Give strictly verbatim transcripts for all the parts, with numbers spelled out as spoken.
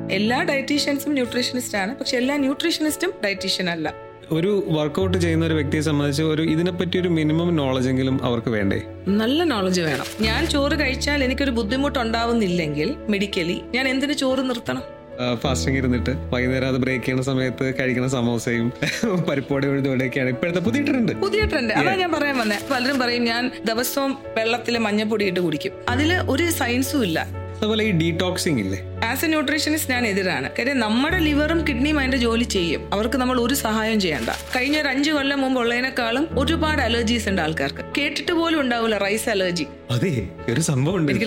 എല്ലാ ഡയറ്റീഷ്യൻസും ന്യൂട്രീഷനിസ്റ്റ് ആണ്, പക്ഷെ എല്ലാ ന്യൂട്രീഷനിസ്റ്റും ഡയറ്റീഷ്യൻ അല്ല. ഒരു വർക്കൗട്ട് ചെയ്യുന്ന ഒരു വ്യക്തിയെ സംബന്ധിച്ച് ഒരു ഇതിനെപ്പറ്റി ഒരു മിനിമം നോളജ് എങ്കിലും അവർക്ക് വേണ്ടേ? നല്ല നോളജ് വേണം. ഞാൻ ചോറ് കഴിച്ചാൽ എനിക്കൊരു ബുദ്ധിമുട്ടുണ്ടാവുന്നില്ലെങ്കിൽ മെഡിക്കലി ഞാൻ എന്തിനു ചോറ് നിർത്തണം? ഫാസ്റ്റിംഗ് ഇരുന്നിട്ട് വൈകുന്നേരം അത് ബ്രേക്ക് ചെയ്യുന്ന സമയത്ത് കഴിക്കുന്ന സമോസയും പരിപ്പോടെ ഉഴുതോടെയൊക്കെയാണ് ഇപ്പോഴത്തെ പുതിയ ട്രെൻഡ്. പുതിയ ട്രെൻഡ് അതാ ഞാൻ പറയാൻ വന്നേ. പലരും പറയും ഞാൻ ദിവസവും വെള്ളത്തിൽ മഞ്ഞപ്പൊടി ഇട്ട് കുടിക്കും. അതില് ഒരു സയൻസും ഇല്ല. അതുപോലെ ഈ ഡീടോക്സിംഗ് ഇല്ലേ, ആസ് എ ന്യൂട്രീഷനിസ്റ്റ് ഞാൻ എതിരാണ്. കാര്യം നമ്മുടെ ലിവറും കിഡ്നിയും അതിന്റെ ജോലി ചെയ്യും. അവർക്ക് നമ്മൾ ഒരു സഹായം ചെയ്യണ്ട. കഴിഞ്ഞ ഒരു അഞ്ചു കൊല്ലം മുമ്പ് ഉള്ളതിനേക്കാളും ഒരുപാട് അലർജീസ് ഉണ്ട് ആൾക്കാർക്ക്. കേട്ടിട്ട് പോലും ഉണ്ടാവില്ല റൈസ് അലർജി. അതെ, ഒരു സംഭവം ഉണ്ട്.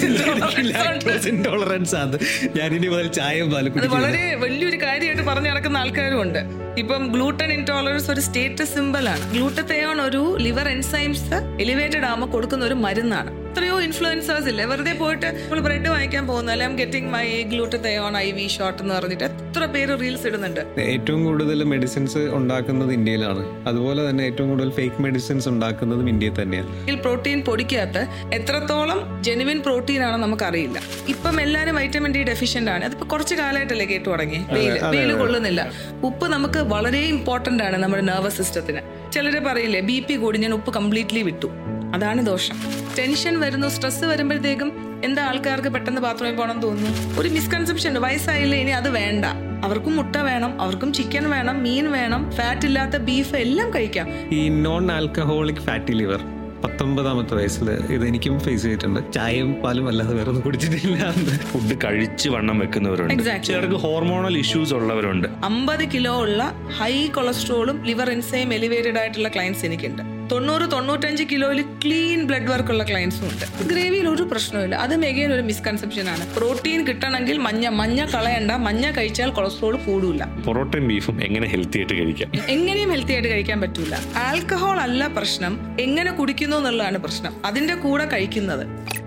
ഞാനിനി മുതൽ ചായയും പാലും അത് വളരെ വലിയൊരു കാര്യമായിട്ട് പറഞ്ഞു നടക്കുന്ന ആൾക്കാരും ഉണ്ട്. ഇപ്പം ഗ്ലൂട്ടൻ ഇൻടോളറൻസ് ഒരു സ്റ്റേറ്റസ് സിമ്പിൾ ആണ്. ഗ്ലൂട്ടത്തയോൺ ഒരു ലിവർ എൻസൈംസ് എലിവേറ്റഡ് ആകുമ്പോൾ കൊടുക്കുന്ന ഒരു മരുന്നാണ്. എത്രയോ ഇൻഫ്ലുവൻസേഴ്സ് ഇല്ലേ, വെറുതെ പോയിട്ട് നമ്മൾ ബ്രെഡ് വാങ്ങിക്കാൻ പോകുന്ന I am getting my glutathione I V shot എന്ന് പറഞ്ഞിട്ട് എത്ര പേര് റീൽസ് ഇടുന്നുണ്ട്. ഏറ്റവും കൂടുതൽ മെഡിസിൻസ് ഉണ്ടാക്കുന്നത് ഇന്ത്യയിലാണ്. അതുപോലെ തന്നെ ഏറ്റവും കൂടുതൽ ഫേക്ക് മെഡിസിൻസ് ഉണ്ടാക്കുന്നതും ഇന്ത്യയിൽ തന്നെയാണ്. പ്രോട്ടീൻ പൊടിക്കകത്ത് എത്രത്തോളം ജെനുവിൻ പ്രോട്ടീൻ ആണെന്ന് നമുക്കറിയില്ല. ഇപ്പം എല്ലാവരും വൈറ്റമിൻ ഡി ഡെഫിഷ്യന്റ് ആണ്. അതിപ്പോ കുറച്ച് കാലമായിട്ടല്ലേ കേട്ടു തുടങ്ങി. വെയിൽ വെയിൽ കൊള്ളുന്നില്ല. ഉപ്പ് നമുക്ക് വളരെ ഇമ്പോർട്ടന്റ് ആണ് നമ്മുടെ നെർവസ് സിസ്റ്റത്തിന്. ചിലര് പറയില്ലേ ബി പി കൂടി, ഞാൻ ഉപ്പ് കംപ്ലീറ്റ്ലി വിട്ടു. അതാണ് ദോഷം. ടെൻഷൻ വരുന്നു, സ്ട്രെസ് വരുമ്പോഴത്തേക്കും എന്താ ആൾക്കാർക്ക് പെട്ടെന്ന് ബാത്റൂമിൽ പോകണം തോന്നുന്നു. ഒരു മിസ്കൺസെപ്ഷൻ ഉണ്ട്, വയസ്സായില്ലേ ഇനി അത് വേണ്ട. അവർക്കും മുട്ട വേണം, അവർക്കും ചിക്കൻ വേണം, മീൻ വേണം, ഫാറ്റ് ഇല്ലാത്ത ബീഫ് എല്ലാം കഴിക്കാം. ഈ നോൺ ആൽക്കഹോളിക് ഫാറ്റി ലിവർ പത്തൊമ്പതാമത്തെ വയസ്സിൽ ഇത് എനിക്കും ഫേസ് ചെയ്തിട്ടുണ്ട്. ചായയും പാലും അല്ലാതെ വേറെ ഒന്നും കുടിച്ചിട്ടില്ല. ഫുഡ് കഴിച്ച് വണ്ണം വെക്കുന്നവരുണ്ട്, ചിലർക്ക് ഹോർമോണൽ ഇഷ്യൂസ് ഉള്ളവരുണ്ട്. അമ്പത് കിലോ ഉള്ള ഹൈ കൊളസ്ട്രോളും ലിവർ എൻസൈം എലിവേറ്റഡ് ആയിട്ടുള്ള ക്ലയൻസ് എനിക്കുണ്ട്. തൊണ്ണൂറ് തൊണ്ണൂറ്റഞ്ച് കിലോയിൽ ക്ലീൻ ബ്ലഡ് വർക്ക് ഉള്ള ക്ലയൻസും ഉണ്ട്. ഗ്രേവിയിൽ ഒരു പ്രശ്നമില്ല. അത് മെഗെയിൻ ഒരു മിസ്കൺസെപ്ഷൻ ആണ്. പ്രോട്ടീൻ കിട്ടണമെങ്കിൽ മഞ്ഞ മഞ്ഞ കളയണ്ട. മഞ്ഞ കഴിച്ചാൽ കൊളസ്ട്രോൾ കൂടില്ല. പൊറോട്ടയും ബീഫും എങ്ങനെ ഹെൽത്തി ആയിട്ട് കഴിക്കാം? എങ്ങനെയും ഹെൽത്തി ആയിട്ട് കഴിക്കാൻ പറ്റൂല. ആൽക്കഹോൾ അല്ല പ്രശ്നം, എങ്ങനെ കുടിക്കുന്നു എന്നുള്ളതാണ് പ്രശ്നം. അതിന്റെ കൂടെ കഴിക്കുന്നത്.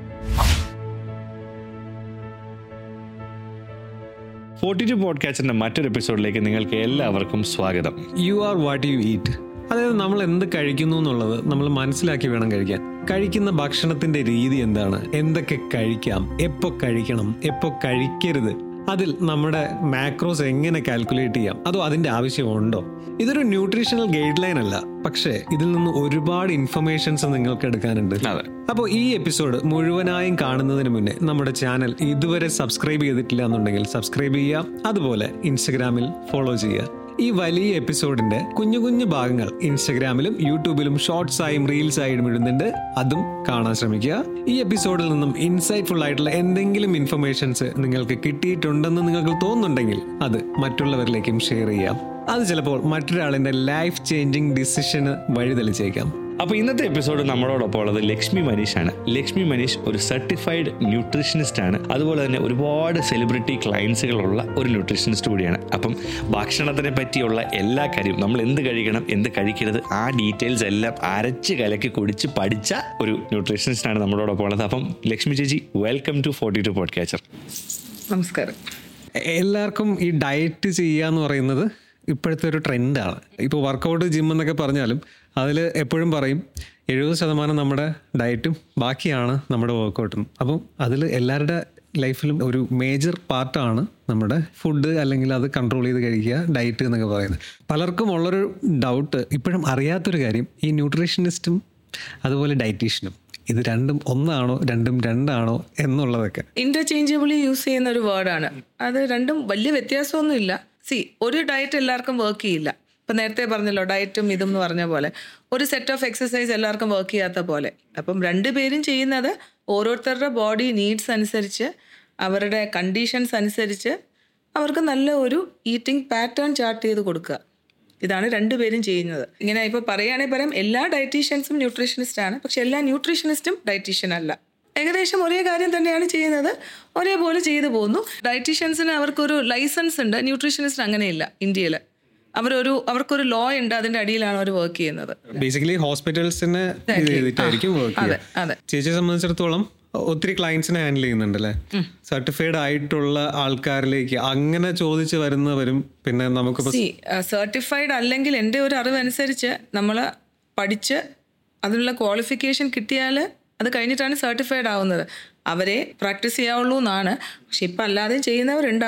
ഫോർട്ടി ടു പോഡ്കാസ്റ്റിന്റെ മറ്റൊരു എപ്പിസോഡിലേക്ക് നിങ്ങൾക്ക് എല്ലാവർക്കും സ്വാഗതം. You are what you eat. അതായത് നമ്മൾ എന്ത് കഴിക്കുന്നു എന്നുള്ളത് നമ്മൾ മനസ്സിലാക്കി വേണം കഴിക്കാൻ. കഴിക്കുന്ന ഭക്ഷണത്തിന്റെ രീതി എന്താണ്, എന്തൊക്കെ കഴിക്കാം, എപ്പോൾ കഴിക്കണം, എപ്പോൾ കഴിക്കരുത്, അതിൽ നമ്മുടെ മാക്രോസ് എങ്ങനെ കാൽക്കുലേറ്റ് ചെയ്യാം, അതോ അതിന്റെ ആവശ്യമുണ്ടോ? ഇതൊരു ന്യൂട്രീഷണൽ ഗൈഡ് ലൈൻ അല്ല, പക്ഷേ ഇതിൽ നിന്ന് ഒരുപാട് ഇൻഫർമേഷൻസ് നിങ്ങൾക്ക് എടുക്കാനുണ്ട്. അപ്പോൾ ഈ എപ്പിസോഡ് മുഴുവനായും കാണുന്നതിന് മുന്നേ നമ്മുടെ ചാനൽ ഇതുവരെ സബ്സ്ക്രൈബ് ചെയ്തിട്ടില്ല എന്നുണ്ടെങ്കിൽ സബ്സ്ക്രൈബ് ചെയ്യുക. അതുപോലെ ഇൻസ്റ്റഗ്രാമിൽ ഫോളോ ചെയ്യുക. ഈ വലിയ എപ്പിസോഡിന്റെ കുഞ്ഞു കുഞ്ഞു ഭാഗങ്ങൾ ഇൻസ്റ്റഗ്രാമിലും യൂട്യൂബിലും ഷോർട്സ് ആയും റീൽസ് ആയും ഇടുന്നുണ്ട്. അതും കാണാൻ ശ്രമിക്കുക. ഈ എപ്പിസോഡിൽ നിന്നും ഇൻസൈറ്റ്ഫുൾ ആയിട്ടുള്ള എന്തെങ്കിലും ഇൻഫർമേഷൻസ് നിങ്ങൾക്ക് കിട്ടിയിട്ടുണ്ടെന്ന് നിങ്ങൾക്ക് തോന്നുന്നുണ്ടെങ്കിൽ അത് മറ്റുള്ളവരിലേക്കും ഷെയർ ചെയ്യാം. അത് ചിലപ്പോൾ മറ്റൊരാളിന്റെ ലൈഫ് ചേഞ്ചിങ് ഡിസിഷന് വഴിതെളിച്ചേക്കാം. അപ്പോൾ ഇന്നത്തെ എപ്പിസോഡ് നമ്മളോടൊപ്പം ഉള്ളത് ലക്ഷ്മി മനീഷാണ്. ലക്ഷ്മി മനീഷ് ഒരു സർട്ടിഫൈഡ് ന്യൂട്രീഷനിസ്റ്റ് ആണ്. അതുപോലെ തന്നെ ഒരുപാട് സെലിബ്രിറ്റി ക്ലയൻസുകളുള്ള ഒരു ന്യൂട്രീഷനിസ്റ്റ് കൂടിയാണ്. അപ്പം ഭക്ഷണത്തിനെ പറ്റിയുള്ള എല്ലാ കാര്യവും, നമ്മൾ എന്ത് കഴിക്കണം, എന്ത് കഴിക്കരുത്, ആ ഡീറ്റെയിൽസ് എല്ലാം അരച്ച് കലക്കി കുടിച്ച് പഠിച്ച ഒരു ന്യൂട്രീഷനിസ്റ്റ് ആണ് നമ്മളോടൊപ്പം ഉള്ളത്. അപ്പം ലക്ഷ്മി ചേച്ചി, welcome to forty two podcaster. നമസ്കാരം. എല്ലാവർക്കും ഈ ഡയറ്റ് ചെയ്യുക എന്ന് പറയുന്നത് ഇപ്പോഴത്തെ ഒരു ട്രെൻഡാണ്. ഇപ്പോൾ വർക്കൗട്ട്, ജിം എന്നൊക്കെ പറഞ്ഞാലും അതിൽ എപ്പോഴും പറയും എഴുപത് ശതമാനം നമ്മുടെ ഡയറ്റും ബാക്കിയാണ് നമ്മുടെ വർക്കൗട്ടും. അപ്പം അതിൽ എല്ലാവരുടെ ലൈഫിലും ഒരു മേജർ പാർട്ടാണ് നമ്മുടെ ഫുഡ്, അല്ലെങ്കിൽ അത് കൺട്രോൾ ചെയ്ത് കഴിക്കുക, ഡയറ്റ് എന്നൊക്കെ പറയുന്നത്. പലർക്കും ഉള്ളൊരു ഡൗട്ട്, ഇപ്പോഴും അറിയാത്തൊരു കാര്യം, ഈ ന്യൂട്രീഷനിസ്റ്റും അതുപോലെ ഡയറ്റീഷ്യനും ഇത് രണ്ടും ഒന്നാണോ, രണ്ടും രണ്ടാണോ എന്നുള്ളതൊക്കെ. ഇന്റർചേഞ്ചബിളി യൂസ് ചെയ്യുന്ന ഒരു വേർഡാണ്. അത് രണ്ടും വലിയ വ്യത്യാസമൊന്നുമില്ല. സി, ഒരു ഡയറ്റ് എല്ലാവർക്കും വർക്ക് ചെയ്യില്ല. ഇപ്പം നേരത്തെ പറഞ്ഞല്ലോ ഡയറ്റും ഇതും എന്ന് പറഞ്ഞ പോലെ ഒരു സെറ്റ് ഓഫ് എക്സസൈസ് എല്ലാവർക്കും വർക്ക് ചെയ്യാത്ത പോലെ. അപ്പം രണ്ടുപേരും ചെയ്യുന്നത് ഓരോരുത്തരുടെ ബോഡി നീഡ്സ് അനുസരിച്ച്, അവരുടെ കണ്ടീഷൻസ് അനുസരിച്ച് അവർക്ക് നല്ല ഒരു ഈറ്റിംഗ് പാറ്റേൺ ചാർട്ട് ചെയ്ത് കൊടുക്കുക. ഇതാണ് രണ്ടുപേരും ചെയ്യുന്നത്. ഇങ്ങനെ ഇപ്പോൾ പറയുകയാണെങ്കിൽ പറയാം, എല്ലാ ഡയറ്റീഷ്യൻസും ന്യൂട്രീഷനിസ്റ്റ് ആണ്, പക്ഷെ എല്ലാ ന്യൂട്രീഷനിസ്റ്റും ഡയറ്റീഷ്യൻ അല്ല. ഏകദേശം ഒരേ കാര്യം തന്നെയാണ് ചെയ്യുന്നത്, ഒരേപോലെ ചെയ്തു പോകുന്നു. ഡയറ്റീഷ്യൻസിന് അവർക്കൊരു ലൈസൻസ് ഉണ്ട്, ന്യൂട്രീഷനിസ്റ്റിന് അങ്ങനെയില്ല. ഇന്ത്യയിൽ അവരൊരു അവർക്കൊരു ലോ ഉണ്ട്, അതിന്റെ അടിയിലാണ് അവർ വർക്ക് ചെയ്യുന്നത്. ബേസിക്കലി ഹോസ്പിറ്റൽസിനെ ചെയ്തിട്ടായിരിക്കും വർക്ക് ചെയ്യുന്നത്. ചേച്ചിയെ സംബന്ധിച്ചിടത്തോളം ഒത്തിരി ക്ലയൻസിനെ ഹാൻഡിൽ ചെയ്യുന്നുണ്ടല്ലേ, സർട്ടിഫൈഡ് ആയിട്ടുള്ള ആൾക്കാരിലേക്ക് അങ്ങനെ ചോദിച്ച് വരുന്നവരും. പിന്നെ നമുക്ക് സർട്ടിഫൈഡ് അല്ലെങ്കിൽ എൻ്റെ ഒരു അറിവനുസരിച്ച് നമ്മൾ പഠിച്ച് അതിനുള്ള ക്വാളിഫിക്കേഷൻ കിട്ടിയാൽ അത് കഴിഞ്ഞിട്ടാണ് സർട്ടിഫൈഡ് ആവുന്നത്. അവരെ പ്രാക്ടീസ് ചെയ്യാവുള്ളൂ എന്നാണ്. പക്ഷെ ഇപ്പം അല്ലാതെയും ചെയ്യുന്നവരുണ്ടാവാം.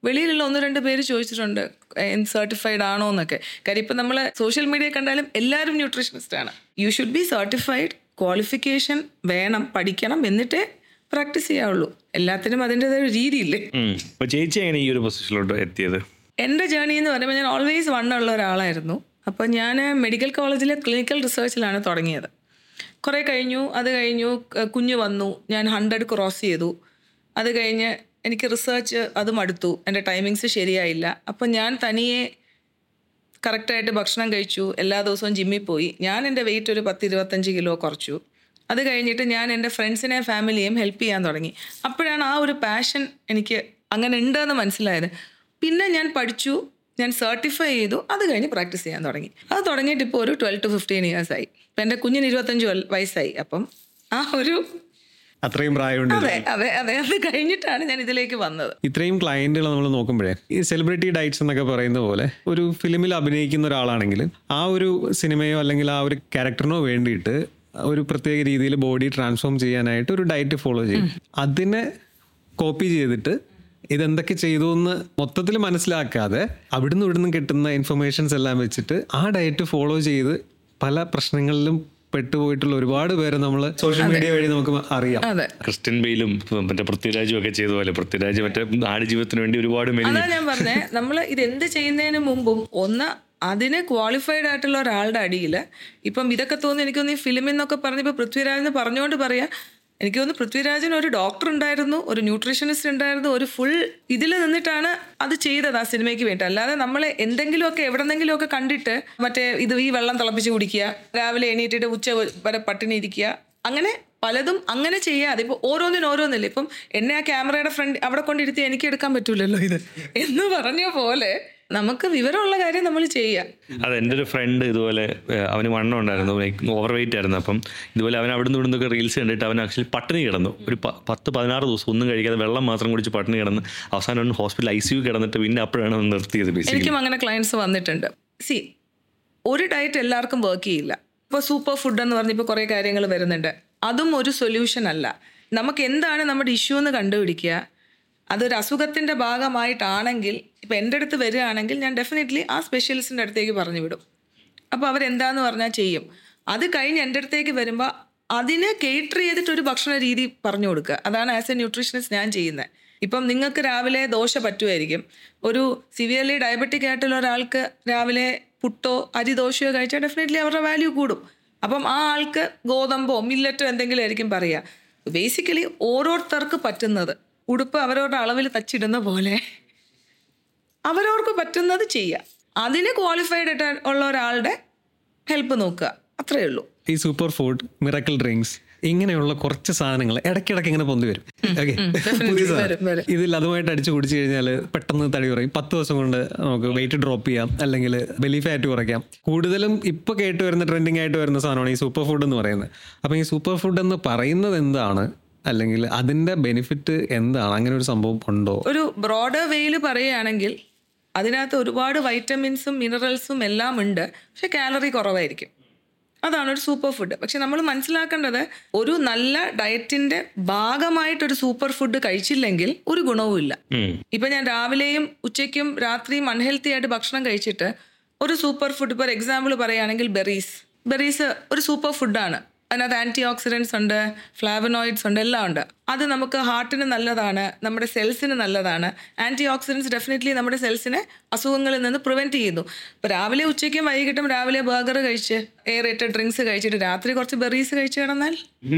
വെളിയിലുള്ള ഒന്ന് രണ്ട് പേര് ചോദിച്ചിട്ടുണ്ട് സർട്ടിഫൈഡ് ആണോ എന്നൊക്കെ. കാര്യം ഇപ്പം നമ്മൾ സോഷ്യൽ മീഡിയ കണ്ടാലും എല്ലാവരും ന്യൂട്രീഷനിസ്റ്റ് ആണ്. You should be certified, qualification വേണം, പഠിക്കണം, എന്നിട്ടേ പ്രാക്ടീസ് ചെയ്യാവുള്ളൂ. എല്ലാത്തിനും അതിൻ്റെതായ രീതിയില്ലേ. അപ്പോൾ ചേച്ചി എങ്ങനെ ഈ ഒരു പൊസിഷനിലോട്ട് എത്തിയത്? എൻ്റെ ജേർണി എന്ന് പറയുമ്പോൾ ഞാൻ ഓൾവേസ് വണ്ണുള്ള ഒരാളായിരുന്നു. അപ്പോൾ ഞാൻ മെഡിക്കൽ കോളേജിലെ ക്ലിനിക്കൽ റിസർച്ചിലാണ് തുടങ്ങിയത്. കുറേ കഴിഞ്ഞു, അത് കഴിഞ്ഞു കുഞ്ഞ് വന്നു, ഞാൻ ഹൺഡ്രഡ് ക്രോസ് ചെയ്തു. അത് കഴിഞ്ഞ് എനിക്ക് റിസർച്ച് അതും അടുത്തു, എൻ്റെ ടൈമിങ്സ് ശരിയായില്ല. അപ്പം ഞാൻ തനിയെ കറക്റ്റായിട്ട് ഭക്ഷണം കഴിച്ചു, എല്ലാ ദിവസവും ജിമ്മിൽ പോയി. ഞാൻ എൻ്റെ വെയിറ്റ് ഒരു പത്ത് ഇരുപത്തഞ്ച് കിലോ കുറച്ചു. അത് കഴിഞ്ഞിട്ട് ഞാൻ എൻ്റെ ഫ്രണ്ട്സിനെ ഫാമിലിയെയും ഹെൽപ്പ് ചെയ്യാൻ തുടങ്ങി. അപ്പോഴാണ് ആ ഒരു പാഷൻ എനിക്ക് അങ്ങനെ ഉണ്ടെന്ന് മനസ്സിലായത്. പിന്നെ ഞാൻ പഠിച്ചു, ഞാൻ സർട്ടിഫൈ ചെയ്തു, അത് കഴിഞ്ഞ് പ്രാക്ടീസ് ചെയ്യാൻ തുടങ്ങി. അത് തുടങ്ങിയിട്ട് ഇപ്പോൾ ഒരു ട്വൽവ് ടു ഫിഫ്റ്റീൻ ഇയേഴ്സ് ആയി. ഇപ്പം എൻ്റെ കുഞ്ഞിന് ഇരുപത്തഞ്ച് വയസ്സായി. അപ്പം ആ ഒരു അത്രയും പ്രായമുണ്ട്. അതെ അതെ അതെ അത് കഴിഞ്ഞിട്ടാണ് ഞാൻ ഇതിലേക്ക് വന്നത്. ഇത്രയും ക്ലയന്റുകൾ നമ്മൾ നോക്കുമ്പോഴേ ഈ സെലിബ്രിറ്റി ഡയറ്റ്സ് എന്നൊക്കെ പറയുന്ന പോലെ ഒരു ഫിലിമിൽ അഭിനയിക്കുന്ന ഒരാളാണെങ്കിൽ ആ ഒരു സിനിമയോ അല്ലെങ്കിൽ ആ ഒരു ക്യാരക്ടറിനോ വേണ്ടിയിട്ട് ഒരു പ്രത്യേക രീതിയിൽ ബോഡി ട്രാൻസ്ഫോം ചെയ്യാനായിട്ട് ഒരു ഡയറ്റ് ഫോളോ ചെയ്യും. അതിനെ കോപ്പി ചെയ്തിട്ട് ഇതെന്തൊക്കെ ചെയ്തു എന്ന് മൊത്തത്തിൽ മനസ്സിലാക്കാതെ അവിടുന്ന് ഇവിടുന്ന് കിട്ടുന്ന ഇൻഫർമേഷൻസ് എല്ലാം വെച്ചിട്ട് ആ ഡയറ്റ് ഫോളോ ചെയ്ത് പല പ്രശ്നങ്ങളിലും പെട്ടുപോയിട്ടുള്ള ഒരുപാട് പേരെ നമ്മൾ സോഷ്യൽ മീഡിയ വഴി നമുക്ക് അറിയാം. ക്രിസ്ത്യൻ ബെയിലും മറ്റേ പൃഥ്വിരാജും ഒക്കെ ചെയ്ത പോലെ പൃഥ്വിരാജ് മറ്റേ ആടുജീവിതത്തിന് വേണ്ടി ഒരുപാട് മെലിഞ്ഞു. അതാ ഞാൻ പറഞ്ഞേ, നമ്മൾ ഇതെന്ത് ചെയ്യുന്നതിന് മുമ്പും ഒന്ന് അതിന് ക്വാളിഫൈഡ് ആയിട്ടുള്ള ഒരാളുടെ അടിയിൽ ഇപ്പം ഇതൊക്കെ തോന്നുന്നു. എനിക്കൊന്ന് ഈ ഫിലിമിൽ നിന്നൊക്കെ പറഞ്ഞപ്പോൾ പൃഥ്വിരാജെന്ന് പറഞ്ഞുകൊണ്ട് പറയാം, എനിക്ക് തോന്നുന്നു പൃഥ്വിരാജിന് ഒരു ഡോക്ടർ ഉണ്ടായിരുന്നു, ഒരു ന്യൂട്രീഷനിസ്റ്റ് ഉണ്ടായിരുന്നു, ഒരു ഫുൾ ഇതിൽ നിന്നിട്ടാണ് അത് ചെയ്തത് ആ സിനിമയ്ക്ക് വേണ്ടി. അല്ലാതെ നമ്മൾ എന്തെങ്കിലുമൊക്കെ എവിടെന്നെങ്കിലുമൊക്കെ കണ്ടിട്ട് മറ്റേ ഇത് ഈ വെള്ളം തിളപ്പിച്ച് കുടിക്കുക, രാവിലെ എണീറ്റിട്ട് ഉച്ച വരെ പട്ടിണി ഇരിക്കുക, അങ്ങനെ പലതും അങ്ങനെ ചെയ്യാതെ ഇപ്പോൾ ഓരോന്നിനും ഓരോന്നില്ല. ഇപ്പം എന്നെ ആ ക്യാമറയുടെ ഫ്രണ്ട് അവിടെ കൊണ്ടിരുത്തി എനിക്ക് എടുക്കാൻ പറ്റൂലല്ലോ ഇത് എന്ന് പറഞ്ഞ പോലെ നമുക്ക് വിവരമുള്ള കാര്യം നമ്മൾ ചെയ്യാം. അതെ, എൻ്റെ ഒരു ഫ്രണ്ട് ഇതുപോലെ അവന് വണ്ണം ഉണ്ടായിരുന്നു, ഓവർ വെയിറ്റ് ആയിരുന്നു. അപ്പം ഇതുപോലെ അവൻ അവിടുന്ന് ഇവിടുന്നൊക്കെ റീൽസ് കണ്ടിട്ട് അവൻ ആക്ച്വലി പട്ടിണി കിടന്നു. ഒരു പത്ത് പതിനാറ് ദിവസം ഒന്നും കഴിക്കാതെ വെള്ളം മാത്രം കുടിച്ച് പട്ടിണി കിടന്ന് അവസാനം അവൻ ഹോസ്പിറ്റൽ ഐ സി യു കിടന്നിട്ട് പിന്നെ അപ്പോഴാണ് അവൻ നിർത്തിയത്. എനിക്കും അങ്ങനെ ക്ലയൻസ് വന്നിട്ടുണ്ട്. സി, ഒരു ഡയറ്റ് എല്ലാവർക്കും വർക്ക് ചെയ്യില്ല. ഇപ്പോൾ സൂപ്പർ ഫുഡ് എന്ന് പറഞ്ഞപ്പോൾ കുറേ കാര്യങ്ങൾ വരുന്നുണ്ട്. അതും ഒരു സൊല്യൂഷൻ അല്ല. നമുക്ക് എന്താണ് നമ്മുടെ ഇഷ്യൂ എന്ന് കണ്ടുപിടിക്കുക. അതൊരു അസുഖത്തിൻ്റെ ഭാഗമായിട്ടാണെങ്കിൽ ഇപ്പം എൻ്റെ അടുത്ത് വരികയാണെങ്കിൽ ഞാൻ ഡെഫിനറ്റ്ലി ആ സ്പെഷ്യലിസ്റ്റിൻ്റെ അടുത്തേക്ക് പറഞ്ഞു വിടും. അപ്പോൾ അവരെന്താന്ന് പറഞ്ഞാൽ ചെയ്യും. അത് കഴിഞ്ഞ് എൻ്റെ അടുത്തേക്ക് വരുമ്പോൾ അതിന് കേറ്റർ ചെയ്തിട്ടൊരു ഭക്ഷണ രീതി പറഞ്ഞു കൊടുക്കുക. അതാണ് ആസ് എ ന്യൂട്രീഷനിസ്റ്റ് ഞാൻ ചെയ്യുന്നത്. ഇപ്പം നിങ്ങൾക്ക് രാവിലെ ദോശ പറ്റുമായിരിക്കും. ഒരു സിവിയർലി ഡയബറ്റിക് ആയിട്ടുള്ള ഒരാൾക്ക് രാവിലെ പുട്ടോ അരി ദോശയോ കഴിച്ചാൽ ഡെഫിനറ്റ്ലി അവരുടെ വാല്യൂ കൂടും. അപ്പം ആ ആൾക്ക് ഗോതമ്പോ മില്ലറ്റോ എന്തെങ്കിലും ആയിരിക്കും പറയുക. ബേസിക്കലി ഓരോരുത്തർക്ക് പറ്റുന്നത്, ഉടുപ്പ് അവരവരുടെ അളവിൽ തച്ചിടുന്ന പോലെ അവരവർക്ക് പറ്റുന്നത് ചെയ്യുക. അതിന് ക്വാളിഫൈഡ് ആയിട്ട് ഉള്ള ഒരാളുടെ ഹെൽപ്പ് നോക്കുക, അത്രയേ ഉള്ളൂ. ഈ സൂപ്പർ ഫുഡ്, മിറക്കിൾ ഡ്രിങ്ക്സ്, ഇങ്ങനെയുള്ള കുറച്ച് സാധനങ്ങൾ ഇടയ്ക്കിടയ്ക്ക് ഇങ്ങനെ പൊന്തി വരും. ഓക്കെ, പുതിയ സാധനം ഇതിൽ അതുമായിട്ട് അടിച്ചു കുടിച്ചു കഴിഞ്ഞാൽ പെട്ടെന്ന് തടി കുറയും. പത്ത് ദിവസം കൊണ്ട് നമുക്ക് വെയിറ്റ് ഡ്രോപ്പ് ചെയ്യാം, അല്ലെങ്കിൽ ബെലി ഫാറ്റ് കുറയ്ക്കാം. കൂടുതലും ഇപ്പോൾ കേട്ട് വരുന്ന ട്രെൻഡിങ് ആയിട്ട് വരുന്ന സാധനമാണ് ഈ സൂപ്പർ ഫുഡ് എന്ന് പറയുന്നത്. അപ്പം ഈ സൂപ്പർ ഫുഡ് എന്ന് പറയുന്നത് എന്താണ്, അല്ലെങ്കിൽ അതിൻ്റെ ബെനിഫിറ്റ് എന്താണ്? അങ്ങനെ ഒരു സംഭവം ഉണ്ടോ? ഒരു ബ്രോഡർ വേയിൽ പറയുകയാണെങ്കിൽ അതിനകത്ത് ഒരുപാട് വൈറ്റമിൻസും മിനറൽസും എല്ലാം ഉണ്ട്, പക്ഷെ കാലറി കുറവായിരിക്കും. അതാണ് ഒരു സൂപ്പർ ഫുഡ്. പക്ഷെ നമ്മൾ മനസ്സിലാക്കേണ്ടത്, ഒരു നല്ല ഡയറ്റിന്റെ ഭാഗമായിട്ടൊരു സൂപ്പർ ഫുഡ് കഴിച്ചില്ലെങ്കിൽ ഒരു ഗുണവും ഇല്ല. ഇപ്പൊ ഞാൻ രാവിലെയും ഉച്ചയ്ക്കും രാത്രിയും അൺഹെൽത്തി ആയിട്ട് ഭക്ഷണം കഴിച്ചിട്ട് ഒരു സൂപ്പർ ഫുഡ്, ഇപ്പോൾ ഒരു എക്സാമ്പിൾ പറയുകയാണെങ്കിൽ ബെറീസ് ബെറീസ് ഒരു സൂപ്പർ ഫുഡാണ്. അതിനകത്ത് ആൻറ്റി ഓക്സിഡൻസ് ഉണ്ട്, ഫ്ലാവനോയിഡ്സ് ഉണ്ട്, എല്ലാം ഉണ്ട്. അത് നമുക്ക് ഹാർട്ടിന് നല്ലതാണ്, നമ്മുടെ സെൽസിന് നല്ലതാണ്. ആൻറ്റി ഓക്സിഡൻസ് ഡെഫിനറ്റ്ലി നമ്മുടെ സെൽസിനെ അസുഖങ്ങളിൽ നിന്ന് പ്രിവെൻറ്റ് ചെയ്യുന്നു. ഇപ്പോൾ രാവിലെ ഉച്ചയ്ക്കും വൈകിട്ടും രാവിലെ ബർഗർ കഴിച്ച് എയറേറ്റഡ് ഡ്രിങ്ക്സ് കഴിച്ചിട്ട് രാത്രി കുറച്ച് ബെറീസ് കഴിച്ച് കിടന്നാൽ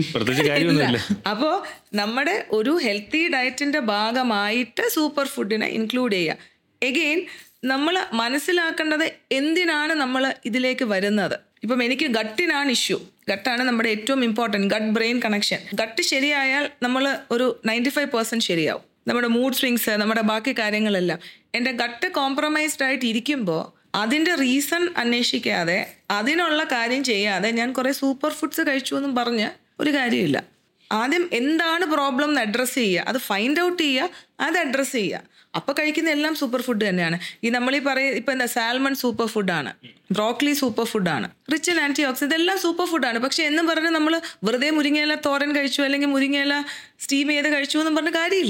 അപ്പോൾ നമ്മുടെ ഒരു ഹെൽത്തി ഡയറ്റിൻ്റെ ഭാഗമായിട്ട് സൂപ്പർ ഫുഡിനെ ഇൻക്ലൂഡ് ചെയ്യുക. എഗെയിൻ നമ്മൾ മനസ്സിലാക്കേണ്ടത് എന്തിനാണ് നമ്മൾ ഇതിലേക്ക് വരുന്നത്. ഇപ്പം എനിക്ക് ഗട്ടിനാണ് ഇഷ്യൂ. ഗട്ടാണ് നമ്മുടെ ഏറ്റവും important, gut brain connection. Gut ശരിയായാൽ നമ്മൾ ഒരു നയൻറ്റി ഫൈവ് പെർസെൻറ്റ് ശരിയാവും. നമ്മുടെ മൂഡ് സ്വിങ്സ്, നമ്മുടെ ബാക്കി കാര്യങ്ങളെല്ലാം. എൻ്റെ ഗട്ട് കോംപ്രമൈസ്ഡ് ആയിട്ട് ഇരിക്കുമ്പോൾ അതിൻ്റെ റീസൺ അന്വേഷിക്കാതെ അതിനുള്ള കാര്യം ചെയ്യാതെ ഞാൻ കുറേ സൂപ്പർ ഫുഡ്സ് കഴിച്ചു എന്നും പറഞ്ഞ് ഒരു കാര്യമില്ല. ആദ്യം എന്താണ് പ്രോബ്ലം എന്ന് അഡ്രസ്സ് ചെയ്യുക, അത് ഫൈൻഡ് ഔട്ട് ചെയ്യുക, അത് അഡ്രസ്സ് ചെയ്യുക. അപ്പോൾ കഴിക്കുന്ന എല്ലാം സൂപ്പർ ഫുഡ് തന്നെയാണ്. ഈ നമ്മൾ ഈ പറയും ഇപ്പം എന്താ, സാൽമൺ സൂപ്പർ ഫുഡാണ്, ബ്രോക്കലി സൂപ്പർ ഫുഡാണ്, റിച്ച് ഇൻ ആൻറ്റി ഓക്സിഡൻസ്, ഇതെല്ലാം സൂപ്പർ ഫുഡാണ്. പക്ഷെ എന്നും പറഞ്ഞ് നമ്മൾ വെറുതെ മുരിങ്ങയില തോരൻ കഴിച്ചു അല്ലെങ്കിൽ മുരിങ്ങയില സ്റ്റീം ചെയ്ത് കഴിച്ചു എന്നും പറഞ്ഞ കാര്യമില്ല.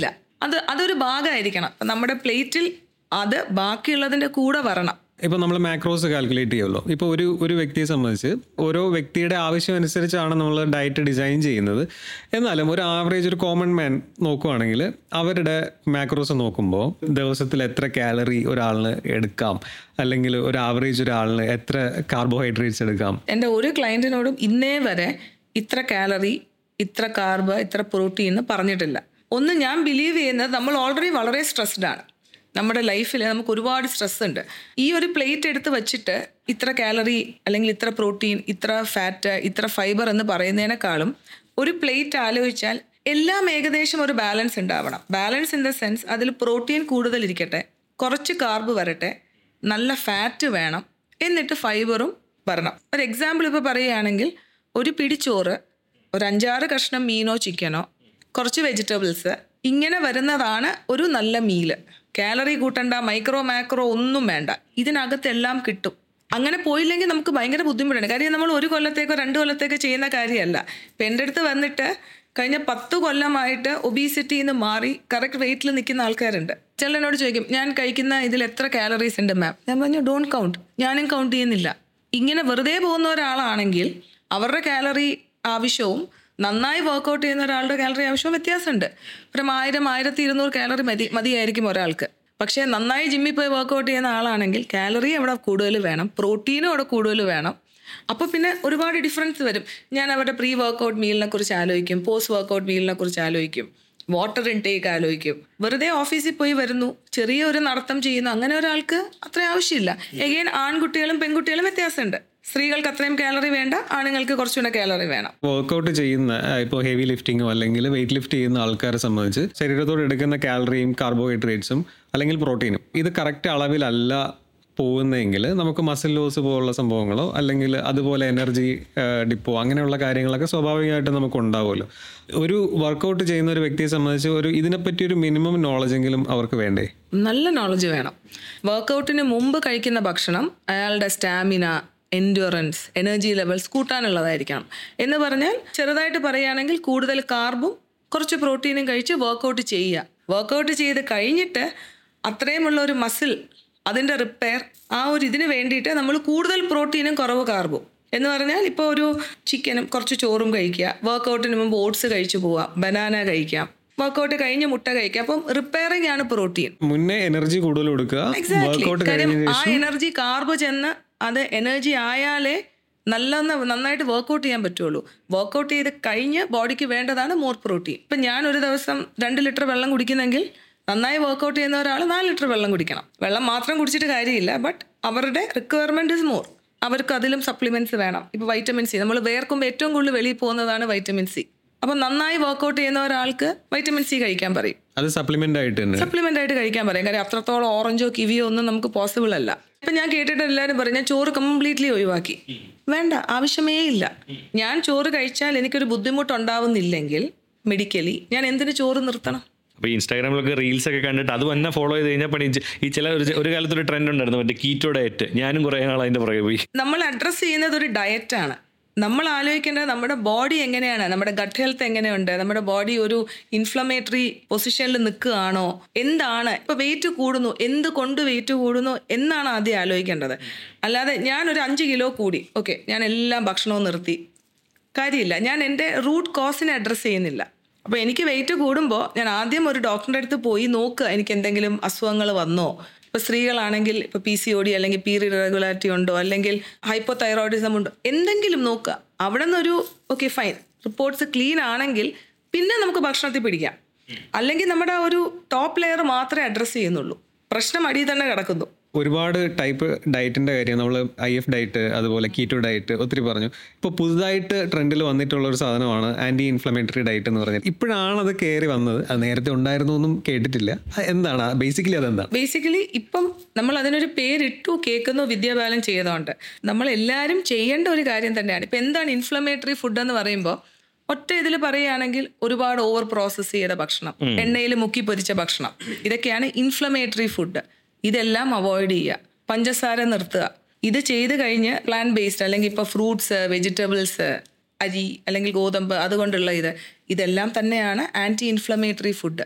അത് അതൊരു ഭാഗമായിരിക്കണം. നമ്മുടെ പ്ലേറ്റിൽ അത് ബാക്കിയുള്ളതിൻ്റെ കൂടെ വരണം. ഇപ്പോൾ നമ്മൾ മാക്രോസ് കാൽക്കുലേറ്റ് ചെയ്യുമല്ലോ. ഇപ്പോൾ ഒരു ഒരു വ്യക്തിയെ സംബന്ധിച്ച് ഓരോ വ്യക്തിയുടെ ആവശ്യം അനുസരിച്ചാണ് നമ്മൾ ഡയറ്റ് ഡിസൈൻ ചെയ്യുന്നത്. എന്നാലും ഒരു ആവറേജ് ഒരു കോമൺ മാൻ നോക്കുവാണെങ്കിൽ അവരുടെ മാക്രോസ് നോക്കുമ്പോൾ ദിവസത്തിൽ എത്ര കാലറി ഒരാളിന് എടുക്കാം, അല്ലെങ്കിൽ ഒരു ആവറേജ് ഒരാളിന് എത്ര കാർബോഹൈഡ്രേറ്റ്സ് എടുക്കാം. എൻ്റെ ഒരു ക്ലയൻറ്റിനോടും ഇന്നേ വരെ ഇത്ര കാലറി, ഇത്ര കാർബ്, ഇത്ര പ്രോട്ടീൻ എന്ന് പറഞ്ഞിട്ടില്ല. ഒന്ന്, ഞാൻ ബിലീവ് ചെയ്യുന്നത് നമ്മൾ ഓൾറെഡി വളരെ സ്ട്രെസ്ഡ് ആണ്. നമ്മുടെ ലൈഫിൽ നമുക്ക് ഒരുപാട് സ്ട്രെസ് ഉണ്ട്. ഈ ഒരു പ്ലേറ്റ് എടുത്ത് വെച്ചിട്ട് ഇത്ര കാലറി അല്ലെങ്കിൽ ഇത്ര പ്രോട്ടീൻ, ഇത്ര ഫാറ്റ്, ഇത്ര ഫൈബർ എന്ന് പറയുന്നതിനേക്കാളും ഒരു പ്ലേറ്റ് ആലോചിച്ചാൽ എല്ലാം ഏകദേശം ഒരു ബാലൻസ് ഉണ്ടാവണം. ബാലൻസ് ഇൻ ദ സെൻസ് അതിൽ പ്രോട്ടീൻ കൂടുതലിരിക്കട്ടെ, കുറച്ച് കാർബ് വരട്ടെ, നല്ല ഫാറ്റ് വേണം, എന്നിട്ട് ഫൈബറും വരണം. ഒരു എക്സാമ്പിൾ ഇപ്പോൾ പറയുകയാണെങ്കിൽ ഒരു പിടിച്ചോറ്, ഒരു അഞ്ചാറ് കഷ്ണം മീനോ ചിക്കനോ, കുറച്ച് വെജിറ്റബിൾസ്, ഇങ്ങനെ വരുന്നതാണ് ഒരു നല്ല മീല്. കാലറി കൂട്ടണ്ട, മൈക്രോ മാക്രോ ഒന്നും വേണ്ട, ഇതിനകത്തെല്ലാം കിട്ടും. അങ്ങനെ പോയില്ലെങ്കിൽ നമുക്ക് ഭയങ്കര ബുദ്ധിമുട്ടാണ്. കാര്യം നമ്മൾ ഒരു കൊല്ലത്തേക്കോ രണ്ട് കൊല്ലത്തേക്കോ ചെയ്യുന്ന കാര്യമല്ല. ഇപ്പം എൻ്റെ അടുത്ത് വന്നിട്ട് കഴിഞ്ഞ പത്ത് കൊല്ലമായിട്ട് ഒബീസിറ്റിയിൽ നിന്ന് മാറി കറക്റ്റ് വെയിറ്റിൽ നിൽക്കുന്ന ആൾക്കാരുണ്ട്. ചിലനോട് ചോദിക്കും, ഞാൻ കഴിക്കുന്ന ഇതിൽ എത്ര കാലറീസ് ഉണ്ട് മാം? ഞാൻ പറഞ്ഞു, ഡോണ്ട് കൗണ്ട്, ഞാനും കൗണ്ട് ചെയ്യുന്നില്ല. ഇങ്ങനെ വെറുതെ പോകുന്ന ഒരാളാണെങ്കിൽ അവരുടെ കാലറി ആവശ്യവും നന്നായി വർക്കൗട്ട് ചെയ്യുന്ന ഒരാളുടെ കാലറി ആവശ്യവും വ്യത്യാസമുണ്ട്. ഒരു ആയിരം ആയിരത്തി ഇരുന്നൂറ് കാലറി മതി മതിയായിരിക്കും ഒരാൾക്ക്. പക്ഷേ നന്നായി ജിമ്മിൽ പോയി വർക്കൗട്ട് ചെയ്യുന്ന ആളാണെങ്കിൽ കാലറി അവിടെ കൂടുതൽ വേണം, പ്രോട്ടീനും അവിടെ കൂടുതൽ വേണം. അപ്പോൾ പിന്നെ ഒരുപാട് ഡിഫറൻസ് വരും. ഞാൻ അവരുടെ പ്രീ വർക്കൗട്ട് മീലിനെ കുറിച്ച് ആലോചിക്കും, പോസ്റ്റ് വർക്കൗട്ട് മീലിനെ കുറിച്ച് ആലോചിക്കും, വാട്ടർ ഇൻടേക്ക് ആലോചിക്കും. വെറുതെ ഓഫീസിൽ പോയി വരുന്നു, ചെറിയ ഒരു നടത്തം ചെയ്യുന്നു, അങ്ങനെ ഒരാൾക്ക് അത്ര ആവശ്യമില്ല. എഗെയിൻ ആൺകുട്ടികളും പെൺകുട്ടികളും വ്യത്യാസമുണ്ട്. സ്ത്രീകൾക്ക് അത്രയും കാലറി വേണ്ട, ആണുങ്ങൾക്ക് കുറച്ചുകൂടെ കാലറി വേണം. വർക്കൗട്ട് ചെയ്യുന്ന ഇപ്പോൾ ഹെവി ലിഫ്റ്റിങ്ങോ അല്ലെങ്കിൽ വെയിറ്റ് ലിഫ്റ്റ് ചെയ്യുന്ന ആൾക്കാരെ സംബന്ധിച്ച് ശരീരത്തോട് എടുക്കുന്ന കാലറിയും കാർബോഹൈഡ്രേറ്റ്സും അല്ലെങ്കിൽ പ്രോട്ടീനും ഇത് കറക്റ്റ് അളവിലല്ല പോകുന്നതെങ്കിൽ നമുക്ക് മസിൽ ലോസ് പോലുള്ള സംഭവങ്ങളോ അല്ലെങ്കിൽ അതുപോലെ എനർജി ഡിപ്പോ അങ്ങനെയുള്ള കാര്യങ്ങളൊക്കെ സ്വാഭാവികമായിട്ട് നമുക്ക് ഉണ്ടാവുമല്ലോ. ഒരു വർക്കൗട്ട് ചെയ്യുന്ന ഒരു വ്യക്തിയെ സംബന്ധിച്ച് ഒരു ഇതിനെപ്പറ്റി ഒരു മിനിമം നോളജെങ്കിലും അവർക്ക് വേണ്ടേ? നല്ല നോളജ് വേണം. വർക്കൗട്ടിന് മുമ്പ് കഴിക്കുന്ന ഭക്ഷണം അയാളുടെ സ്റ്റാമിന, എൻഡ്യൂറൻസ്, എനർജി ലെവൽസ് കൂട്ടാനുള്ളതായിരിക്കണം. എന്ന് പറഞ്ഞാൽ ചെറുതായിട്ട് പറയുകയാണെങ്കിൽ കൂടുതൽ കാർബും കുറച്ച് പ്രോട്ടീനും കഴിച്ച് വർക്കൗട്ട് ചെയ്യുക. വർക്കൗട്ട് ചെയ്ത് കഴിഞ്ഞിട്ട് അത്രയുമുള്ള ഒരു മസിൽ, അതിൻ്റെ റിപ്പയർ, ആ ഒരു ഇതിന് വേണ്ടിയിട്ട് നമ്മൾ കൂടുതൽ പ്രോട്ടീനും കുറവ് കാർബും എന്ന് പറഞ്ഞാൽ ഇപ്പോൾ ഒരു ചിക്കനും കുറച്ച് ചോറും കഴിക്കുക, വർക്കൗട്ടിന് മുമ്പ് ഓട്സ് കഴിച്ചു പോവാം, ബനാന കഴിക്കാം, വർക്കൗട്ട് കഴിഞ്ഞ് മുട്ട കഴിക്കാം. അപ്പം റിപ്പയറിംഗ് ആണ് പ്രോട്ടീൻ. മുന്നേ എനർജി കൂടുതൽ കൊടുക്കുക. എക്സാക്ട്ലി. ആ എനർജി കാർബ് ചെന്ന് അത് എനർജി ആയാലേ നല്ല നന്നായിട്ട് വർക്കൗട്ട് ചെയ്യാൻ പറ്റുള്ളൂ. വർക്കൗട്ട് ചെയ്ത് കഴിഞ്ഞ് ബോഡിക്ക് വേണ്ടതാണ് മോർ പ്രോട്ടീൻ. ഇപ്പം ഞാൻ ഒരു ദിവസം രണ്ട് ലിറ്റർ വെള്ളം കുടിക്കുന്നെങ്കിൽ നന്നായി വർക്കൗട്ട് ചെയ്യുന്ന ഒരാൾ നാല് ലിറ്റർ വെള്ളം കുടിക്കണം. വെള്ളം മാത്രം കുടിച്ചിട്ട് കാര്യമില്ല, ബട്ട് അവരുടെ റിക്വയർമെൻറ്റ് ഇസ് മോർ. അവർക്ക് അതിലും സപ്ലിമെൻറ്റ്സ് വേണം. ഇപ്പോൾ വൈറ്റമിൻ സി, നമ്മൾ വേർക്കുമ്പോൾ ഏറ്റവും കൂടുതൽ വെളിയിൽ പോകുന്നതാണ് വൈറ്റമിൻ സി. അപ്പം നന്നായി വർക്കൗട്ട് ചെയ്യുന്ന ഒരാൾക്ക് വൈറ്റമിൻ സി കഴിക്കാൻ പറയും. അത് സപ്ലിമെന്റ് ആയിട്ട് സപ്ലിമെന്റ് ആയിട്ട് കഴിക്കാൻ പറയും. കാര്യം അത്രത്തോളം ഓറഞ്ചോ കിവിയോ ഒന്നും നമുക്ക് പോസിബിൾ അല്ല. ഇപ്പം ഞാൻ കേട്ടിട്ട് എല്ലാവരും പറയും ഞാൻ ചോറ് കംപ്ലീറ്റ്ലി ഒഴിവാക്കി. വേണ്ട, ആവശ്യമേ ഇല്ല. ഞാൻ ചോറ് കഴിച്ചാൽ എനിക്കൊരു ബുദ്ധിമുട്ടുണ്ടാവുന്നില്ലെങ്കിൽ മെഡിക്കലി ഞാൻ എന്തിനു ചോറ് നിർത്തണം? അപ്പോൾ ഇൻസ്റ്റാഗ്രാമിലൊക്കെ റീൽസ് ഒക്കെ കണ്ടിട്ട് അത് തന്നെ ഫോളോ ചെയ്ത് കഴിഞ്ഞാൽ പണി ഈ ചില ഒരു കാലത്തൊരു ട്രെൻഡ് ഉണ്ടായിരുന്നു, മറ്റേ കീറ്റോ ഡയറ്റ്. ഞാനും കുറേ നാൾ അതിൻ്റെ പുറകെ പോയി. നമ്മൾ അഡ്രസ്സ് ചെയ്യുന്നത് ഒരു ഡയറ്റാണ്. നമ്മൾ ആലോചിക്കേണ്ടത് നമ്മുടെ ബോഡി എങ്ങനെയാണ്, നമ്മുടെ ഗട്ട് ഹെൽത്ത് എങ്ങനെയുണ്ട്, നമ്മുടെ ബോഡി ഒരു ഇൻഫ്ലമേറ്ററി പൊസിഷനിൽ നിൽക്കുകയാണോ, എന്താണ്. ഇപ്പോൾ വെയിറ്റ് കൂടുന്നു, എന്ത് കൊണ്ട് വെയിറ്റ് കൂടുന്നു എന്നാണ് ആദ്യം ആലോചിക്കേണ്ടത്. അല്ലാതെ ഞാനൊരു അഞ്ച് കിലോ കൂടി, ഓക്കെ, ഞാൻ എല്ലാം ഭക്ഷണവും നിർത്തി, കാര്യമില്ല. ഞാൻ എൻ്റെ റൂട്ട് കോസിനെ അഡ്രസ്സ് ചെയ്യുന്നില്ല. അപ്പോൾ എനിക്ക് വെയിറ്റ് കൂടുമ്പോൾ ഞാൻ ആദ്യം ഒരു ഡോക്ടറുടെ അടുത്ത് പോയി നോക്കുക, എനിക്ക് എന്തെങ്കിലും അസുഖങ്ങൾ വന്നോ. ഇപ്പോൾ സ്ത്രീകളാണെങ്കിൽ ഇപ്പോൾ പി സി ഒ ഡി അല്ലെങ്കിൽ പീരിയഡ് ഇറഗുലാരിറ്റി ഉണ്ടോ, അല്ലെങ്കിൽ ഹൈപ്പോ തൈറോയിഡിസം ഉണ്ടോ, എന്തെങ്കിലും നോക്കുക. അവിടെ നിന്നൊരു ഓക്കെ ഫൈൻ റിപ്പോർട്ട്സ് ക്ലീൻ ആണെങ്കിൽ പിന്നെ നമുക്ക് ഭക്ഷണത്തിൽ പിടിക്കാം. അല്ലെങ്കിൽ നമ്മുടെ ഒരു ടോപ്പ് ലെയർ മാത്രമേ അഡ്രസ്സ് ചെയ്യുന്നുള്ളൂ, പ്രശ്നം അടിയിൽ തന്നെ കിടക്കുന്നു. ഒരുപാട് ടൈപ്പ് ഡയറ്റിൻ്റെ കാര്യം നമ്മൾ ഐ എഫ് ഡയറ്റ്, അതുപോലെ കീറ്റോ ഡയറ്റ് ഒത്തിരി പറഞ്ഞു. ഇപ്പോൾ പുതുതായിട്ട് ട്രെൻഡിൽ വന്നിട്ടുള്ള ഒരു സാധനമാണ് ആൻറ്റി ഇൻഫ്ലമേറ്ററി ഡയറ്റ് എന്ന് പറഞ്ഞാൽ. ഇപ്പോഴാണ് അത് കയറി വന്നത്, അത് നേരത്തെ ഉണ്ടായിരുന്നു ഒന്നും കേട്ടിട്ടില്ല. എന്താണ് ബേസിക്കലി അതെന്താണ്? ബേസിക്കലി ഇപ്പം നമ്മൾ അതിനൊരു പേരിട്ടു, കേൾക്കുന്നു, വിദ്യാബാലൻ ചെയ്തതുകൊണ്ട് നമ്മൾ എല്ലാവരും ചെയ്യേണ്ട ഒരു കാര്യം തന്നെയാണ്. ഇപ്പം എന്താണ് ഇൻഫ്ലമേറ്ററി ഫുഡ് എന്ന് പറയുമ്പോൾ ഒറ്റ ഇതിൽ പറയുകയാണെങ്കിൽ ഒരുപാട് ഓവർ പ്രോസസ്സ് ചെയ്ത ഭക്ഷണം, എണ്ണയിൽ മുക്കി പൊരിച്ച ഭക്ഷണം, ഇതൊക്കെയാണ് ഇൻഫ്ലമേറ്ററി ഫുഡ്. ഇതെല്ലാം അവോയ്ഡ് ചെയ്യുക, പഞ്ചസാര നിർത്തുക. ഇത് ചെയ്ത് കഴിഞ്ഞ് പ്ലാന്റ് ബേസ്ഡ് അല്ലെങ്കിൽ ഇപ്പോൾ ഫ്രൂട്ട്സ്, വെജിറ്റബിൾസ്, അരി അല്ലെങ്കിൽ ഗോതമ്പ് അതുകൊണ്ടുള്ള ഇത് ഇതെല്ലാം തന്നെയാണ് ആൻറ്റി ഇൻഫ്ലമേറ്ററി ഫുഡ്.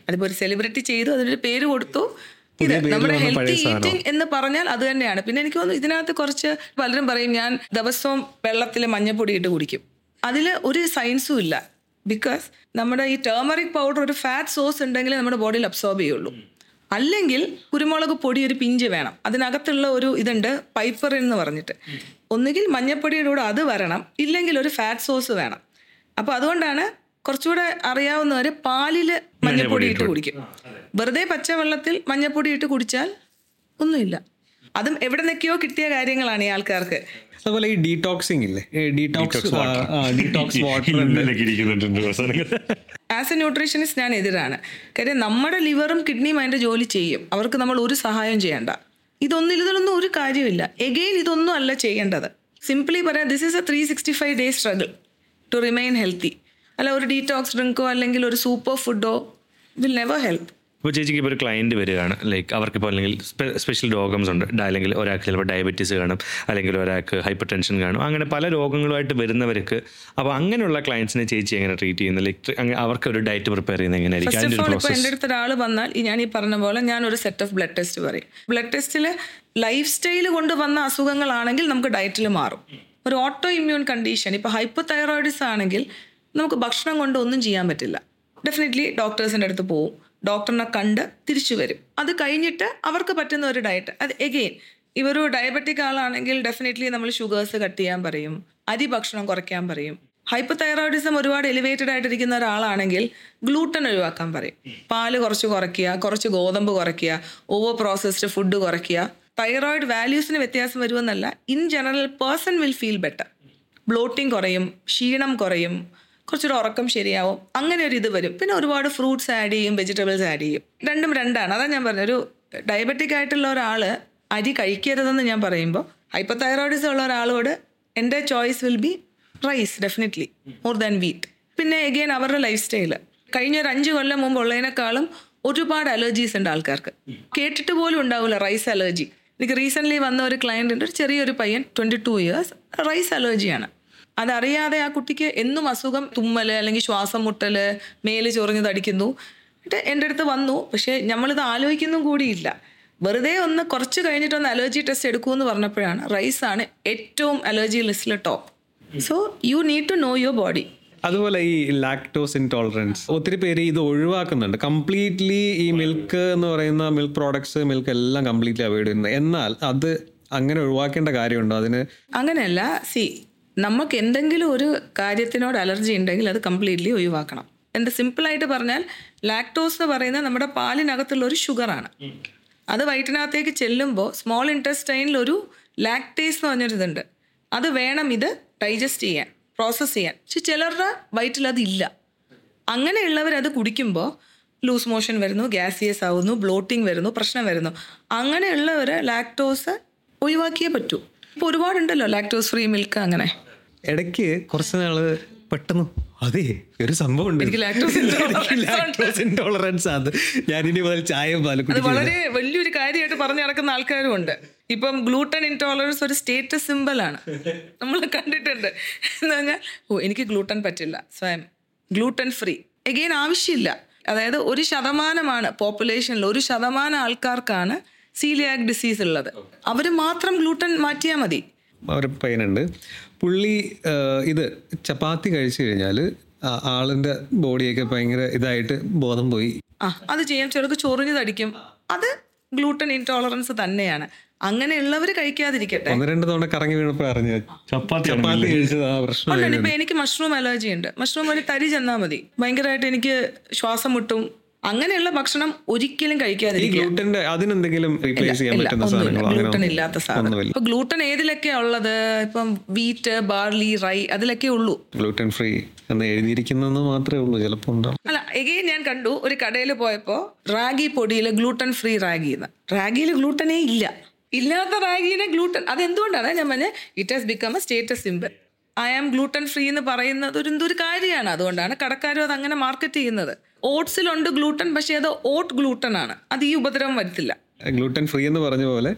അതിപ്പോൾ ഒരു സെലിബ്രിറ്റി ചെയ്തു, അതിനൊരു പേര് കൊടുത്തു. ഇത് നമ്മുടെ ഹെൽത്തി ഈറ്റിംഗ് എന്ന് പറഞ്ഞാൽ അത് തന്നെയാണ്. പിന്നെ എനിക്ക് തോന്നുന്നു ഇതിനകത്ത് കുറച്ച് പലരും പറയും ഞാൻ ദിവസവും വെള്ളത്തിൽ മഞ്ഞപ്പൊടി ഇട്ട് കുടിക്കും. അതിൽ ഒരു സയൻസും ഇല്ല. ബിക്കോസ് നമ്മുടെ ഈ ടേമറിക് പൗഡർ ഒരു ഫാറ്റ് സോഴ്സ് ഉണ്ടെങ്കിൽ നമ്മുടെ ബോഡിയിൽ അബ്സോർബ് ചെയ്യുള്ളൂ. അല്ലെങ്കിൽ കുരുമുളക് പൊടി ഒരു പിഞ്ച് വേണം. അതിനകത്തുള്ള ഒരു ഇതുണ്ട് പൈപ്പറിൻ എന്ന് പറഞ്ഞിട്ട്. ഒന്നുകിൽ മഞ്ഞപ്പൊടിയുടെ കൂടെ അത് വരണം, ഇല്ലെങ്കിൽ ഒരു ഫാറ്റ് സോഴ്സ് വേണം. അപ്പോൾ അതുകൊണ്ടാണ് കുറച്ചുകൂടെ അറിയാവുന്നവർ പാലിൽ മഞ്ഞപ്പൊടി ഇട്ട് കുടിക്കും. വെറുതെ പച്ചവെള്ളത്തിൽ മഞ്ഞപ്പൊടി ഇട്ട് കുടിച്ചാൽ ഒന്നുമില്ല. അതും എവിടെ നിന്നൊക്കെയോ കിട്ടിയ കാര്യങ്ങളാണ് ഈ ആൾക്കാർക്ക്. അതുപോലെ ഈ ഡീടോക്സിങ് ഇല്ലേ, detox detox water as a nutritionist ഞാൻ എതിരാണ്. കാര്യം നമ്മുടെ ലിവറും കിഡ്നിയും അതിൻ്റെ ജോലി ചെയ്യും. അവർക്ക് നമ്മൾ ഒരു സഹായം ചെയ്യേണ്ട. ഇതൊന്നും ഇതിലൊന്നും ഒരു കാര്യമില്ല. എഗെയിൻ ഇതൊന്നും അല്ല ചെയ്യേണ്ടത്. സിംപ്ലി പറയാം, this is a three sixty five day struggle to remain healthy. അല്ല ഒരു ഡീടോക്സ് ഡ്രിങ്കോ അല്ലെങ്കിൽ ഒരു സൂപ്പർ ഫുഡോ വിൽ നെവർ ഹെൽപ്പ്. ഇപ്പോൾ ചേച്ചിക്ക് ഇപ്പോൾ ഒരു ക്ലയൻറ്റ് വരികയാണ്, ലൈക്ക് അവർക്കിപ്പോൾ അല്ലെങ്കിൽ സ്പെഷ്യൽ രോഗംസ് ഉണ്ട്, അല്ലെങ്കിൽ ഒരാൾക്ക് ചിലപ്പോൾ ഡയബറ്റീസ് കാണും, അല്ലെങ്കിൽ ഒരാൾക്ക് ഹൈപ്പർ ടെൻഷൻ കാണും, അങ്ങനെ പല രോഗങ്ങളുമായിട്ട് വരുന്നവർക്ക്. അപ്പോൾ അങ്ങനെയുള്ള ക്ലയൻസിനെ ചേച്ചി എങ്ങനെ ട്രീറ്റ് ചെയ്യുന്നത്? ലൈക്ക് അവർക്ക് ഒരു ഡയറ്റ് പ്രിപ്പയർ ചെയ്യുന്നത് എങ്ങനെയായിരിക്കും? ഫസ്റ്റ് ഓഫ് ഓൾ ഇപ്പോൾ എൻ്റെ അടുത്ത് ഒരാൾ വന്നാൽ ഈ ഞാൻ ഈ പറഞ്ഞ പോലെ ഞാനൊരു സെറ്റ് ഓഫ് ബ്ലഡ് ടെസ്റ്റ് പറയും. ബ്ലഡ് ടെസ്റ്റിൽ ലൈഫ് സ്റ്റൈൽ കൊണ്ട് വന്ന അസുഖങ്ങളാണെങ്കിൽ നമുക്ക് ഡയറ്റിൽ മാറും. ഒരു ഓട്ടോ ഇമ്മ്യൂൺ കണ്ടീഷൻ, ഇപ്പോൾ ഹൈപ്പർ തൈറോയിഡിസ് ആണെങ്കിൽ നമുക്ക് ഭക്ഷണം കൊണ്ട് ഒന്നും ചെയ്യാൻ പറ്റില്ല. ഡെഫിനറ്റ്ലി ഡോക്ടേഴ്സിൻ്റെ അടുത്ത് പോവും, ഡോക്ടറിനെ കണ്ട് തിരിച്ചു വരും. അത് കഴിഞ്ഞിട്ട് അവർക്ക് പറ്റുന്ന ഒരു ഡയറ്റ്. അത് എഗെയിൻ ഇവർ ഡയബറ്റിക് ആളാണെങ്കിൽ ഡെഫിനറ്റ്ലി നമ്മൾ ഷുഗേഴ്സ് കട്ട് ചെയ്യാൻ പറയും, അരി ഭക്ഷണം കുറയ്ക്കാൻ പറയും. ഹൈപ്പർ തൈറോയിഡിസം ഒരുപാട് എലിവേറ്റഡ് ആയിട്ടിരിക്കുന്ന ഒരാളാണെങ്കിൽ ഗ്ലൂട്ടൻ ഒഴിവാക്കാൻ പറയും. പാല് കുറച്ച് കുറയ്ക്കുക, കുറച്ച് ഗോതമ്പ് കുറയ്ക്കുക, ഓവർ പ്രോസസ്ഡ് ഫുഡ് കുറയ്ക്കുക. തൈറോയിഡ് വാല്യൂസിന് വ്യത്യാസം വരുമെന്നല്ല, in general person will feel better. Bloating കുറയും, ക്ഷീണം കുറയും, കുറച്ചൊരു ഉറക്കം ശരിയാവും. അങ്ങനെ ഒരു ഇത് വരും. പിന്നെ ഒരുപാട് ഫ്രൂട്ട്സ് ആഡ് ചെയ്യും, വെജിറ്റബിൾസ് ആഡ് ചെയ്യും. രണ്ടും രണ്ടാണ്. അതാ ഞാൻ പറഞ്ഞത്, ഒരു ഡയബറ്റിക് ആയിട്ടുള്ള ഒരാൾ അരി കഴിക്കരുതെന്ന് ഞാൻ പറയുമ്പോൾ ഹൈപ്പർ തൈറോയിഡിസം ഉള്ള ഒരാളോട് എൻ്റെ choice will be rice definitely more than wheat. പിന്നെ എഗെയിൻ അവരുടെ ലൈഫ് സ്റ്റൈല് കഴിഞ്ഞ ഒരു അഞ്ച് കൊല്ലം മുമ്പ് ഉള്ളതിനേക്കാളും ഒരുപാട് അലർജീസ് ഉണ്ട് ആൾക്കാർക്ക്. കേട്ടിട്ട് പോലും ഉണ്ടാവില്ല റൈസ് അലർജി. എനിക്ക് റീസെൻ്റ്ലി വന്ന ഒരു ക്ലയൻ്റ് ഉണ്ട്, ഒരു ചെറിയൊരു പയ്യൻ, ട്വൻറ്റി ടു ഇയേഴ്സ്, റൈസ് അലർജിയാണ്. അതറിയാതെ ആ കുട്ടിക്ക് എന്നും അസുഖം, തുമ്മൽ അല്ലെങ്കിൽ ശ്വാസം മുട്ടൽ, മേല് ചൊറിഞ്ഞ് തടിക്കുന്നു. എന്നിട്ട് എൻ്റെ അടുത്ത് വന്നു. പക്ഷേ നമ്മളിത് ആലോചിക്കുന്നതും കൂടിയില്ല. വെറുതെ ഒന്ന് കുറച്ച് കഴിഞ്ഞിട്ടൊന്ന് അലർജി ടെസ്റ്റ് എടുക്കുമെന്ന് പറഞ്ഞപ്പോഴാണ് റൈസാണ് ഏറ്റവും അലർജി ലിസ്റ്റിൽ top. So you need to know your body. അതുപോലെ ഈ ലാക്ടോസ് ഇൻടോളറൻസ്, ഒത്തിരി പേര് ഇത് ഒഴിവാക്കുന്നുണ്ട് കംപ്ലീറ്റ്ലി. ഈ മിൽക്ക് എന്ന് പറയുന്ന മിൽക്ക് പ്രോഡക്ട്സ്, മിൽക്ക് എല്ലാം കംപ്ലീറ്റ്ലി അവോയ്ഡ് ചെയ്യുന്നത്. എന്നാൽ അത് അങ്ങനെ ഒഴിവാക്കേണ്ട കാര്യമുണ്ടോ? അതിന് അങ്ങനെയല്ല. സി, നമുക്ക് എന്തെങ്കിലും ഒരു കാര്യത്തിനോട് അലർജി ഉണ്ടെങ്കിൽ അത് കംപ്ലീറ്റ്ലി ഒഴിവാക്കണം. എന്താ സിമ്പിളായിട്ട് പറഞ്ഞാൽ, ലാക്ടോസ് എന്ന് പറയുന്നത് നമ്മുടെ പാലിനകത്തുള്ള ഒരു ഷുഗറാണ്. അത് വയറ്റിനകത്തേക്ക് ചെല്ലുമ്പോൾ സ്മോൾ ഇൻറ്റസ്റ്റൈനിൽ ഒരു ലാക്ടേസ് എന്ന് പറഞ്ഞൊരിതുണ്ട്. അത് വേണം ഇത് ഡൈജസ്റ്റ് ചെയ്യാൻ, പ്രോസസ്സ് ചെയ്യാൻ. പക്ഷെ ചിലരുടെ വയറ്റിൽ അതില്ല. അങ്ങനെയുള്ളവരത് കുടിക്കുമ്പോൾ ലൂസ് മോഷൻ വരുന്നു, ഗ്യാസിയസ് ആവുന്നു, ബ്ലോട്ടിങ് വരുന്നു, പ്രശ്നം വരുന്നു. അങ്ങനെയുള്ളവർ ലാക്ടോസ് ഒഴിവാക്കിയേ പറ്റൂ. ഇപ്പോൾ ഒരുപാടുണ്ടല്ലോ ലാക്ടോസ് ഫ്രീ മിൽക്ക്. അങ്ങനെ ഇടയ്ക്ക് കുറച്ച് നാള് പെട്ടെന്ന് അതെ ഒരു സംഭവം ഉണ്ട്, എനിക്ക് ലാക്ടോസ് ലാക്ടോസ് ഇൻടോളറൻസ്. അത് ഞാനിനി മുതൽ ചായയും പാലും അത് വളരെ വലിയൊരു കാര്യമായിട്ട് പറഞ്ഞു നടക്കുന്ന ആൾക്കാരും ഉണ്ട്. ഇപ്പം ഗ്ലൂട്ടൻ ഇൻടോളറൻസ് ഒരു സ്റ്റേറ്റസ് സിമ്പിളാണ്, നമ്മൾ കണ്ടിട്ടുണ്ട്. എന്ന് പറഞ്ഞാൽ ഓ എനിക്ക് ഗ്ലൂട്ടൻ പറ്റില്ല, സ്വയം ഗ്ലൂട്ടൻ ഫ്രീ. എഗെയിൻ ആവശ്യമില്ല. അതായത് ഒരു ശതമാനമാണ് പോപ്പുലേഷനിൽ, ഒരു ശതമാനം ആൾക്കാർക്കാണ് സീലിയാക് ഡിസീസ് ഉള്ളത്. അവർ മാത്രം ഗ്ലൂട്ടൻ മാറ്റിയാൽ മതി. ഒരു പയ്യനുണ്ട്, പുള്ളി ഇത് ചപ്പാത്തി കഴിച്ചു കഴിഞ്ഞാൽ ആളിൻ്റെ ബോഡിയൊക്കെ ഭയങ്കര ഇതായിട്ട് ബോധം പോയി. ആ അത് ചെയ്യാം. ചിലർക്ക് ചൊറിഞ്ഞ് തടിക്കും. അത് ഗ്ലൂട്ടൻ ഇൻടോളറൻസ് തന്നെയാണ്. അങ്ങനെയുള്ളവർ കഴിക്കാതിരിക്കട്ടെ. ഒന്ന് രണ്ട് തവണ കറങ്ങി വീണപ്പോൾ അറിഞ്ഞു ചപ്പാത്തി ചപ്പാത്തി കഴിച്ചത് ആ പ്രശ്നം. ഇപ്പൊ എനിക്ക് മഷ്റൂം അലർജി ഉണ്ട്. മഷ്റൂം ഒരു തരി ചെന്നാൽ മതി, ഭയങ്കരമായിട്ട് എനിക്ക് ശ്വാസം മുട്ടും. അങ്ങനെയുള്ള ഭക്ഷണം ഒരിക്കലും കഴിക്കാതിരിക്കുക. അതിനെന്തെങ്കിലും ഗ്ലൂട്ടൻ ഇല്ലാത്ത സാധനം. ഇപ്പൊ ഗ്ലൂട്ടൻ ഏതിലൊക്കെയാ ഉള്ളത്? ഇപ്പം വീറ്റ്, ബാർലി, റൈ, അതിലൊക്കെ ഉള്ളൂ. ഗ്ലൂട്ടൻ ഫ്രീ എന്ന് എഴുതിയിരിക്കുന്നത് മാത്രമേ ഉള്ളൂ. ചിലപ്പോൾ അല്ല, എഗെയിൻ ഞാൻ കണ്ടു ഒരു കടയിൽ പോയപ്പോ റാഗി പൊടിയിൽ ഗ്ലൂട്ടൻ ഫ്രീ റാഗി എന്ന്. റാഗിയിൽ ഗ്ലൂട്ടനേ ഇല്ല. ഇല്ലാത്ത റാഗിനെ ഗ്ലൂട്ടൻ. അതെന്തുകൊണ്ടാണ് ഞാൻ പറഞ്ഞത്? It has become a status simple. I am gluten free എന്ന് പറയുന്നത് ഒരു എന്തൊരു കാര്യമാണ്. അതുകൊണ്ടാണ് കടക്കാരും അത് അങ്ങനെ മാർക്കറ്റ് ചെയ്യുന്നത്. ഓട്സിലുണ്ട് ഗ്ലൂട്ടൻ, പക്ഷേ അത് ഓട്ട് ഗ്ലൂട്ടൻ ആണ്. അത് ഈ ഉപദ്രവം വരുത്തില്ല. ഗ്ലൂട്ടൻ ഫ്രീ എന്ന് പറഞ്ഞ പോലെ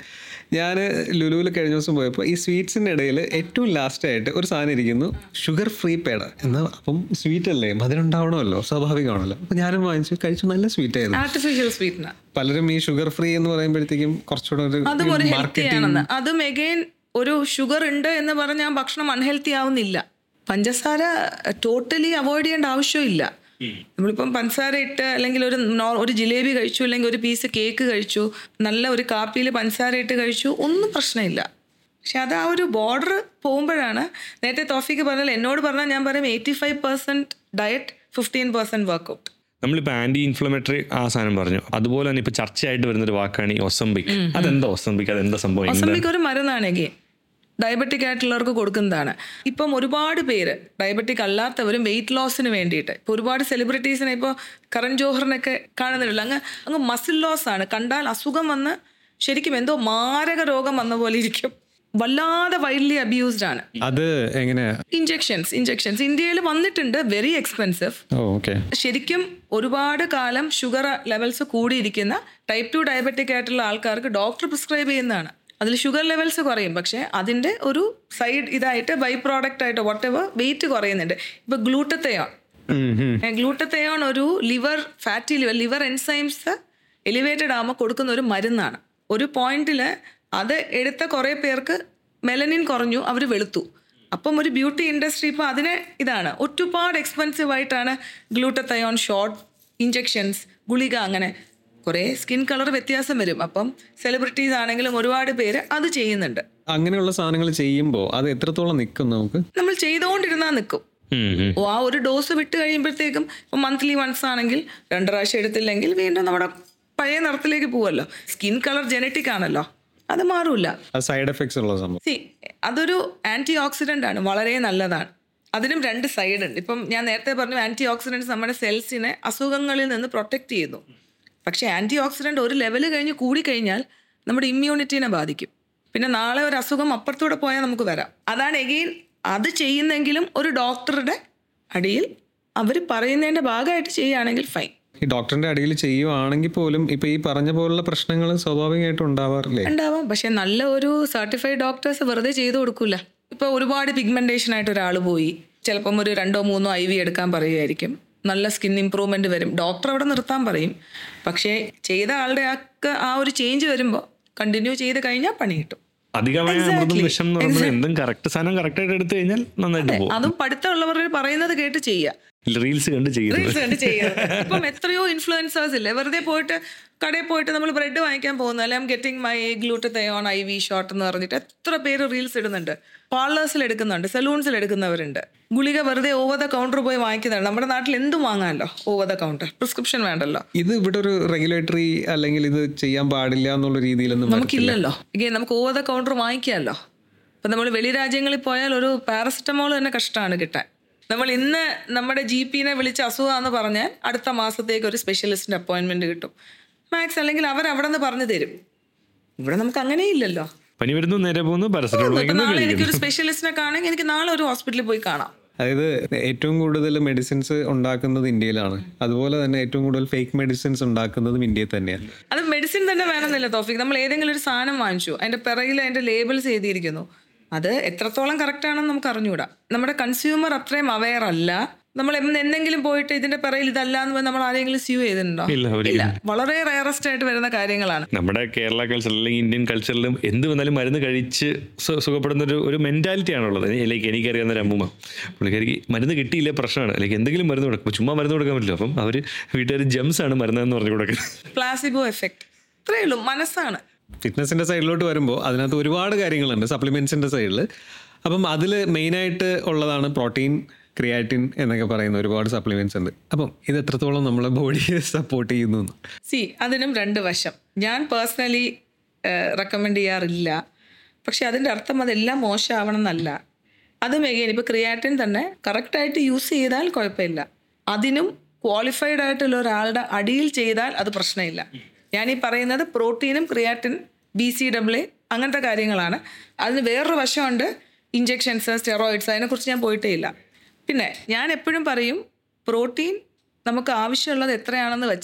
ഞാൻ ലുലുവിൽ കഴിഞ്ഞ ദിവസം പോയപ്പോൾ ഈ സ്വീറ്റ്സിൻ്റെ ഇടയിൽ ഏറ്റവും ലാസ്റ്റ് ആയിട്ട് ഒരു സാധനം ഇരിക്കുന്നു, ഷുഗർ ഫ്രീ പേട എന്നാൽ. അപ്പം സ്വീറ്റ് അല്ലേ, മധുരം ഉണ്ടാവണമല്ലോ, സ്വാഭാവികമാണല്ലോ. അപ്പം ഞാനും വാങ്ങിച്ചു, കഴിച്ചു, നല്ല സ്വീറ്റ് ആയിരുന്നു. Artificial sweetener. പലരും ഈ ഷുഗർ ഫ്രീ എന്ന് പറയുമ്പോഴത്തേക്കും കുറച്ചുകൂടെ ഒരു അതും ഒരു ഹെൽത്തി ആണെന്ന്. അതും എഗെയിൻ ഒരു ഷുഗർ ഉണ്ട് എന്ന് പറഞ്ഞാൽ ഭക്ഷണം അൺഹെൽത്തി ആവുന്നില്ല. പഞ്ചസാര ടോട്ടലി അവോയ്ഡ് ചെയ്യേണ്ട ആവശ്യമില്ല. നമ്മളിപ്പം പഞ്ചസാര ഇട്ട് അല്ലെങ്കിൽ ഒരു ഒരു ജിലേബി കഴിച്ചു, അല്ലെങ്കിൽ ഒരു പീസ് കേക്ക് കഴിച്ചു, നല്ല ഒരു കാപ്പിയിൽ പഞ്ചസാര ഇട്ട് കഴിച്ചു, ഒന്നും പ്രശ്നമില്ല. പക്ഷെ അത് ആ ഒരു ബോർഡർ പോകുമ്പോഴാണ്, നേരത്തെ തോഫിക്ക് പറഞ്ഞാൽ എന്നോട് പറഞ്ഞാൽ ഞാൻ പറയും eighty five percent diet, fifteen percent workout. നമ്മളിപ്പോൾ ആന്റി ഇൻഫ്ലമേറ്ററി ആ സാധനം പറഞ്ഞു. അതുപോലെ തന്നെ ഇപ്പൊ ചർച്ചയായിട്ട് വരുന്നൊരു വാക്കാണ് ഈ ഒസംബിക്. അതെന്താ ഒസംബിക്? അതെന്താ സംഭവം? ഒസംബിക് ഒരു മരുന്നാണെങ്കിൽ ഡയബറ്റിക് ആയിട്ടുള്ളവർക്ക് കൊടുക്കുന്നതാണ്. ഇപ്പം ഒരുപാട് പേര് ഡയബറ്റിക് അല്ലാത്തവരും വെയിറ്റ് ലോസിന് വേണ്ടിയിട്ട്, ഇപ്പോൾ ഒരുപാട് സെലിബ്രിറ്റീസിനെ ഇപ്പോൾ കരൺ ജോഹറിനൊക്കെ കാണുന്നില്ല, അങ്ങ് അങ്ങ് മസിൽ ലോസ് ആണ്. കണ്ടാൽ അസുഖം വന്ന് ശരിക്കും എന്തോ മാരക രോഗം വന്ന പോലെ ഇരിക്കും. വല്ലാതെ വൈഡ്ലി അബ്യൂസ്ഡ് ആണ്. അത് എങ്ങനെയാ? ഇഞ്ചെക്ഷൻസ് ഇഞ്ചെക്ഷൻസ് ഇന്ത്യയിൽ വന്നിട്ടുണ്ട്, വെരി എക്സ്പെൻസീവ്. ശരിക്കും ഒരുപാട് കാലം ഷുഗർ ലെവൽസ് കൂടിയിരിക്കുന്ന ടൈപ്പ് ടു ഡയബറ്റിക് ആയിട്ടുള്ള ആൾക്കാർക്ക് ഡോക്ടർ പ്രിസ്ക്രൈബ് ചെയ്യുന്നതാണ്. അതിൽ ഷുഗർ ലെവൽസ് കുറയും, പക്ഷേ അതിൻ്റെ ഒരു സൈഡ് ഇതായിട്ട് ബൈ പ്രോഡക്റ്റ് ആയിട്ട് വാട്ട് എവർ വെയിറ്റ് കുറയുന്നുണ്ട്. ഇപ്പൊ ഗ്ലൂട്ടത്തയോൺ ഗ്ലൂട്ടത്തയോൺ ഒരു liver fatty liver liver enzymes elevated ആകുമ്പോൾ കൊടുക്കുന്ന ഒരു മരുന്നാണ്. ഒരു പോയിന്റിൽ അത് എടുത്ത കുറേ പേർക്ക് മെലനിൻ കുറഞ്ഞു, അവർ വെളുത്തു. അപ്പം ഒരു ബ്യൂട്ടി ഇൻഡസ്ട്രി ഇപ്പോൾ അതിനെ ഇതാണ്, ഒരുപാട് എക്സ്പെൻസീവ് ആയിട്ടാണ് ഗ്ലൂട്ടത്തയോൺ ഷോട്ട്, ഇഞ്ചെക്ഷൻസ്, ഗുളിക, അങ്ങനെ കുറേ സ്കിൻ കളർ വ്യത്യാസം വരും. അപ്പം സെലിബ്രിറ്റീസ് ആണെങ്കിലും ഒരുപാട് പേര് അത് ചെയ്യുന്നുണ്ട്. അങ്ങനെയുള്ള സാധനങ്ങൾ ചെയ്യുമ്പോൾ അത് എത്രത്തോളം നിൽക്കും? നമുക്ക് നമ്മൾ ചെയ്തുകൊണ്ടിരുന്നാൽ നിൽക്കും. ഓ ആ ഒരു ഡോസ് വിട്ട് കഴിയുമ്പോഴത്തേക്കും ഇപ്പം മന്ത്ലി വൺസ് ആണെങ്കിൽ രണ്ട് പ്രാവശ്യം എടുത്തില്ലെങ്കിൽ വീണ്ടും നമ്മുടെ പഴയ നിറത്തിലേക്ക് പോവല്ലോ. സ്കിൻ കളർ ജനറ്റിക് ആണല്ലോ, അത് മാറൂല. സൈഡ് എഫക്ട്സ് ഉള്ള സംഭവം. സി അതൊരു ആന്റി ഓക്സിഡന്റ് ആണ്, വളരെ നല്ലതാണ്. അതിനും രണ്ട് സൈഡ് ഉണ്ട്. ഇപ്പം ഞാൻ നേരത്തെ പറഞ്ഞു, ആന്റി ഓക്സിഡൻസ് നമ്മുടെ സെൽസിനെ അസുഖങ്ങളിൽ നിന്ന് പ്രൊട്ടക്ട് ചെയ്യുന്നു. പക്ഷേ ആൻറ്റി ഓക്സിഡൻ്റ് ഒരു ലെവൽ കഴിഞ്ഞ് കൂടിക്കഴിഞ്ഞാൽ നമ്മുടെ ഇമ്മ്യൂണിറ്റീനെ ബാധിക്കും. പിന്നെ നാളെ ഒരു അസുഖം അപ്പുറത്തൂടെ പോയാൽ നമുക്ക് വരാം. അതാണ് എഗെയിൻ അത് ചെയ്യുന്നെങ്കിലും ഒരു ഡോക്ടറുടെ അടിയിൽ അവർ പറയുന്നതിൻ്റെ ഭാഗമായിട്ട് ചെയ്യുകയാണെങ്കിൽ ഫൈൻ. ഈ ഡോക്ടറിന്റെ അടിയിൽ ചെയ്യുവാണെങ്കിൽ പോലും ഇപ്പൊ ഈ പറഞ്ഞ പോലുള്ള പ്രശ്നങ്ങൾ സ്വാഭാവികമായിട്ടും ഉണ്ടാവാറില്ലേ? ഉണ്ടാവാം, പക്ഷെ നല്ല ഒരു സർട്ടിഫൈഡ് ഡോക്ടേഴ്സ് വെറുതെ ചെയ്തു കൊടുക്കൂല. ഇപ്പൊ ഒരുപാട് പിഗ്മെന്റേഷൻ ആയിട്ട് ഒരാൾ പോയി, ചിലപ്പം ഒരു രണ്ടോ മൂന്നോ ഐ വി എടുക്കാൻ പറയുമായിരിക്കും, നല്ല സ്കിൻ ഇമ്പ്രൂവ്മെന്റ് വരും, ഡോക്ടർ അവിടെ നിർത്താൻ പറയും. പക്ഷേ ചെയ്ത ആളുടെ ആൾക്ക് ആ ഒരു ചേഞ്ച് വരുമ്പോൾ കണ്ടിന്യൂ ചെയ്ത് കഴിഞ്ഞാൽ പണി കിട്ടും. അധികമായ അമൃതും വിഷം എന്ന് പറയുന്നത് എന്തും കറക്റ്റ് സാധനം കറക്റ്റ് ആയിട്ട് എടുത്തു കഴിഞ്ഞാൽ നന്നായിട്ട് പോകും. അതും പഠിത്തമുള്ളവർ പറയുന്നത് കേട്ട് ചെയ്യുക, റീൽസ് കണ്ട് ചെയ്യുന്നത്. ഇപ്പം എത്രയോ ഇൻഫ്ലുവൻസേഴ്സ് ഇല്ലേ, വെറുതെ പോയിട്ട് കടയിൽ പോയിട്ട് നമ്മൾ ബ്രെഡ് വാങ്ങിക്കാൻ പോകുന്നു, അല്ലെ I'm getting my glutathione I V shot എന്ന് പറഞ്ഞിട്ട് എത്ര പേര് റീൽസ് ഇടുന്നുണ്ട്. പാർലേഴ്സിൽ എടുക്കുന്നുണ്ട്, സലൂൺസിൽ എടുക്കുന്നവരുണ്ട്, ഗുളിക വെറുതെ ഓവർ ദ കൗണ്ടർ പോയി വാങ്ങിക്കുന്നുണ്ട്. നമ്മുടെ നാട്ടിൽ എന്തും വാങ്ങാമല്ലോ ഓവർ ദ കൗണ്ടർ, പ്രിസ്ക്രിപ്ഷൻ വേണ്ടല്ലോ. ഇത് ഇവിടെ ഒരു റെഗുലേറ്ററി അല്ലെങ്കിൽ ഇത് ചെയ്യാൻ പാടില്ല എന്നുള്ള രീതിയിലൊന്നും നമുക്കില്ലല്ലോ. ഇങ്ങനെ നമുക്ക് ഓവർ ദ കൗണ്ടർ വാങ്ങിക്കാമല്ലോ. ഇപ്പം നമ്മൾ വെളി രാജ്യങ്ങളിൽ പോയാൽ ഒരു പാരസെറ്റമോൾ തന്നെ കഷ്ടമാണ് കിട്ടാൻ. നമ്മൾ ഇന്ന് നമ്മുടെ ജി പിനെ വിളിച്ച് അസുഖമാണെന്ന് പറഞ്ഞാൽ അടുത്ത മാസത്തേക്ക് ഒരു സ്പെഷ്യലിസ്റ്റിൻ്റെ അപ്പോയിൻമെൻറ്റ് കിട്ടും മാക്സ്, അല്ലെങ്കിൽ അവർ അവിടെ നിന്ന് പറഞ്ഞു തരും. ഇവിടെ നമുക്ക് അങ്ങനെ ഇല്ലല്ലോ. പനി വരുന്നു, നേരെ പോകുന്നു, നാളെ എനിക്കൊരു സ്പെഷ്യലിസ്റ്റിനെ കാണാമെങ്കിൽ എനിക്ക് നാളെ ഒരു ഹോസ്പിറ്റലിൽ പോയി കാണാം. അതായത് ഏറ്റവും കൂടുതൽ മെഡിസിൻസ് ഉണ്ടാക്കുന്നത് ഇന്ത്യയിലാണ്, അതുപോലെ തന്നെ ഏറ്റവും കൂടുതൽ ഫേക്ക് മെഡിസിൻസ് ഉണ്ടാക്കുന്നതും ഇന്ത്യയിൽ തന്നെയാണ്. അത് മെഡിസിൻ തന്നെ വേണമെന്നില്ല തോഫിക്. നമ്മൾ ഏതെങ്കിലും ഒരു സാധനം വാങ്ങിച്ചു, അതിൻ്റെ പിറകിൽ അതിൻ്റെ ലേബിൾസ് എഴുതിയിരിക്കുന്നു, അത് എത്രത്തോളം കറക്റ്റ് ആണെന്ന് നമുക്ക് അറിഞ്ഞുകൂടാ. നമ്മുടെ കൺസ്യൂമർ അത്രയും അവെയർ അല്ല. നമ്മൾ എന്തെങ്കിലും പോയിട്ട് ഇതിന്റെ പിറകിൽ ഇതല്ല എന്ന് നമ്മൾ ആരെങ്കിലും സ്യൂ ചെയ്തിട്ടുണ്ടോ? ഇല്ല. വളരെ റയറസ്റ്റ് ആയിട്ട് വരുന്ന കാര്യങ്ങളാണ്. നമ്മുടെ കേരള കൾച്ചർ അല്ലെങ്കിൽ ഇന്ത്യൻ കൾച്ചറിലും എന്ത് വന്നാലും മരുന്ന് കഴിച്ച് സുഖപ്പെടുന്ന ഒരു ഒരു മെന്റാലിറ്റി ആണുള്ളത്. ലൈക്ക് എനിക്കറിയാവുന്ന ഒരു അമ്മൂമ്മ, പുള്ളിക്കാരിക്ക് മരുന്ന് കിട്ടിയില്ല പ്രശ്നമാണ്, അല്ലെങ്കിൽ എന്തെങ്കിലും മരുന്ന് കൊടുക്കും, ചുമ്മാ മരുന്ന് കൊടുക്കാൻ പറ്റില്ല. അപ്പം അവർ വീട്ടുകാർ ജംസ് ആണ് മരുന്ന് എന്ന് പറഞ്ഞു കൊടുക്കുന്നത്. പ്ലാസിബോ എഫക്ട്, ഇത്രയേ ഉള്ളൂ. മനസ്സാണ്. ഫിറ്റ്നസിൻ്റെ സൈഡിലോട്ട് വരുമ്പോൾ അതിനകത്ത് ഒരുപാട് കാര്യങ്ങളുണ്ട് സപ്ലിമെൻറ്റ്സിൻ്റെ സൈഡിൽ. അപ്പം അതിൽ മെയിനായിട്ട് ഉള്ളതാണ് പ്രോട്ടീൻ, ക്രിയാറ്റിൻ എന്നൊക്കെ പറയുന്ന ഒരുപാട് സപ്ലിമെൻറ്റ്സ് ഉണ്ട്. അപ്പം ഇത് എത്രത്തോളം നമ്മളെ ബോഡിയെ സപ്പോർട്ട് ചെയ്യുന്നു? സി അതിനും രണ്ട് വശം. ഞാൻ പേഴ്സണലി റെക്കമെൻഡ് ചെയ്യാറില്ല. പക്ഷെ അതിൻ്റെ അർത്ഥം അതെല്ലാം മോശമാവണം എന്നല്ല. അതും എഗെയിൻ ഇപ്പോൾ ക്രിയാറ്റിൻ തന്നെ കറക്റ്റായിട്ട് യൂസ് ചെയ്താൽ കുഴപ്പമില്ല. അതിനും ക്വാളിഫൈഡ് ആയിട്ടുള്ള ഒരാളുടെ അടിയിൽ ചെയ്താൽ അത് പ്രശ്നമില്ല. ഞാനീ പറയുന്നത് പ്രോട്ടീനും creatine, B C W A അങ്ങനത്തെ കാര്യങ്ങളാണ്. അതിന് വേറൊരു വശമുണ്ട്, ഇഞ്ചെക്ഷൻസ്, സ്റ്റെറോയിഡ്സ്, അതിനെക്കുറിച്ച് ഞാൻ പോയിട്ടേ ഇല്ല. പിന്നെ ഞാൻ എപ്പോഴും പറയും, പ്രോട്ടീൻ നമുക്ക് ആവശ്യമുള്ളത് എത്രയാണെന്ന് വെച്ചാൽ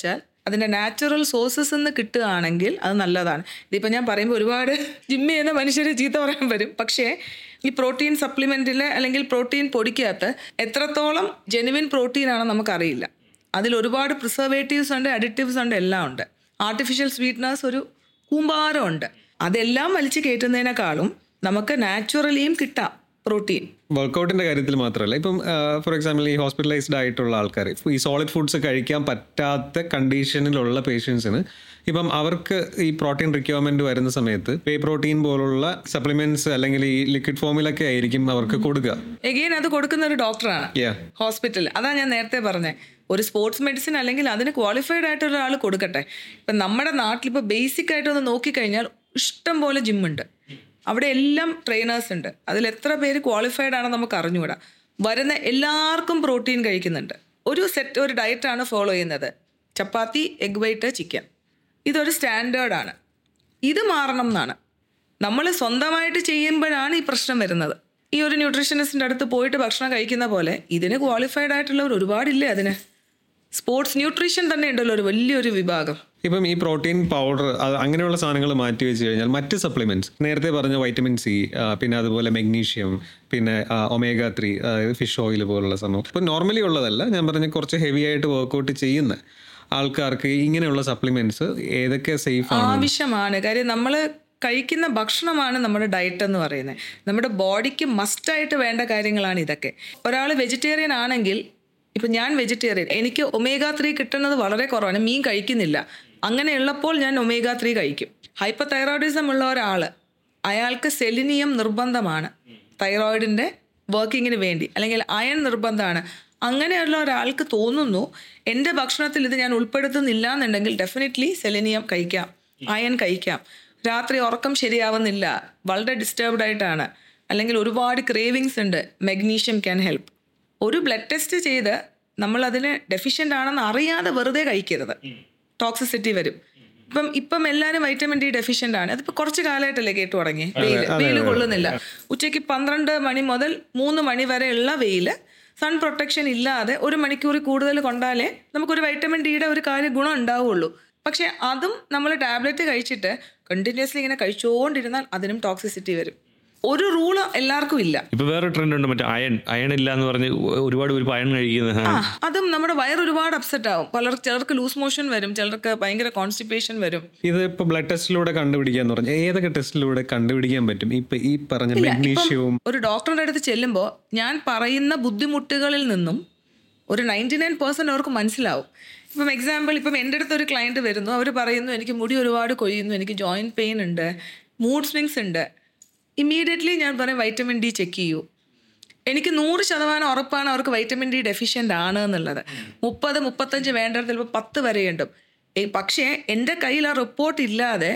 അതിൻ്റെ നാച്ചുറൽ സോഴ്സസ് നിന്ന് കിട്ടുകയാണെങ്കിൽ അത് നല്ലതാണ്. ഇതിപ്പോൾ ഞാൻ പറയുമ്പോൾ ഒരുപാട് ജിമ്മ് ചെയ്യുന്ന മനുഷ്യർ ചീത്ത പറയാൻ വരും. പക്ഷേ ഈ പ്രോട്ടീൻ സപ്ലിമെൻറ്റിൽ അല്ലെങ്കിൽ പ്രോട്ടീൻ പൊടിക്കകത്ത് എത്രത്തോളം ജെനുവിൻ പ്രോട്ടീനാണെന്ന് നമുക്കറിയില്ല. അതിൽ ഒരുപാട് പ്രിസർവേറ്റീവ്സ് ഉണ്ട്, അഡിറ്റീവ്സ് ഉണ്ട്, എല്ലാം ഉണ്ട്. ആർട്ടിഫിഷ്യൽ സ്വീറ്റ്നേഴ്സ് ഒരു കൂമ്പാരമുണ്ട്. അതെല്ലാം വലിച്ചു കയറ്റുന്നതിനേക്കാളും നമുക്ക് നാച്ചുറലിയും കിട്ടാം പ്രോട്ടീൻ. വർക്കൗട്ടിന്റെ കാര്യത്തിൽ മാത്രമല്ല, ഇപ്പം ഫോർ എക്സാമ്പിൾ ഈ ഹോസ്പിറ്റലൈസ്ഡ് ആയിട്ടുള്ള ആൾക്കാർ ഈ സോളിഡ് ഫുഡ്സ് കഴിക്കാൻ പറ്റാത്ത കണ്ടീഷനിലുള്ള പേഷ്യൻസിന് ഇപ്പം അവർക്ക് ഈ പ്രോട്ടീൻ റിക്വയർമെന്റ് വരുന്ന സമയത്ത് പേ പ്രോട്ടീൻ പോലുള്ള സപ്ലിമെന്റ്സ് അല്ലെങ്കിൽ ഈ ലിക്വിഡ് ഫോമിലൊക്കെ ആയിരിക്കും അവർക്ക് കൊടുക്കുക. എഗെയിൻ അത് കൊടുക്കുന്ന ഒരു ഡോക്ടറാണ് ഹോസ്പിറ്റൽ. അതാ ഞാൻ നേരത്തെ പറഞ്ഞത്, ഒരു സ്പോർട്സ് മെഡിസിൻ അല്ലെങ്കിൽ അതിന് ക്വാളിഫൈഡ് ആയിട്ട് ഒരാൾ കൊടുക്കട്ടെ. ഇപ്പം നമ്മുടെ നാട്ടിൽ ഇപ്പോൾ ബേസിക് ആയിട്ടൊന്ന് നോക്കിക്കഴിഞ്ഞാൽ ഇഷ്ടം പോലെ ജിമ്മുണ്ട്, അവിടെ എല്ലാം ട്രെയിനേഴ്സ് ഉണ്ട്. അതിൽ എത്ര പേര് ക്വാളിഫൈഡ് ആണെന്ന് നമുക്ക് അറിഞ്ഞുകൂടാ. വരുന്ന എല്ലാവർക്കും പ്രോട്ടീൻ കഴിക്കുന്നുണ്ട്. ഒരു സെറ്റ് ഒരു ഡയറ്റാണ് ഫോളോ ചെയ്യുന്നത്, ചപ്പാത്തി, എഗ് വൈറ്റ്, ചിക്കൻ. ഇതൊരു സ്റ്റാൻഡേർഡാണ്. ഇത് മാറണം എന്നാണ്. നമ്മൾ സ്വന്തമായിട്ട് ചെയ്യുമ്പോഴാണ് ഈ പ്രശ്നം വരുന്നത്. ഈ ഒരു ന്യൂട്രീഷനിസ്റ്റിൻ്റെ അടുത്ത് പോയിട്ട് ഭക്ഷണം കഴിക്കുന്ന പോലെ ഇതിന് ക്വാളിഫൈഡ് ആയിട്ടുള്ളവർ ഒരുപാടില്ലേ. അതിന് സ്പോർട്സ് ന്യൂട്രീഷൻ തന്നെ ഉണ്ടല്ലോ ഒരു വലിയൊരു വിഭാഗം. ഇപ്പം ഈ പ്രോട്ടീൻ പൗഡർ അങ്ങനെയുള്ള സാധനങ്ങൾ മാറ്റി വെച്ച് കഴിഞ്ഞാൽ മറ്റ് സപ്ലിമെന്റ്സ് നേരത്തെ പറഞ്ഞ വൈറ്റമിൻ സി, പിന്നെ അതുപോലെ മെഗ്നീഷ്യം, പിന്നെ ഒമേഗ ത്രീ, അതായത് ഫിഷ് ഓയിൽ പോലുള്ള സംഭവം ഇപ്പം നോർമലി ഉള്ളതല്ല, ഞാൻ പറഞ്ഞ കുറച്ച് ഹെവി ആയിട്ട് വർക്കൗട്ട് ചെയ്യുന്ന ആൾക്കാർക്ക് ഇങ്ങനെയുള്ള സപ്ലിമെന്റ്സ് ഏതൊക്കെ സേഫ് ആണ്? ആവശ്യമാണ്. കാര്യം നമ്മൾ കഴിക്കുന്ന ഭക്ഷണമാണ് നമ്മുടെ ഡയറ്റ് എന്ന് പറയുന്നത്. നമ്മുടെ ബോഡിക്ക് മസ്റ്റായിട്ട് വേണ്ട കാര്യങ്ങളാണ് ഇതൊക്കെ. ഒരാൾ വെജിറ്റേറിയൻ ആണെങ്കിൽ, ഇപ്പം ഞാൻ വെജിറ്റേറിയൻ, എനിക്ക് ഒമേഗ ത്രീ കിട്ടുന്നത് വളരെ കുറവാണ്, മീൻ കഴിക്കുന്നില്ല. അങ്ങനെയുള്ളപ്പോൾ ഞാൻ ഒമേഗ ത്രീ കഴിക്കും. ഹൈപ്പർ തൈറോയിഡിസം ഉള്ള ഒരാൾ, അയാൾക്ക് സെലിനിയം നിർബന്ധമാണ് തൈറോയിഡിൻ്റെ വർക്കിങ്ങിന് വേണ്ടി, അല്ലെങ്കിൽ അയൺ നിർബന്ധമാണ്. അങ്ങനെയുള്ള ഒരാൾക്ക് തോന്നുന്നു എൻ്റെ ഭക്ഷണത്തിൽ ഇത് ഞാൻ ഉൾപ്പെടുത്തുന്നില്ല എന്നുണ്ടെങ്കിൽ ഡെഫിനറ്റ്ലി സെലിനിയം കഴിക്കാം, അയൺ കഴിക്കാം. രാത്രി ഉറക്കം ശരിയാവുന്നില്ല, വളരെ ഡിസ്റ്റർബ്ഡ് ആയിട്ടാണ്, അല്ലെങ്കിൽ ഒരുപാട് ക്രേവിങ്സ് ഉണ്ട്, മെഗ്നീഷ്യം ക്യാൻ ഹെൽപ്പ്. ഒരു ബ്ലഡ് ടെസ്റ്റ് ചെയ്ത് നമ്മളതിന് ഡെഫിഷ്യൻ്റ് ആണെന്ന് അറിയാതെ വെറുതെ കഴിക്കരുത്, ടോക്സിസിറ്റി വരും. ഇപ്പം ഇപ്പം എല്ലാവരും വൈറ്റമിൻ ഡി ഡെഫിഷ്യൻ്റ് ആണ്. അതിപ്പോൾ കുറച്ച് കാലമായിട്ടല്ലേ കേട്ടു തുടങ്ങി. വെയിൽ വെയിൽ കൊള്ളുന്നില്ല. ഉച്ചയ്ക്ക് പന്ത്രണ്ട് മണി മുതൽ മൂന്ന് മണി വരെയുള്ള വെയിൽ, സൺ പ്രൊട്ടക്ഷൻ ഇല്ലാതെ ഒരു മണിക്കൂർ കൂടുതൽ കൊണ്ടാലേ നമുക്കൊരു വൈറ്റമിൻ ഡിയുടെ ഒരു കാര്യം ഗുണം ഉണ്ടാവുള്ളൂ. പക്ഷേ അതും നമ്മൾ ടാബ്ലറ്റ് കഴിച്ചിട്ട് കണ്ടിന്യൂസ്ലി ഇങ്ങനെ കഴിച്ചുകൊണ്ടിരുന്നാൽ അതിനും ടോക്സിസിറ്റി വരും. ഒരു റൂള് എല്ലാവർക്കും ഇല്ല. ഇപ്പൊ വേറെ ട്രെൻഡ് ഉണ്ട്, മറ്റേ അയൺ അയൺ ഇല്ല എന്ന് പറഞ്ഞ് ഒരുപാട് പേര് അയൺ കഴിക്കുന്നത്. ആ, അതും നമ്മുടെ വയർ ഒരുപാട് അപ്സെറ്റ് ആവും. പലർക്ക് ചിലർക്ക് ലൂസ് മോഷൻ വരും, ചിലർക്ക് ഭയങ്കര കോൺസ്റ്റിപ്പേഷൻ വരും. ഇത് ഇപ്പൊ ബ്ലഡ് ടെസ്റ്റിലൂടെ കണ്ടുപിടിക്കാന്ന് പറഞ്ഞാൽ ഏതൊക്കെ ടെസ്റ്റിലൂടെ കണ്ടുപിടിക്കാൻ പറ്റും? ഇപ്പൊ ഈ പറഞ്ഞ മെഗ്നീഷ്യവും ഒരു ഡോക്ടറുടെ അടുത്ത് ചെല്ലുമ്പോൾ ഞാൻ പറയുന്ന ബുദ്ധിമുട്ടുകളിൽ നിന്നും ഒരു നയൻറ്റി നയൻ പെർസെന്റ് അവർക്ക് മനസ്സിലാവും. ഇപ്പം എക്സാമ്പിൾ, ഇപ്പം എൻ്റെ അടുത്ത് ഒരു ക്ലയൻറ്റ് വരുന്നു, അവർ പറയുന്നു എനിക്ക് മുടി ഒരുപാട് കൊയ്യുന്നു, എനിക്ക് ജോയിൻറ്റ് പെയിൻ ഉണ്ട്, മൂഡ് സ്വിങ്സ് ഉണ്ട്. ഇമ്മീഡിയറ്റ്ലി ഞാൻ പറയും വൈറ്റമിൻ ഡി ചെക്ക് ചെയ്യൂ. എനിക്ക് നൂറ് ശതമാനം ഉറപ്പാണ് അവർക്ക് വൈറ്റമിൻ ഡി ഡെഫിഷ്യൻ്റ് ആണ് എന്നുള്ളത്. മുപ്പത് മുപ്പത്തഞ്ച് വേണ്ടത് ചിലപ്പോൾ പത്ത് വരെയുണ്ടും. പക്ഷേ എൻ്റെ കയ്യിൽ ആ റിപ്പോർട്ട് ഇല്ലാതെ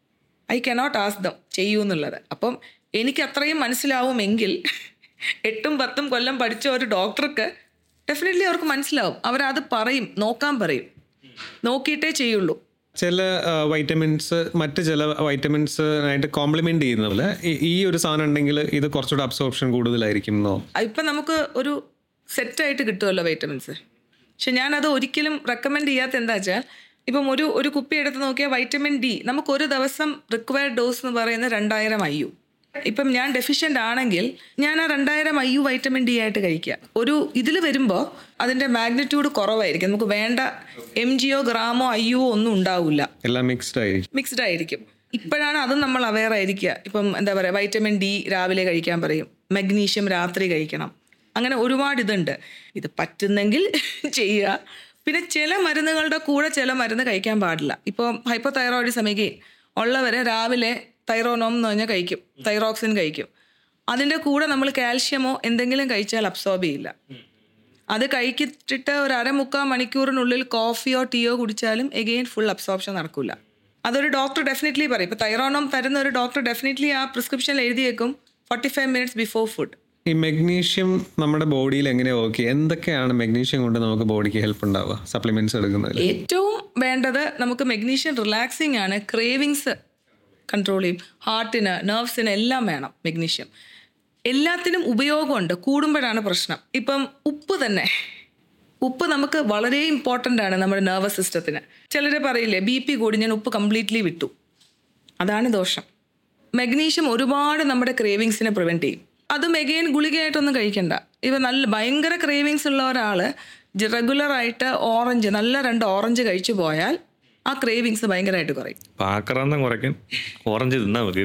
ഐ കനോട്ട് ആസ്ക് ദം ചെയ്യൂ എന്നുള്ളത്. അപ്പം എനിക്ക് അത്രയും മനസ്സിലാവുമെങ്കിൽ എട്ടും പത്തും കൊല്ലം പഠിച്ച ഒരു ഡോക്ടർക്ക് ഡെഫിനറ്റ്ലി അവർക്ക് മനസ്സിലാവും. അവരത് പറയും, നോക്കാൻ പറയും, നോക്കിയിട്ടേ ചെയ്യുള്ളൂ. ചില വൈറ്റമിൻസ് മറ്റ് ചില വൈറ്റമിൻസ് ആയിട്ട് കോംപ്ലിമെന്റ് ചെയ്യുന്ന പോലെ ഈ ഒരു സാധനം ഉണ്ടെങ്കിൽ ഇത് കുറച്ചുകൂടെ അബ്സോർപ്ഷൻ കൂടുതലായിരിക്കും എന്നോ? ഇപ്പം നമുക്ക് ഒരു സെറ്റായിട്ട് കിട്ടുമല്ലോ വൈറ്റമിൻസ്. പക്ഷെ ഞാനത് ഒരിക്കലും റെക്കമെൻഡ് ചെയ്യാത്ത എന്താ വെച്ചാൽ, ഇപ്പം ഒരു ഒരു കുപ്പി എടുത്ത് നോക്കിയാൽ വൈറ്റമിൻ ഡി നമുക്കൊരു ദിവസം റിക്വയർഡ് ഡോസ് എന്ന് പറയുന്നത് രണ്ടായിരം ഐ യു. ഇപ്പം ഞാൻ ഡെഫിഷ്യൻ്റ് ആണെങ്കിൽ ഞാൻ ആ രണ്ടായിരം ഐ യു വൈറ്റമിൻ ഡി ആയിട്ട് കഴിക്കുക. ഒരു ഇതിൽ വരുമ്പോൾ അതിൻ്റെ മാഗ്നിറ്റ്യൂഡ് കുറവായിരിക്കും. നമുക്ക് വേണ്ട എം ജിയോ ഗ്രാമോ ഐ യുവോ ഒന്നും ഉണ്ടാവില്ല, എല്ലാം മിക്സ്ഡ് ആയിരിക്കും മിക്സ്ഡ് ആയിരിക്കും ഇപ്പോഴാണ് അതും നമ്മൾ അവെയർ ആയിരിക്കുക. ഇപ്പം എന്താ പറയുക, വൈറ്റമിൻ ഡി രാവിലെ കഴിക്കാൻ പറയും, മെഗ്നീഷ്യം രാത്രി കഴിക്കണം, അങ്ങനെ ഒരുപാട് ഇതുണ്ട്. ഇത് പറ്റുന്നെങ്കിൽ ചെയ്യുക. പിന്നെ ചില മരുന്നുകളുടെ കൂടെ ചില മരുന്ന് കഴിക്കാൻ പാടില്ല. ഇപ്പോൾ ഹൈപ്പോ തൈറോയിഡിസം ഉള്ളവരെ രാവിലെ തൈറോനോം എന്ന് പറഞ്ഞാൽ കഴിക്കും, തൈറോക്സിൻ കഴിക്കും. അതിൻ്റെ കൂടെ നമ്മൾ കാൽഷ്യമോ എന്തെങ്കിലും കഴിച്ചാൽ അബ്സോർബ് ചെയ്യില്ല. അത് കഴിച്ചിട്ട് ഒരു അരമുക്കാൽ മണിക്കൂറിനുള്ളിൽ കോഫിയോ ടീയോ കുടിച്ചാലും എഗെയിൻ ഫുൾ അബ്സോർപ്ഷൻ നടക്കില്ല. അതൊരു ഡോക്ടർ ഡെഫിനറ്റ്ലി പറയും. ഇപ്പോൾ തൈറോനോം തരുന്ന ഒരു ഡോക്ടർ ഡെഫിനറ്റ്ലി ആ പ്രിസ്ക്രിപ്ഷനിൽ എഴുതിയേക്കും forty five minutes before food. ഈ മെഗ്നീഷ്യം നമ്മുടെ ബോഡിയിൽ എങ്ങനെ വർക്ക് ചെയ്യും? എന്തൊക്കെയാണ് മെഗ്നീഷ്യം കൊണ്ട് നമുക്ക് ബോഡിക്ക് ഹെൽപ്പ് ഉണ്ടാവുക സപ്ലിമെന്റ്സ് എടുക്കുന്നതിൽ? ഏറ്റവും വേണ്ടത് നമുക്ക് മെഗ്നീഷ്യം റിലാക്സിങ് ആണ്, ക്രേവിങ്സ് കൺട്രോൾ ചെയ്യും, ഹാർട്ടിന് നെർവ്സിന് എല്ലാം വേണം മെഗ്നീഷ്യം. എല്ലാത്തിനും ഉപയോഗമുണ്ട്, കൂടുമ്പോഴാണ് പ്രശ്നം. ഇപ്പം ഉപ്പ് തന്നെ ഉപ്പ് നമുക്ക് വളരെ ഇമ്പോർട്ടൻ്റ് ആണ് നമ്മുടെ നെർവസ് സിസ്റ്റത്തിന്. ചിലർ പറയില്ലേ ബി പി കൂടി ഞാൻ ഉപ്പ് കംപ്ലീറ്റ്ലി വിട്ടു, അതാണ് ദോഷം. മഗ്നീഷ്യം ഒരുപാട് നമ്മുടെ ക്രേവിങ്സിനെ പ്രിവെൻറ്റ് ചെയ്യും. അതും എഗെയിൻ ഗുളികയായിട്ടൊന്നും കഴിക്കണ്ട. ഇവ നല്ല ഭയങ്കര ക്രേവിങ്സ് ഉള്ള ഒരാൾ റെഗുലറായിട്ട് ഓറഞ്ച് നല്ല രണ്ട് ഓറഞ്ച് കഴിച്ചു പോയാൽ ആ ക്രേവിങ്സ് ഭയങ്കരമായിട്ട് കുറയും. ആക്രാന്തം കുറയ്ക്കാൻ ഓറഞ്ച് തിന്നാൽ മതി.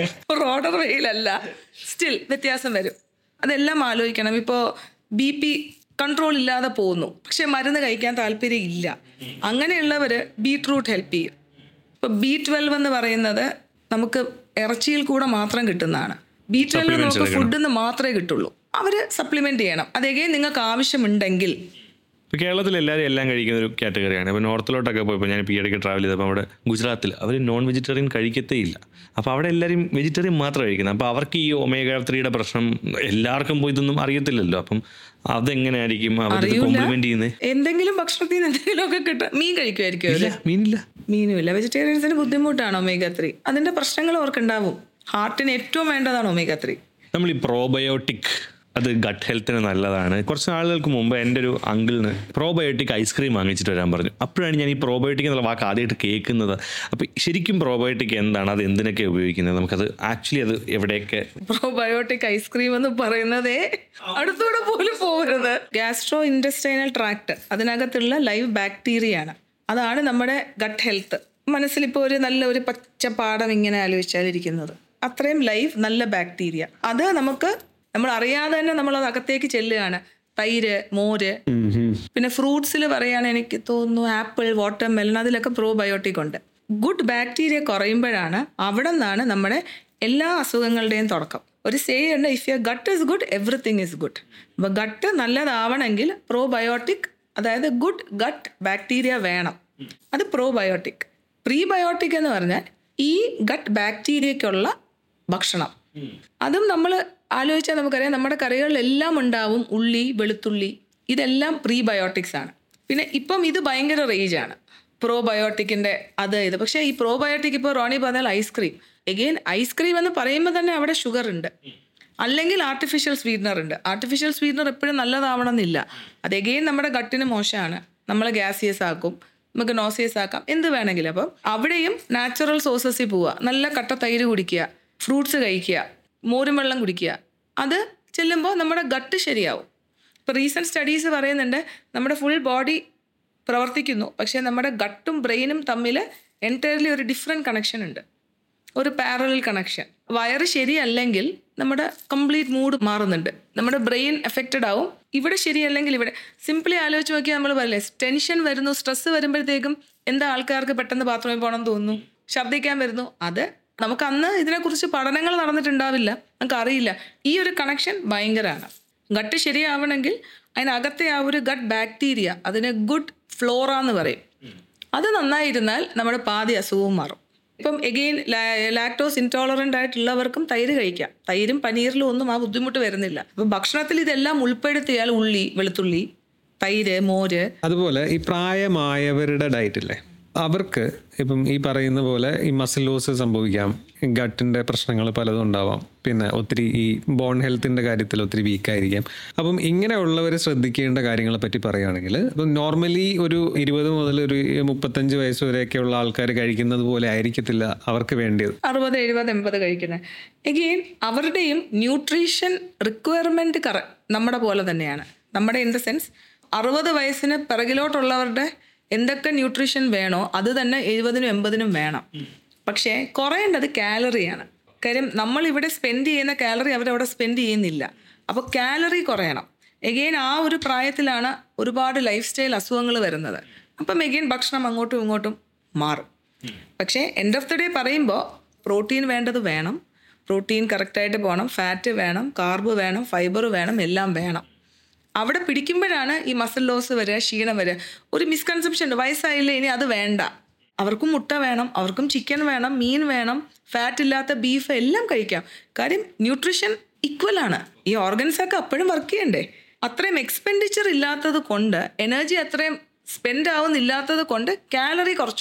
റോഡർ വെയിലല്ല, സ്റ്റിൽ വ്യത്യാസം വരും. അതെല്ലാം ആലോചിക്കണം. ഇപ്പോൾ ബി പി കൺട്രോൾ ഇല്ലാതെ പോകുന്നു, പക്ഷെ മരുന്ന് കഴിക്കാൻ താല്പര്യം ഇല്ല, അങ്ങനെയുള്ളവർ ബീട്രൂട്ട് ഹെൽപ്പ് ചെയ്യും. ഇപ്പോൾ ബി ട്വൽവ് എന്ന് പറയുന്നത് നമുക്ക് ഇറച്ചിയിൽ കൂടെ മാത്രം കിട്ടുന്നതാണ്. ബി ട്വൽവ് നമുക്ക് ഫുഡിൽ നിന്ന് മാത്രമേ കിട്ടുള്ളൂ. അവർ സപ്ലിമെൻറ്റ് ചെയ്യണം. അതെങ്ങനെ നിങ്ങൾക്ക് ആവശ്യമുണ്ടെങ്കിൽ. ഇപ്പോൾ കേരളത്തിൽ എല്ലാവരും എല്ലാം കഴിക്കുന്ന ഒരു കാറ്റഗറിയാണ്. ഇപ്പോൾ നോർത്തിലോട്ടൊക്കെ പോയപ്പോൾ ഞാൻ ഇപ്പോൾ ഇടയ്ക്ക് ട്രാവൽ ചെയ്തപ്പോൾ അവിടെ ഗുജറാത്തിൽ അവർ നോൺ വെജിറ്റേറിയൻ കഴിക്കത്തേ ഇല്ല. അപ്പോൾ അവിടെ എല്ലാവരും വെജിറ്റേറിയൻ മാത്രം കഴിക്കുന്നത്. അപ്പോൾ അവർക്ക് ഈ ഒമേഗ ത്രീയുടെ പ്രശ്നം എല്ലാവർക്കും പോയി ഇതൊന്നും അറിയത്തില്ലല്ലോ. അപ്പം അതെങ്ങനെയായിരിക്കും അവർ കോംപ്ലിമെന്റ് ചെയ്യുന്നത്? എന്തെങ്കിലും ഭക്ഷണത്തിൽ നിന്ന് എന്തെങ്കിലും ഒക്കെ കിട്ടും. മീൻ കഴിക്കുമായിരിക്കും. മീനില്ല, മീനുമില്ല. വെജിറ്റേറിയൻസിന് ബുദ്ധിമുട്ടാണ് ഒമേഗ ത്രീ. അതിന്റെ പ്രശ്നങ്ങൾ അവർക്കുണ്ടാവും. ഹാർട്ടിന് ഏറ്റവും വേണ്ടതാണ് ഒമേഗ ത്രീ. നമ്മൾ ഈ പ്രോബയോട്ടിക് അത് ഗട്ട് ഹെൽത്തിന് നല്ലതാണ്. കുറച്ച് നാളുകൾക്ക് മുമ്പ് എൻ്റെ ഒരു അങ്കിളിന് പ്രോബയോട്ടിക് ഐസ്ക്രീം വാങ്ങിച്ചിട്ട് വരാൻ പറഞ്ഞു. അപ്പോഴാണ് ഞാൻ ഈ പ്രോബയോട്ടിക് എന്നുള്ള വാക്ക് ആദ്യമായിട്ട് കേൾക്കുന്നത്. അപ്പോൾ ശരിക്കും പ്രോബയോട്ടിക് എന്താണ്, അത് എന്തിനൊക്കെ ഉപയോഗിക്കുന്നത്, നമുക്കത് ആക്ച്വലി അത് എവിടെയൊക്കെ? പ്രോബയോട്ടിക് ഐസ്ക്രീം എന്ന് പറയുന്നതേ അടുത്തൂടെ പോലും പോകരുത്. ഗ്യാസ്ട്രോ ഇൻറ്റസ്റ്റൈനൽ ട്രാക്ട്, അതിനകത്തുള്ള ലൈവ് ബാക്ടീരിയയാണ്. അതാണ് നമ്മുടെ ഗട്ട് ഹെൽത്ത്. മനസ്സിലിപ്പോൾ ഒരു നല്ല ഒരു പച്ചപ്പാടം ഇങ്ങനെ ആലോചിച്ചാലിരിക്കുന്നത്, അത്രയും ലൈവ് നല്ല ബാക്ടീരിയ. അത് നമുക്ക് നമ്മൾ അറിയാതെ തന്നെ നമ്മളത് അകത്തേക്ക് ചെല്ലുകയാണ്. തൈര്, മോര്, പിന്നെ ഫ്രൂട്ട്സിൽ പറയുകയാണ് എനിക്ക് തോന്നുന്നു ആപ്പിൾ, വാട്ടർ മെലൺ, അതിലൊക്കെ പ്രോബയോട്ടിക് ഉണ്ട്. ഗുഡ് ബാക്ടീരിയ കുറയുമ്പോഴാണ് അവിടെ നിന്നാണ് നമ്മുടെ എല്ലാ അസുഖങ്ങളുടെയും തുടക്കം. ഒരു സേ ഉണ്ട്, if your gut is good everything is good. അപ്പോൾ ഗട്ട് നല്ലതാവണമെങ്കിൽ പ്രോബയോട്ടിക്, അതായത് ഗുഡ് ഗട്ട് ബാക്ടീരിയ വേണം. അത് പ്രോബയോട്ടിക്. പ്രീബയോട്ടിക് എന്ന് പറഞ്ഞാൽ ഈ ഗട്ട് ബാക്ടീരിയക്കുള്ള ഭക്ഷണം. അതും നമ്മൾ ആലോചിച്ചാൽ നമുക്കറിയാം, നമ്മുടെ കറികളിലെല്ലാം ഉണ്ടാവും ഉള്ളി, വെളുത്തുള്ളി, ഇതെല്ലാം പ്രീബയോട്ടിക്സ് ആണ്. പിന്നെ ഇപ്പം ഇത് ഭയങ്കര റേജാണ് പ്രോബയോട്ടിക്കിൻ്റെ അത് ഇത്. പക്ഷേ ഈ പ്രോബയോട്ടിക് ഇപ്പോൾ റോണി പറഞ്ഞാൽ ഐസ്ക്രീം, എഗെയിൻ ഐസ്ക്രീം എന്ന് പറയുമ്പോൾ തന്നെ അവിടെ ഷുഗർ ഉണ്ട്, അല്ലെങ്കിൽ ആർട്ടിഫിഷ്യൽ സ്വീറ്റ്നർ ഉണ്ട്. ആർട്ടിഫിഷ്യൽ സ്വീറ്റ്നർ എപ്പോഴും നല്ലതാവണം എന്നില്ല. അത് എഗെയിൻ നമ്മുടെ ഗട്ടിന് മോശമാണ്, നമ്മളെ ഗ്യാസിയസ് ആക്കും, നമുക്ക് നോസിയസ് ആക്കാം, എന്ത് വേണമെങ്കിലും. അപ്പം അവിടെയും നാച്ചുറൽ സോഴ്സസിൽ പോവുക, നല്ല കട്ട തൈര് കുടിക്കുക, ഫ്രൂട്ട്സ് കഴിക്കുക, മോരും വെള്ളം കുടിക്കുക. അത് ചെല്ലുമ്പോൾ നമ്മുടെ ഗട്ട് ശരിയാവും. ഇപ്പോൾ റീസെൻറ്റ് സ്റ്റഡീസ് പറയുന്നുണ്ട് നമ്മുടെ ഫുൾ ബോഡി പ്രവർത്തിക്കുന്നു, പക്ഷേ നമ്മുടെ ഗട്ടും ബ്രെയിനും തമ്മിൽ എൻറ്റയർലി ഒരു ഡിഫറെൻറ്റ് കണക്ഷൻ ഉണ്ട്, ഒരു പാരലൽ കണക്ഷൻ. വയറ് ശരിയല്ലെങ്കിൽ നമ്മുടെ കംപ്ലീറ്റ് മൂഡ് മാറുന്നുണ്ട്, നമ്മുടെ ബ്രെയിൻ എഫക്റ്റഡ് ആവും. ഇവിടെ ശരിയല്ലെങ്കിൽ ഇവിടെ. സിംപ്ലി ആലോചിച്ച് നോക്കിയാൽ നമ്മൾ പറയില്ലേ, ടെൻഷൻ വരുന്നു, സ്ട്രെസ്സ് വരുമ്പോഴത്തേക്കും എന്താ ആൾക്കാർക്ക് പെട്ടെന്ന് ബാത്റൂമിൽ പോകണം തോന്നുന്നു, ഛർദ്ദിക്കാൻ വരുന്നു. അത് നമുക്ക് അന്ന് ഇതിനെക്കുറിച്ച് പഠനങ്ങൾ നടന്നിട്ടുണ്ടാവില്ല, നമുക്ക് അറിയില്ല. ഈ ഒരു കണക്ഷൻ ഭയങ്കരമാണ്. ഗട്ട് ശരിയാവണമെങ്കിൽ അതിനകത്തെ ആ ഒരു ഗട്ട് ബാക്ടീരിയ, അതിന് ഗുഡ് ഫ്ലോറ എന്ന് പറയും, അത് നന്നായിരുന്നാൽ നമ്മുടെ പാതി അസുഖവും മാറും. ഇപ്പം എഗെയിൻ ലാക്ടോസ് ഇൻടോളറൻ്റ് ആയിട്ടുള്ളവർക്കും തൈര് കഴിക്കാം. തൈരും പനീറിലും ഒന്നും ആ ബുദ്ധിമുട്ട് വരുന്നില്ല. അപ്പം ഭക്ഷണത്തിൽ ഇതെല്ലാം ഉൾപ്പെടുത്തിയാൽ ഉള്ളി, വെളുത്തുള്ളി, തൈര്, മോര്. അതുപോലെ ഈ പ്രായമായവരുടെ ഡയറ്റില്ലേ, അവർക്ക് ഇപ്പം ഈ പറയുന്ന പോലെ ഈ മസിൽ ലോസ് സംഭവിക്കാം, ഗട്ടിൻ്റെ പ്രശ്നങ്ങൾ പലതും ഉണ്ടാവാം, പിന്നെ ഒത്തിരി ഈ ബോൺ ഹെൽത്തിൻ്റെ കാര്യത്തിൽ ഒത്തിരി വീക്കായിരിക്കാം. അപ്പം ഇങ്ങനെയുള്ളവർ ശ്രദ്ധിക്കേണ്ട കാര്യങ്ങളെ പറ്റി പറയുകയാണെങ്കിൽ, ഇപ്പം നോർമലി ഒരു ഇരുപത് മുതൽ ഒരു മുപ്പത്തഞ്ച് വയസ്സ് വരെയൊക്കെയുള്ള ആൾക്കാർ കഴിക്കുന്നത് പോലെ ആയിരിക്കത്തില്ല അവർക്ക് വേണ്ടിയത് അറുപത് എഴുപത് എൺപത് കഴിക്കുന്നത്. എഗെയിൻ അവരുടെയും ന്യൂട്രീഷൻ റിക്വയർമെൻറ്റ് കറ നമ്മുടെ പോലെ തന്നെയാണ്. നമ്മുടെ ഇൻ ദ സെൻസ് അറുപത് വയസ്സിന് പിറകിലോട്ടുള്ളവരുടെ എന്തൊക്കെ ന്യൂട്രീഷൻ വേണോ അത് തന്നെ എഴുപതിനും എൺപതിനും വേണം. പക്ഷേ കുറയേണ്ടത് കാലറിയാണ്. കാര്യം നമ്മളിവിടെ സ്പെൻഡ് ചെയ്യുന്ന കാലറി അവരവിടെ സ്പെൻഡ് ചെയ്യുന്നില്ല. അപ്പോൾ കാലറി കുറയണം. എഗെയിൻ ആ ഒരു പ്രായത്തിലാണ് ഒരുപാട് ലൈഫ് സ്റ്റൈൽ അസുഖങ്ങൾ വരുന്നത്. അപ്പം എഗെയിൻ ഭക്ഷണം അങ്ങോട്ടും ഇങ്ങോട്ടും മാറും. പക്ഷേ എൻഡ് ഓഫ് ദി ഡേ പറയുമ്പോൾ പ്രോട്ടീൻ വേണ്ടത് വേണം, പ്രോട്ടീൻ കറക്റ്റായിട്ട് പോകണം, ഫാറ്റ് വേണം, കാർബ് വേണം, ഫൈബർ വേണം, എല്ലാം വേണം. അവിടെ പിടിക്കുമ്പോഴാണ് ഈ മസിൽ ലോസ് വരിക, ക്ഷീണം വരിക. ഒരു മിസ്കൺസെപ്ഷൻ ഉണ്ട്, വയസ്സായില്ലേ ഇനി അത് വേണ്ട. അവർക്കും മുട്ട വേണം, അവർക്കും ചിക്കൻ വേണം, മീൻ വേണം, ഫാറ്റ് ഇല്ലാത്ത ബീഫ് എല്ലാം കഴിക്കാം. കാര്യം ന്യൂട്രീഷൻ ഈക്വലാണ്. ഈ ഓർഗൻസൊക്കെ അപ്പോഴും വർക്ക് ചെയ്യണ്ടേ. അത്രയും എക്സ്പെൻഡിച്ചർ ഇല്ലാത്തത് കൊണ്ട്, എനർജി അത്രയും സ്പെൻഡ് ആവുന്നില്ലാത്തത് കൊണ്ട് കാലറി കുറച്ച് മതി.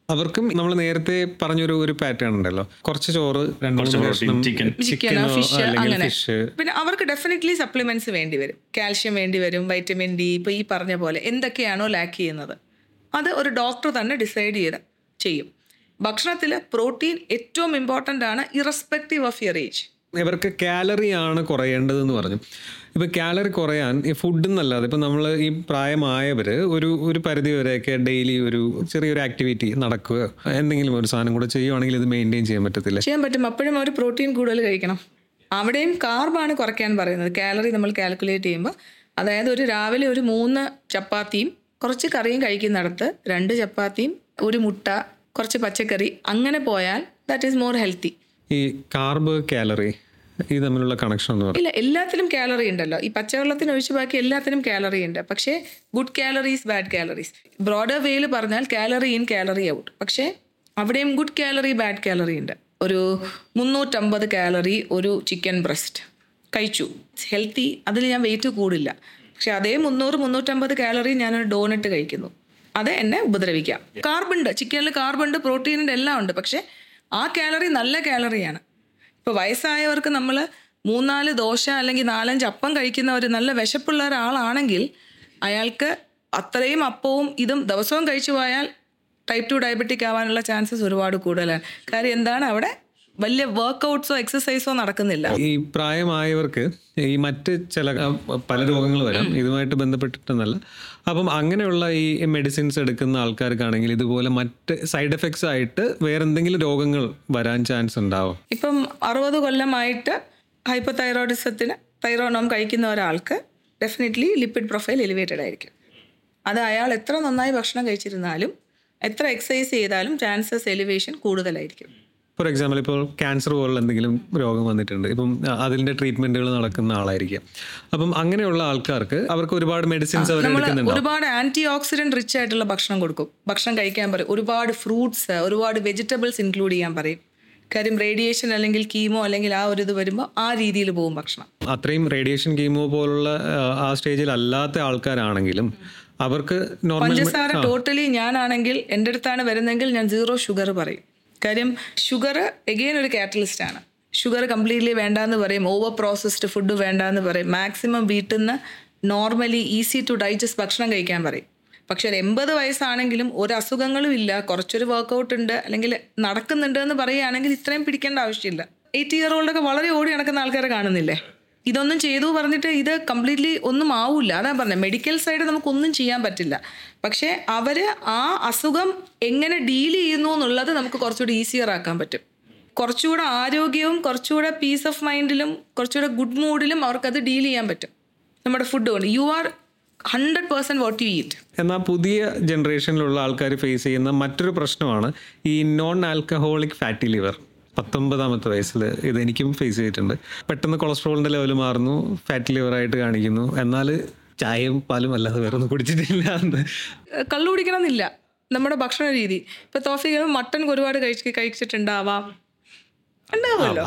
അവർക്കും നമ്മൾ നേരത്തെ പറഞ്ഞൊരു ഒരു പാറ്റേൺ ഉണ്ടല്ലോ, കുറച്ച് ചോറ്, രണ്ട് മൂന്ന് കഷ്ണം ചിക്കൻ ചിക്കനോ ഫിഷ് അല്ലെങ്കിൽ അങ്ങനെ. ഫിഷ്. പിന്നെ അവർക്ക് ഡെഫിനറ്റ്ലി സപ്ലിമെന്റ്സ് വേണ്ടി വരും, കാൽഷ്യം വേണ്ടി വരും, വൈറ്റമിൻ ഡി, ഇപ്പൊ ഈ പറഞ്ഞ പോലെ എന്തൊക്കെയാണോ ലാക്ക് ചെയ്യുന്നത് അത് ഒരു ഡോക്ടർ തന്നെ ഡിസൈഡ് ചെയ്ത് ചെയ്യും. ഭക്ഷണത്തിൽ പ്രോട്ടീൻ ഏറ്റവും ഇമ്പോർട്ടൻ്റ് ആണ്, ഇറസ്പെക്റ്റീവ് ഓഫ് യുവർ ഏജ്. ഇവർക്ക് കാലറി ആണ് കുറയേണ്ടതെന്ന് പറഞ്ഞു. ഇപ്പം കാലറി കുറയാൻ ഈ ഫുഡ് എന്നല്ലാതെ ഇപ്പം നമ്മൾ ഈ പ്രായമായവർ ഒരു ഒരു പരിധി വരെയൊക്കെ ഡെയിലി ഒരു ചെറിയൊരു ആക്ടിവിറ്റി നടക്കുക, എന്തെങ്കിലും ഒരു സാധനം കൂടെ ചെയ്യുവാണെങ്കിൽ ഇത് മെയിൻറ്റെയിൻ ചെയ്യാൻ പറ്റത്തില്ല. ചെയ്യാൻ പറ്റും. അപ്പോഴും ഒരു പ്രോട്ടീൻ കൂടുതൽ കഴിക്കണം. അവിടെയും കാർബാണ് കുറയ്ക്കാൻ പറയുന്നത്. കാലറി നമ്മൾ കാൽക്കുലേറ്റ് ചെയ്യുമ്പോൾ, അതായത് ഒരു രാവിലെ ഒരു മൂന്ന് ചപ്പാത്തിയും കുറച്ച് കറിയും കഴിക്കുന്നിടത്ത് രണ്ട് ചപ്പാത്തിയും ഒരു മുട്ട കുറച്ച് പച്ചക്കറി അങ്ങനെ പോയാൽ ദാറ്റ് ഈസ് മോർ ഹെൽത്തി. ഈ കാർബ് കാലറി ഇത് തമ്മിലുള്ള കണക്ഷൻ എന്ന് പറയുന്നത് ഇല്ല, എല്ലാത്തിലും കാലറി ഉണ്ടല്ലോ. ഈ പച്ചവെള്ളത്തിന് ഒഴിച്ച് ബാക്കി എല്ലാത്തിനും കാലറി ഉണ്ട്. പക്ഷേ good calories, bad calories. Broader വേയിൽ പറഞ്ഞാൽ കാലറി ഇൻ കാലറി ഔട്ട്. പക്ഷേ അവിടെയും ഗുഡ് കാലറി, ബാഡ് കാലറി ഉണ്ട്. ഒരു മുന്നൂറ്റമ്പത് കാലറി ഒരു ചിക്കൻ ബ്രസ്റ്റ് കഴിച്ചു, ഹെൽത്തി, അതിൽ ഞാൻ വെയിറ്റ് കൂടില്ല. പക്ഷെ അതേ മുന്നൂറ് മുന്നൂറ്റമ്പത് കാലറി ഞാനൊരു ഡോനറ്റ് കഴിക്കുന്നു, അത് എന്നെ ഉപദ്രവിക്കാം. കാർബുണ്ട് ചിക്കനിൽ, കാർബുണ്ട്, പ്രോട്ടീനിൻ്റെ എല്ലാം ഉണ്ട്. പക്ഷേ ആ കാലറി നല്ല കാലറിയാണ്. ഇപ്പോൾ വയസ്സായവർക്ക് നമ്മൾ മൂന്നാല് ദോശ അല്ലെങ്കിൽ നാലഞ്ച് അപ്പം കഴിക്കുന്ന ഒരു നല്ല വിശപ്പുള്ള ഒരാളാണെങ്കിൽ അയാൾക്ക് അത്രയും അപ്പവും ഇതും ദിവസവും കഴിച്ചു പോയാൽ ടൈപ്പ് ടു ഡയബറ്റിക് ആവാനുള്ള ചാൻസസ് ഒരുപാട് കൂടുതലാണ്. കാര്യം എന്താണ്, അവിടെ വലിയ വർക്കൗട്ട്സോ എക്സസൈസോ നടക്കുന്നില്ല. ഈ പ്രായമായവർക്ക് ഈ മറ്റ് ചില പല രോഗങ്ങൾ വരാം ഇതുമായിട്ട് ബന്ധപ്പെട്ടിട്ടെന്നല്ല. അപ്പം അങ്ങനെയുള്ള ഈ മെഡിസിൻസ് എടുക്കുന്ന ആൾക്കാർക്കാണെങ്കിൽ ഇതുപോലെ മറ്റ് സൈഡ് എഫക്ട്സ് ആയിട്ട് വേറെ എന്തെങ്കിലും രോഗങ്ങൾ വരാൻ ചാൻസ് ഉണ്ടാവും. ഇപ്പം അറുപത് കൊല്ലമായിട്ട് ഹൈപ്പർ തൈറോയിഡിസത്തിന് തൈറോണോം കഴിക്കുന്ന ഒരാൾക്ക് ഡെഫിനറ്റ്ലി ലിപ്പിഡ് പ്രൊഫൈൽ എലിവേറ്റഡ് ആയിരിക്കും. അത് അയാൾ എത്ര നന്നായി ഭക്ഷണം കഴിച്ചിരുന്നാലും എത്ര എക്സസൈസ് ചെയ്താലും ചാൻസസ് എലിവേഷൻ കൂടുതലായിരിക്കും. ഫോർ എക്സാമ്പിൾ ഇപ്പോൾ ക്യാൻസർ പോലുള്ള എന്തെങ്കിലും രോഗം വന്നിട്ടുണ്ട്, ഇപ്പം അതിൻ്റെ ട്രീറ്റ്മെൻറ്റുകൾ നടക്കുന്ന ആളായിരിക്കും. അപ്പം അങ്ങനെയുള്ള ആൾക്കാർക്ക് അവർക്ക് ഒരുപാട് മെഡിസിൻസ് അവർ എടുക്കുന്നുണ്ട്. ഒരുപാട് ആൻറ്റി ഓക്സിഡൻറ്റ് റിച്ച് ആയിട്ടുള്ള ഭക്ഷണം കൊടുക്കും, ഭക്ഷണം കഴിക്കാൻ പറയും. ഒരുപാട് ഫ്രൂട്ട്സ്, ഒരുപാട് വെജിറ്റബിൾസ് ഇൻക്ലൂഡ് ചെയ്യാൻ പറയും. കാര്യം റേഡിയേഷൻ അല്ലെങ്കിൽ കീമോ അല്ലെങ്കിൽ ആ ഒരു ഇത് വരുമ്പോൾ ആ രീതിയിൽ പോകും ഭക്ഷണം. അത്രയും റേഡിയേഷൻ കീമോ പോലുള്ള ആ സ്റ്റേജിൽ അല്ലാത്ത ആൾക്കാരാണെങ്കിലും അവർക്ക് പഞ്ചസാര ടോട്ടലി, ഞാനാണെങ്കിൽ എൻ്റെ അടുത്താണ് വരുന്നതെങ്കിൽ ഞാൻ സീറോ ഷുഗർ പറയും. കാര്യം ഷുഗർ എഗെയിൻ ഒരു കാറ്റലിസ്റ്റ് ആണ്. ഷുഗർ കംപ്ലീറ്റ്ലി വേണ്ടാന്ന് പറയും, ഓവർ പ്രോസസ്ഡ് ഫുഡ് വേണ്ടാന്ന് പറയും, മാക്സിമം വീട്ടിൽ നിന്ന് നോർമലി ഈസി ടു ഡൈജസ്റ്റ് ഭക്ഷണം കഴിക്കാൻ പറയും. പക്ഷെ ഒരു എൺപത് വയസ്സാണെങ്കിലും ഒരു അസുഖങ്ങളും ഇല്ല, കുറച്ചൊരു വർക്കൗട്ട് ഉണ്ട് അല്ലെങ്കിൽ നടക്കുന്നുണ്ട് എന്ന് പറയുകയാണെങ്കിൽ ഇത്രയും പിടിക്കേണ്ട ആവശ്യമില്ല. എയ്റ്റി ഇയർ ഓൾഡൊക്കെ വളരെ ഓടി നടക്കുന്ന ആൾക്കാരെ കാണുന്നില്ലേ? ഇതൊന്നും ചെയ്തു പറഞ്ഞിട്ട് ഇത് കംപ്ലീറ്റ്ലി ഒന്നും ആവില്ല. അതാ പറഞ്ഞത്, മെഡിക്കൽ സൈഡ് നമുക്കൊന്നും ചെയ്യാൻ പറ്റില്ല. പക്ഷേ അവർ ആ അസുഖം എങ്ങനെ ഡീൽ ചെയ്യുന്നു എന്നുള്ളത് നമുക്ക് കുറച്ചുകൂടി ഈസിയർ ആക്കാൻ പറ്റും. കുറച്ചുകൂടെ ആരോഗ്യവും കുറച്ചുകൂടെ പീസ് ഓഫ് മൈൻഡിലും കുറച്ചുകൂടെ ഗുഡ് മൂഡിലും അവർക്കത് ഡീൽ ചെയ്യാൻ പറ്റും നമ്മുടെ ഫുഡ് കൊണ്ട്. You are hundred percent what you eat. എന്നാൽ പുതിയ ജനറേഷനിലുള്ള ആൾക്കാർ ഫേസ് ചെയ്യുന്ന മറ്റൊരു പ്രശ്നമാണ് ഈ നോൺ ആൽക്കഹോളിക് ഫാറ്റി ലിവർ. പത്തൊമ്പതാമത്തെ വയസ്സിൽ ഇത് എനിക്കും ഫേസ് ചെയ്തിട്ടുണ്ട്. പെട്ടെന്ന് കൊളസ്ട്രോളിൻ്റെ ലെവൽ മാറുന്നു, ഫാറ്റി ലിവറായിട്ട് കാണിക്കുന്നു. എന്നാൽ ചായയും പാലും അല്ലാതെ വേറെ ഒന്നും കുടിച്ചിട്ടില്ല. കള്ളു കുടിക്കണം എന്നില്ല നമ്മുടെ ഭക്ഷണ രീതി. ഇപ്പൊ തോഫികളും മട്ടൻ ഒരുപാട് കഴിച്ച് കഴിച്ചിട്ടുണ്ടാവാം, ഉണ്ടാവുമല്ലോ,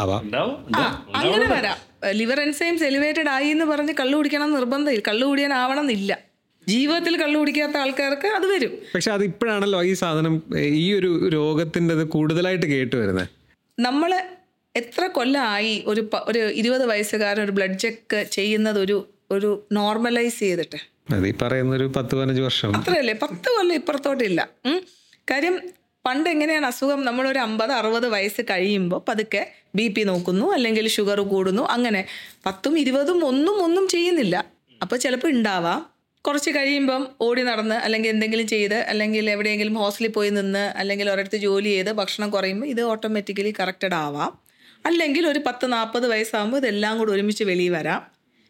ആ അങ്ങനെ വരാം. ലിവർ എൻസൈംസ് എലിവേറ്റഡ് ആയി എന്ന് പറഞ്ഞ് കള്ളു കുടിക്കണം നിർബന്ധമില്ല, കള്ളു കുടിയാനാവണം എന്നില്ല. ജീവിതത്തിൽ കള്ളു കുടിക്കാത്ത ആൾക്കാർക്ക് അത് വരും. പക്ഷെ അത് ഇപ്പോഴാണല്ലോ ഈ സാധനം, ഈ ഒരു രോഗത്തിൻ്റെ കൂടുതലായിട്ട് കേട്ട് വരുന്നത്. നമ്മൾ എത്ര കൊല്ലമായി ഒരു ഒരു ഇരുപത് വയസ്സുകാരൻ ഒരു ബ്ലഡ് ചെക്ക് ചെയ്യുന്നത് ഒരു ഒരു നോർമലൈസ് ചെയ്തിട്ട്? അത് ഈ പറയുന്ന ഒരു പത്ത് പതിനഞ്ച് വർഷം അത്രയല്ലേ, പത്ത് കൊല്ലം ഇപ്പുറത്തോട്ടില്ല. കാര്യം പണ്ട് എങ്ങനെയാണ് അസുഖം, നമ്മളൊരു അമ്പത് അറുപത് വയസ്സ് കഴിയുമ്പോൾ പതുക്കെ ബി പി നോക്കുന്നു അല്ലെങ്കിൽ ഷുഗർ കൂടുന്നു, അങ്ങനെ പത്തും ഇരുപതും ഒന്നും ഒന്നും ചെയ്യുന്നില്ല. അപ്പോൾ ചിലപ്പോൾ ഉണ്ടാവാം. കുറച്ച് കഴിയുമ്പം ഓടി നടന്ന് അല്ലെങ്കിൽ എന്തെങ്കിലും ചെയ്ത് അല്ലെങ്കിൽ എവിടെയെങ്കിലും ഹോസ്റ്റലിൽ പോയി നിന്ന് അല്ലെങ്കിൽ ഒരിടത്ത് ജോലി ചെയ്ത് ഭക്ഷണം കുറയുമ്പോൾ ഇത് ഓട്ടോമാറ്റിക്കലി കറക്റ്റഡ് ആവാം. അല്ലെങ്കിൽ ഒരു പത്ത് നാൽപ്പത് വയസ്സാകുമ്പോൾ ഇതെല്ലാം കൂടി ഒരുമിച്ച് വെളിയിൽ വരാം.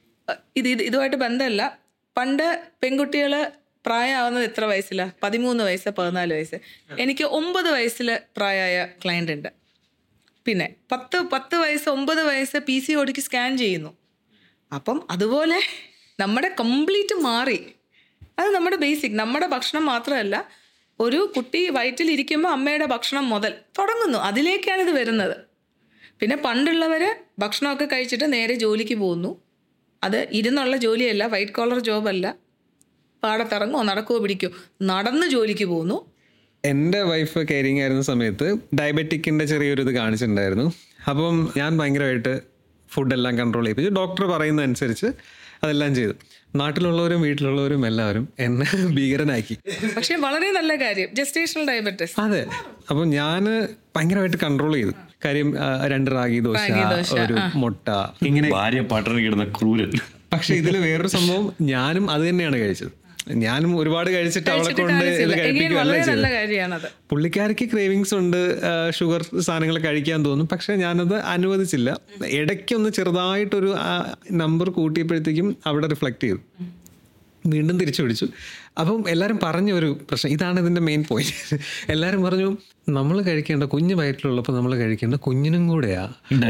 ഇത് ഇത് ഇതുമായിട്ട് ബന്ധമല്ല. പണ്ട് പെൺകുട്ടികൾ പ്രായമാവുന്നത് എത്ര വയസ്സിലാണ്? പതിമൂന്ന് വയസ്സ് പതിനാല് വയസ്സ്. എനിക്ക് ഒമ്പത് വയസ്സിൽ പ്രായമായ ക്ലയൻ്റ് ഉണ്ട്. പിന്നെ പത്ത് പത്ത് വയസ്സ് ഒമ്പത് വയസ്സ് പി സി ഒടിക്ക് സ്കാൻ ചെയ്യുന്നു. അപ്പം അതുപോലെ നമ്മുടെ കംപ്ലീറ്റ് മാറി. അത് നമ്മുടെ ബേസിക്, നമ്മുടെ ഭക്ഷണം മാത്രമല്ല, ഒരു കുട്ടി വയറ്റിലിരിക്കുമ്പോൾ അമ്മയുടെ ഭക്ഷണം മുതൽ തുടങ്ങുന്നു, അതിലേക്കാണ് ഇത് വരുന്നത്. പിന്നെ പണ്ടുള്ളവർ ഭക്ഷണമൊക്കെ കഴിച്ചിട്ട് നേരെ ജോലിക്ക് പോകുന്നു. അത് ഇരുന്നുള്ള ജോലിയല്ല, വൈറ്റ് കോളർ ജോബല്ല. പാടത്തിറങ്ങുമോ നടക്കുമോ പിടിക്കുമോ, നടന്ന് ജോലിക്ക് പോകുന്നു. എൻ്റെ വൈഫ് കെയറിങ് ആയിരുന്ന സമയത്ത് ഡയബറ്റിക്കിൻ്റെ ചെറിയൊരു ഇത് കാണിച്ചിട്ടുണ്ടായിരുന്നു. അപ്പം ഞാൻ ഭയങ്കരമായിട്ട് ഫുഡെല്ലാം കൺട്രോൾ ചെയ്യിപ്പിച്ചു. ഡോക്ടർ പറയുന്ന അനുസരിച്ച് അതെല്ലാം ചെയ്തു. നാട്ടിലുള്ളവരും വീട്ടിലുള്ളവരും എല്ലാവരും എന്നെ ഭീകരനാക്കി. പക്ഷെ വളരെ നല്ല കാര്യം, ജസ്റ്റേഷണൽ ഡയബറ്റിസ്. അതെ. അപ്പം ഞാൻ ഭയങ്കരമായിട്ട് കൺട്രോൾ ചെയ്തു. കാര്യം ആ, രണ്ട് റാഗി ദോശ, ഒരു മുട്ട, ഇങ്ങനെ ഭാര്യ പട്ടണി കിടന്ന ക്രൂരൻ. പക്ഷെ ഇതിൽ വേറൊരു സംഭവം, ഞാനും അത് തന്നെയാണ് കഴിച്ചത്. ഞാനും ഒരുപാട് കഴിച്ചിട്ട് അവളെ കൊണ്ട് ഇത് കഴിപ്പിക്കുകയല്ല ചെയ്തത്. പുള്ളിക്കാർക്ക് ക്രേവിങ്സ് ഉണ്ട്, ഷുഗർ സാധനങ്ങൾ കഴിക്കാൻ തോന്നും. പക്ഷെ ഞാനത് അനുവദിച്ചില്ല. ഇടയ്ക്കൊന്ന് ചെറുതായിട്ടൊരു നമ്പർ കൂട്ടിയപ്പോഴത്തേക്കും അവിടെ റിഫ്ലക്ട് ചെയ്തു, വീണ്ടും തിരിച്ചു പിടിച്ചു. അപ്പം എല്ലാവരും പറഞ്ഞ ഒരു പ്രശ്നം ഇതാണ്, ഇതിൻ്റെ മെയിൻ പോയിന്റ്. എല്ലാവരും പറഞ്ഞു നമ്മൾ കഴിക്കേണ്ട, കുഞ്ഞ് വയറ്റിലുള്ളപ്പോൾ നമ്മൾ കഴിക്കേണ്ട കുഞ്ഞിനും കൂടെയാ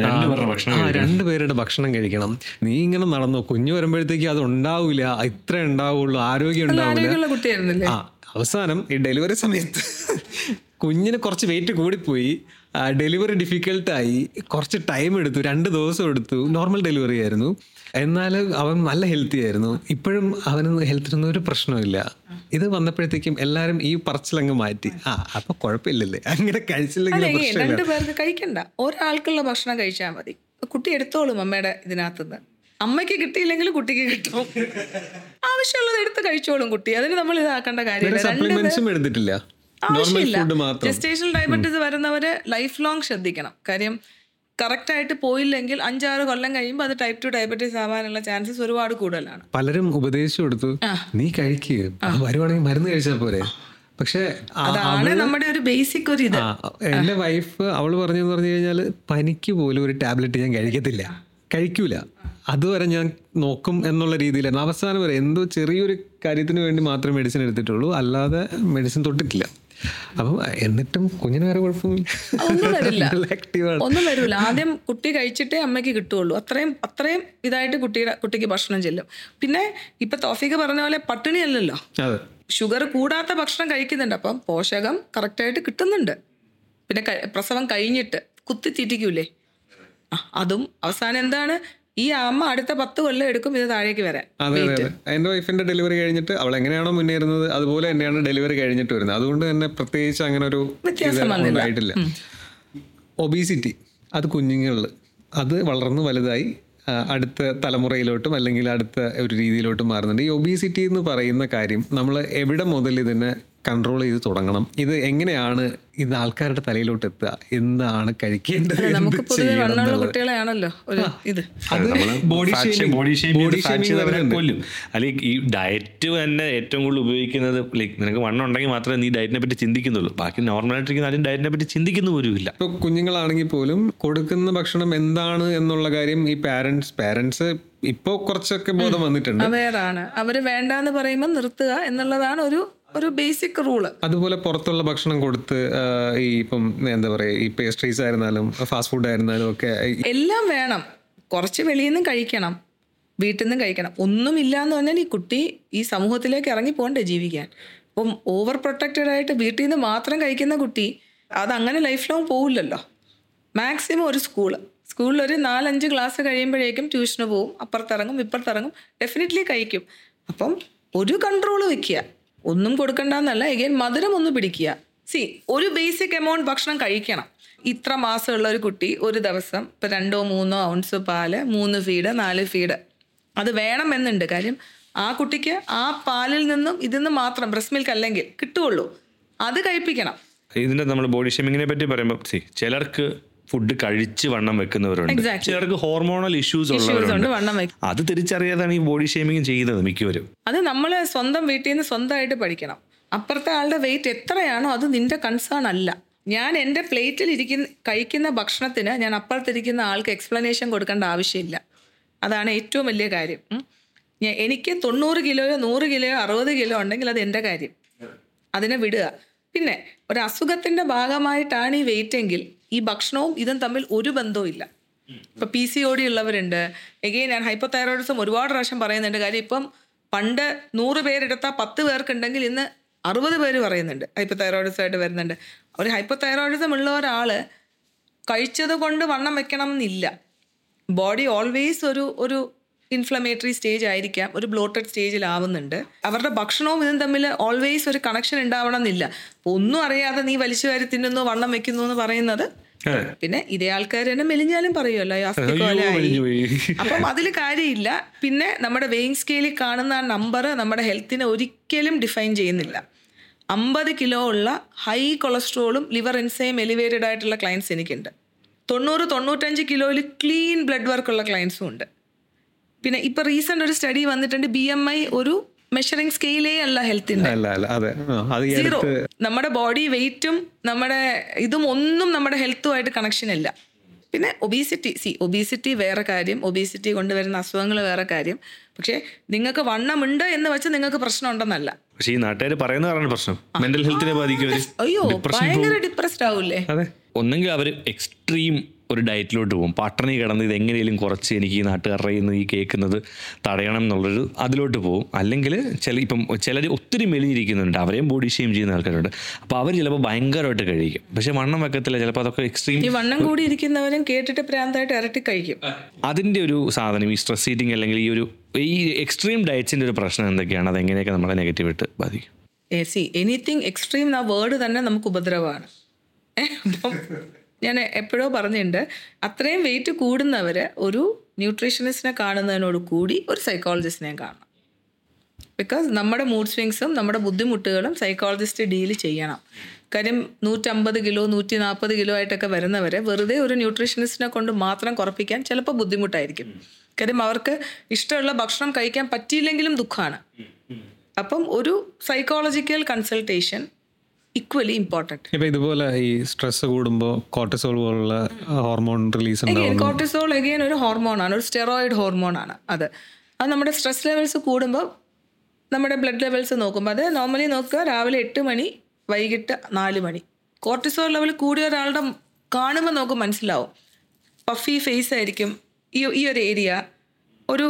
ആ രണ്ടുപേരുടെ ഭക്ഷണം കഴിക്കണം. നീ ഇങ്ങനെ നടന്നോ, കുഞ്ഞ് വരുമ്പോഴത്തേക്ക് അത് ഉണ്ടാവില്ല, ഇത്ര ഉണ്ടാവുള്ളൂ, ആരോഗ്യം ഉണ്ടാവില്ല. ആ അവസാനം ഈ ഡെലിവറി സമയത്ത് കുഞ്ഞിന് കുറച്ച് വെയിറ്റ് കൂടിപ്പോയി, ഡെലിവറി ഡിഫിക്കൽട്ടായി, കുറച്ച് ടൈം എടുത്തു, രണ്ട് ദിവസം എടുത്തു. നോർമൽ ഡെലിവറി ആയിരുന്നു, എന്നാൽ അവൻ നല്ല ഹെൽത്തി ആയിരുന്നു. ഇപ്പോഴും അവന് ഹെൽത്തിനൊന്നും ഒരു പ്രശ്നമില്ല. ഇത് വന്നപ്പോഴത്തേക്കും എല്ലാവരും ഈ പറച്ചിലങ്ങ് മാറ്റി. ആ അപ്പൊ കുഴപ്പമില്ലല്ലേ, അങ്ങനെ കഴിച്ചില്ലെങ്കിൽ രണ്ടു പേർക്ക് കഴിക്കണ്ട, ഒരാൾക്കുള്ള ഭക്ഷണം കഴിച്ചാൽ മതി. കുട്ടി എടുത്തോളും അമ്മയുടെ ഇതിനകത്തുനിന്ന്. അമ്മയ്ക്ക് കിട്ടിയില്ലെങ്കിൽ കുട്ടിക്ക് കിട്ടും, ആവശ്യമുള്ളത് എടുത്ത് കഴിച്ചോളും കുട്ടി. അതിന് നമ്മൾ ഇതാക്കേണ്ട കാര്യമില്ല. എടുത്തിട്ടില്ല. ആവശ്യമില്ല. ജസ്റ്റേഷണൽ ഡയബറ്റീസ് വരുന്നവര് ലൈഫ് ലോങ് ശ്രദ്ധിക്കണം. കാര്യം കറക്റ്റായിട്ട് പോയില്ലെങ്കിൽ അഞ്ചാറ് കൊല്ലം കഴിയുമ്പോൾ അത് ടൈപ്പ് ടു ഡയബറ്റീസ് ആവാനുള്ള ചാൻസസ് ഒരുപാട് കൂടുതലാണ്. പലരും ഉപദേശിച്ചു കൊടുത്തു, നീ കഴിക്കുക, വരുവാണെങ്കിൽ മരുന്ന് കഴിച്ചാൽ പോരെ. പക്ഷെ അതാണ് നമ്മുടെ ഒരു ബേസിക് ഒരു ഇത്. എന്റെ വൈഫ് അവള് പറഞ്ഞെന്ന് പറഞ്ഞു കഴിഞ്ഞാൽ പനിക്ക് പോലും ഒരു ടാബ്ലറ്റ് ഞാൻ കഴിക്കത്തില്ല, കഴിക്കൂല, അതുവരെ ഞാൻ നോക്കും എന്നുള്ള രീതിയിലായിരുന്നു. അവസാനം വരെ എന്തോ ചെറിയൊരു കാര്യത്തിന് വേണ്ടി മാത്രമേ മെഡിസിൻ എടുത്തിട്ടുള്ളൂ, അല്ലാതെ മെഡിസിൻ തൊട്ടിട്ടില്ല. അപ്പം എന്നിട്ടും കുഞ്ഞിന് വേറെ കുഴപ്പമില്ല, ഒന്നും വരില്ല, ഒന്നും വരില്ല. ആദ്യം കുട്ടി കഴിച്ചിട്ടേ അമ്മയ്ക്ക് കിട്ടുള്ളൂ. അത്രയും അത്രയും ഇതായിട്ട് കുട്ടിയുടെ കുട്ടിക്ക് ഭക്ഷണം ചെല്ലും. പിന്നെ ഇപ്പൊ തോഫിക്ക് പറഞ്ഞ പോലെ പട്ടിണിയല്ലല്ലോ, ഷുഗർ കൂടാത്ത ഭക്ഷണം കഴിക്കുന്നുണ്ട്. അപ്പം പോഷകം കറക്റ്റായിട്ട് കിട്ടുന്നുണ്ട്. പിന്നെ പ്രസവം കഴിഞ്ഞിട്ട് കുത്തി തീറ്റിക്കൂലേ, അതും അവസാനം എന്താണ്, ഈ അമ്മ അടുത്ത പത്ത് കൊല്ലം എടുക്കും ഇത് താഴേക്ക് വരാൻ. അതെ അതെ. എന്റെ വൈഫിന്റെ ഡെലിവറി കഴിഞ്ഞിട്ട് അവൾ എങ്ങനെയാണോ മുന്നേറുന്നത് അതുപോലെ തന്നെയാണ് ഡെലിവറി കഴിഞ്ഞിട്ട് വരുന്നത്. അതുകൊണ്ട് തന്നെ പ്രത്യേകിച്ച് അങ്ങനെ ഒരു വ്യത്യാസം ഉണ്ടായിട്ടില്ല. ഒബീസിറ്റി അത് കുഞ്ഞുങ്ങളിൽ അത് വളർന്ന് വലുതായി അടുത്ത തലമുറയിലോട്ടും അല്ലെങ്കിൽ അടുത്ത ഒരു രീതിയിലോട്ടും മാറുന്നുണ്ട്. ഈ ഒബീസിറ്റി എന്ന് പറയുന്ന കാര്യം നമ്മൾ എവിടെ മുതൽ ഇതിനെ കൺട്രോൾ ചെയ്ത് തുടങ്ങണം, ഇത് എങ്ങനെയാണ് ഇത് ആൾക്കാരുടെ തലയിലോട്ട് എത്തുക, എന്താണ് കഴിക്കേണ്ടത്, കുട്ടികളെയാണല്ലോ ഇത് കൊല്ലും. അല്ലെങ്കിൽ ഈ ഡയറ്റ് തന്നെ ഏറ്റവും കൂടുതൽ ഉപയോഗിക്കുന്നത്, ലൈക്ക് നിനക്ക് വണ്ണം ഉണ്ടെങ്കിൽ മാത്രമേ നീ ഡയറ്റിനെ പറ്റി ചിന്തിക്കുന്നുള്ളൂ, ബാക്കി നോർമലായിട്ടിരിക്കുന്ന ആരും ഡയറ്റിനെ പറ്റി ചിന്തിക്കുന്ന പോലുമില്ല. ഇപ്പോൾ കുഞ്ഞുങ്ങളാണെങ്കിൽ പോലും കൊടുക്കുന്ന ഭക്ഷണം എന്താണ് എന്നുള്ള കാര്യം ഈ പാരന്റ്സ് പാരന്റ്സ് ഇപ്പോൾ കുറച്ചൊക്കെ ബോധം വന്നിട്ടുണ്ട്, അവെയറാണ്. അവര് വേണ്ടാന്ന് പറയുമ്പോൾ നിർത്തുക എന്നുള്ളതാണ് ഒരു ഒരു ബേസിക് റൂള്. അതുപോലെ പുറത്തുള്ള ഭക്ഷണം കൊടുത്ത് ഈ ഇപ്പം എന്താ പറയുക, ഈ പേസ്ട്രീസ് ആയിരുന്നാലും ഫാസ്റ്റ് ഫുഡ് ആയിരുന്നാലും ഒക്കെ എല്ലാം വേണം. കുറച്ച് വെളിയിൽ നിന്നും കഴിക്കണം, വീട്ടിൽ നിന്നും കഴിക്കണം. ഒന്നുമില്ല എന്ന് പറഞ്ഞാൽ ഈ കുട്ടി ഈ സമൂഹത്തിലേക്ക് ഇറങ്ങി പോകണ്ടേ ജീവിക്കാൻ. അപ്പം ഓവർ പ്രൊട്ടക്റ്റഡ് ആയിട്ട് വീട്ടിൽ നിന്ന് മാത്രം കഴിക്കുന്ന കുട്ടി അതങ്ങനെ ലൈഫ് ലോങ് പോവില്ലല്ലോ. മാക്സിമം ഒരു സ്കൂള് സ്കൂളിൽ ഒരു നാലഞ്ച് ക്ലാസ് കഴിയുമ്പോഴേക്കും ട്യൂഷന് പോവും, അപ്പുറത്തിറങ്ങും ഇപ്പുറത്തിറങ്ങും, ഡെഫിനറ്റ്ലി കഴിക്കും. അപ്പം ഒരു കൺട്രോൾ വെക്കുക, ഒന്നും കൊടുക്കണ്ടെന്നല്ല, എഗെയിൻ മധുരം ഒന്ന് പിടിക്കുക. സി ഒരു ബേസിക് എമൗണ്ട് ഭക്ഷണം കഴിക്കണം. ഇത്ര മാസമുള്ള ഒരു കുട്ടി ഒരു ദിവസം ഇപ്പം രണ്ടോ മൂന്നോ ഔൺസ് പാല്, മൂന്ന് ഫീഡ്, നാല് ഫീഡ് അത് വേണമെന്നുണ്ട്. കാര്യം ആ കുട്ടിക്ക് ആ പാലിൽ നിന്നും ഇതിന്ന് മാത്രം ബ്രസ്റ്റ് മിൽക്ക് അല്ലെങ്കിൽ കിട്ടുകയുള്ളൂ, അത് കഴിപ്പിക്കണം. ഇതിൻ്റെ നമ്മൾ ബോഡി ഷേമിങ്ങിനെ പറ്റി പറയുമ്പോൾ സി ചിലർക്ക് ഫുഡ് കഴിച്ച് വണ്ണം വെക്കുന്നവരുണ്ട്, ചിലർക്ക് ഹോർമോണൽ ഇഷ്യൂസ് ഉള്ളവരുണ്ട്. അത് തിരിച്ചറിയാതാണ് ഈ ബോഡി ഷേമിങ് ചെയ്യുന്നത് മിക്കവരും. അത് നമ്മൾ സ്വന്തം വീട്ടിൽ നിന്ന് സ്വന്തമായിട്ട് പഠിക്കണം. അപ്പുറത്തെ ആളുടെ വെയിറ്റ് എത്രയാണോ അത് നിന്റെ കൺസേൺ അല്ല. ഞാൻ എൻ്റെ പ്ലേറ്റിൽ ഇരിക്കുന്ന കഴിക്കുന്ന ഭക്ഷണത്തിന് ഞാൻ അപ്പുറത്തിരിക്കുന്ന ആൾക്ക് എക്സ്പ്ലനേഷൻ കൊടുക്കേണ്ട ആവശ്യമില്ല. അതാണ് ഏറ്റവും വലിയ കാര്യം. ഞാൻ എനിക്ക് തൊണ്ണൂറ് കിലോയോ നൂറ് കിലോയോ അറുപത് കിലോ ഉണ്ടെങ്കിൽ അത് എൻ്റെ കാര്യം, അതിനെ വിടുക. പിന്നെ ഒരു അസുഖത്തിൻ്റെ ഭാഗമായിട്ടാണ് ഈ വെയിറ്റ് എങ്കിൽ ഈ ഭക്ഷണവും ഇതും തമ്മിൽ ഒരു ബന്ധവും ഇല്ല. ഇപ്പം പി സി ഒ ഡി ഉള്ളവരുണ്ട്. എഗെയിൻ ഞാൻ ഹൈപ്പോതൈറോയിഡിസം ഒരുപാട് പ്രാവശ്യം പറയുന്നുണ്ട്. കാര്യം ഇപ്പം പണ്ട് നൂറ് പേരെടുത്താൽ പത്ത് പേർക്കുണ്ടെങ്കിൽ ഇന്ന് അറുപത് പേര് പറയുന്നുണ്ട് ഹൈപ്പോതൈറോയിഡിസമായിട്ട് വരുന്നുണ്ട്. ഒരു ഹൈപ്പോതൈറോയിഡിസം ഉള്ള ഒരാൾ കഴിച്ചത് കൊണ്ട് വണ്ണം വെക്കണം എന്നില്ല. ബോഡി ഓൾവേസ് ഒരു ഒരു ഇൻഫ്ലമേറ്ററി സ്റ്റേജ് ആയിരിക്കാം, ഒരു ബ്ലോട്ടഡ് സ്റ്റേജിലാവുന്നുണ്ട്. അവരുടെ ഭക്ഷണവും ഇതും തമ്മിൽ ഓൾവേസ് ഒരു കണക്ഷൻ ഉണ്ടാവണം എന്നില്ല. അപ്പോൾ ഒന്നും അറിയാതെ നീ വലിച്ചു വാരി തിന്നുന്നു, വണ്ണം വെക്കുന്നു എന്ന് പറയുന്നത്, പിന്നെ ഇതേ ആൾക്കാർ തന്നെ മെലിഞ്ഞാലും പറയുമല്ലോ അപ്പം അതിൽ കാര്യമില്ല. പിന്നെ നമ്മുടെ വെയിങ് സ്കെയിലിൽ കാണുന്ന ആ നമ്പർ നമ്മുടെ ഹെൽത്തിനെ ഒരിക്കലും ഡിഫൈൻ ചെയ്യുന്നില്ല. അമ്പത് കിലോ ഉള്ള ഹൈ കൊളസ്ട്രോളും ലിവർ എൻസൈം എലിവേറ്റഡ് ആയിട്ടുള്ള ക്ലയൻസ് എനിക്കുണ്ട്. തൊണ്ണൂറ് തൊണ്ണൂറ്റഞ്ച് കിലോയിൽ ക്ലീൻ ബ്ലഡ് വർക്കുള്ള ക്ലയൻസും ഉണ്ട്. പിന്നെ ഇപ്പൊ റീസെന്റ് ഒരു സ്റ്റഡി വന്നിട്ടുണ്ട്, ബി എം ഐ ഒരു മെഷറിംഗ് സ്കെയിലേ അല്ല ഹെൽത്തിന്റെ. സീറോ. നമ്മുടെ ബോഡി വെയിറ്റും നമ്മുടെ ഇതും ഒന്നും നമ്മുടെ ഹെൽത്തുമായിട്ട് കണക്ഷൻ ഇല്ല. പിന്നെ ഒബീസിറ്റി, സി ഒബീസിറ്റി വേറെ കാര്യം, ഒബീസിറ്റി കൊണ്ടുവരുന്ന അസുഖങ്ങൾ വേറെ കാര്യം. പക്ഷെ നിങ്ങൾക്ക് വണ്ണമുണ്ട് എന്ന് വെച്ച് നിങ്ങൾക്ക് പ്രശ്നം ഉണ്ടെന്നല്ല. പക്ഷേ ഈ നാട്ടുകാർ പറയുന്നതാണ് പ്രശ്നം, മെന്റൽ ഹെൽത്തിനെ ബാധിക്കും. അയ്യോ, ഭയങ്കര ഡിപ്രസ്ഡ് ആവൂലേ. അതെ, ഒന്നെങ്കിൽ അവർ എക്സ്ട്രീം ഒരു ഡയറ്റിലോട്ട് പോകും, പട്ടിണി കിടന്ന് ഇത് എങ്ങനെയും കുറച്ച് എനിക്ക് ഈ നാട്ടുകാരുടെ നിന്ന് ഈ കേൾക്കുന്നത് തടയണം എന്നുള്ളൊരു അതിലോട്ട് പോകും. അല്ലെങ്കിൽ ചില ഇപ്പം ചിലർ ഒത്തിരി മെലിഞ്ഞിരിക്കുന്നുണ്ട്, അവരെയും ബോഡി ഷെയിം ചെയ്യുന്ന ആൾക്കാരുണ്ട്. അപ്പോൾ അവർ ചിലപ്പോൾ ഭയങ്കരമായിട്ട് കഴിക്കും, പക്ഷെ വണ്ണം വെക്കത്തില്ല. ചിലപ്പോൾ അതൊക്കെ എക്സ്ട്രീം, ഈ വണ്ണം കൂടി ഇരിക്കുന്നവരും കേട്ടിട്ട് പ്രാന്തായിട്ട് ഇരട്ടി കഴിക്കും. അതിൻ്റെ ഒരു സാധനം ഈ സ്ട്രെസ് ഈറ്റിംഗ് അല്ലെങ്കിൽ ഈ ഒരു ഈ എക്സ്ട്രീം ഡയറ്റ്സിൻ്റെ ഒരു പ്രശ്നം എന്തൊക്കെയാണ്, അതെങ്ങനെയൊക്കെ നമ്മളെ നെഗറ്റീവായിട്ട് ബാധിക്കും? സി എനിത്തിങ് എക്സ്ട്രീം എന്ന വേർഡ് തന്നെ നമുക്ക് ഉപദ്രവമാണ്. അപ്പം ഞാൻ എപ്പോഴോ പറഞ്ഞിട്ടുണ്ട്, അത്രയും വെയിറ്റ് കൂടുന്നവർ ഒരു ന്യൂട്രീഷനിസ്റ്റിനെ കാണുന്നതിനോട് കൂടി ഒരു സൈക്കോളജിസ്റ്റിനെ കാണണം. ബിക്കോസ് നമ്മുടെ മൂഡ് സ്വിങ്സും നമ്മുടെ ബുദ്ധിമുട്ടുകളും സൈക്കോളജിസ്റ്റ് ഡീൽ ചെയ്യണം. കാര്യം നൂറ്റമ്പത് കിലോ നൂറ്റി നാൽപ്പത് കിലോ ആയിട്ടൊക്കെ വരുന്നവരെ വെറുതെ ഒരു ന്യൂട്രീഷനിസ്റ്റിനെ കൊണ്ട് മാത്രം കുറപ്പിക്കാൻ ചിലപ്പോൾ ബുദ്ധിമുട്ടായിരിക്കും. കാര്യം അവർക്ക് ഇഷ്ടമുള്ള ഭക്ഷണം കഴിക്കാൻ പറ്റിയില്ലെങ്കിലും ദുഃഖമാണ്. അപ്പം ഒരു സൈക്കോളജിക്കൽ കൺസൾട്ടേഷൻ ഈക്വലി ഇമ്പോർട്ടൻറ്റ്. ഇപ്പം ഇതുപോലെ ഈ സ്ട്രെസ് കൂടുമ്പോൾ കോർട്ടിസോൾ പോലുള്ള ഹോർമോൺ റിലീസ് ഉണ്ടാവും. കോർട്ടിസോൾ എഗെയിൻ ഒരു ഹോർമോണാണ്, ഒരു സ്റ്റെറോയിഡ് ഹോർമോണാണ്. അത് അത് നമ്മുടെ സ്ട്രെസ് ലെവൽസ് കൂടുമ്പോൾ നമ്മുടെ ബ്ലഡ് ലെവൽസ് നോക്കുമ്പോൾ അത് നോർമലി നോക്കുക രാവിലെ എട്ട് മണി വൈകിട്ട് നാല് മണി. കോർട്ടിസോൾ ലെവൽ കൂടിയ ഒരാളുടെ കാണുമ്പോൾ നമുക്ക് മനസ്സിലാവും, പഫി ഫേസ് ആയിരിക്കും ഈ ഈ ഒരു ഏരിയ. ഒരു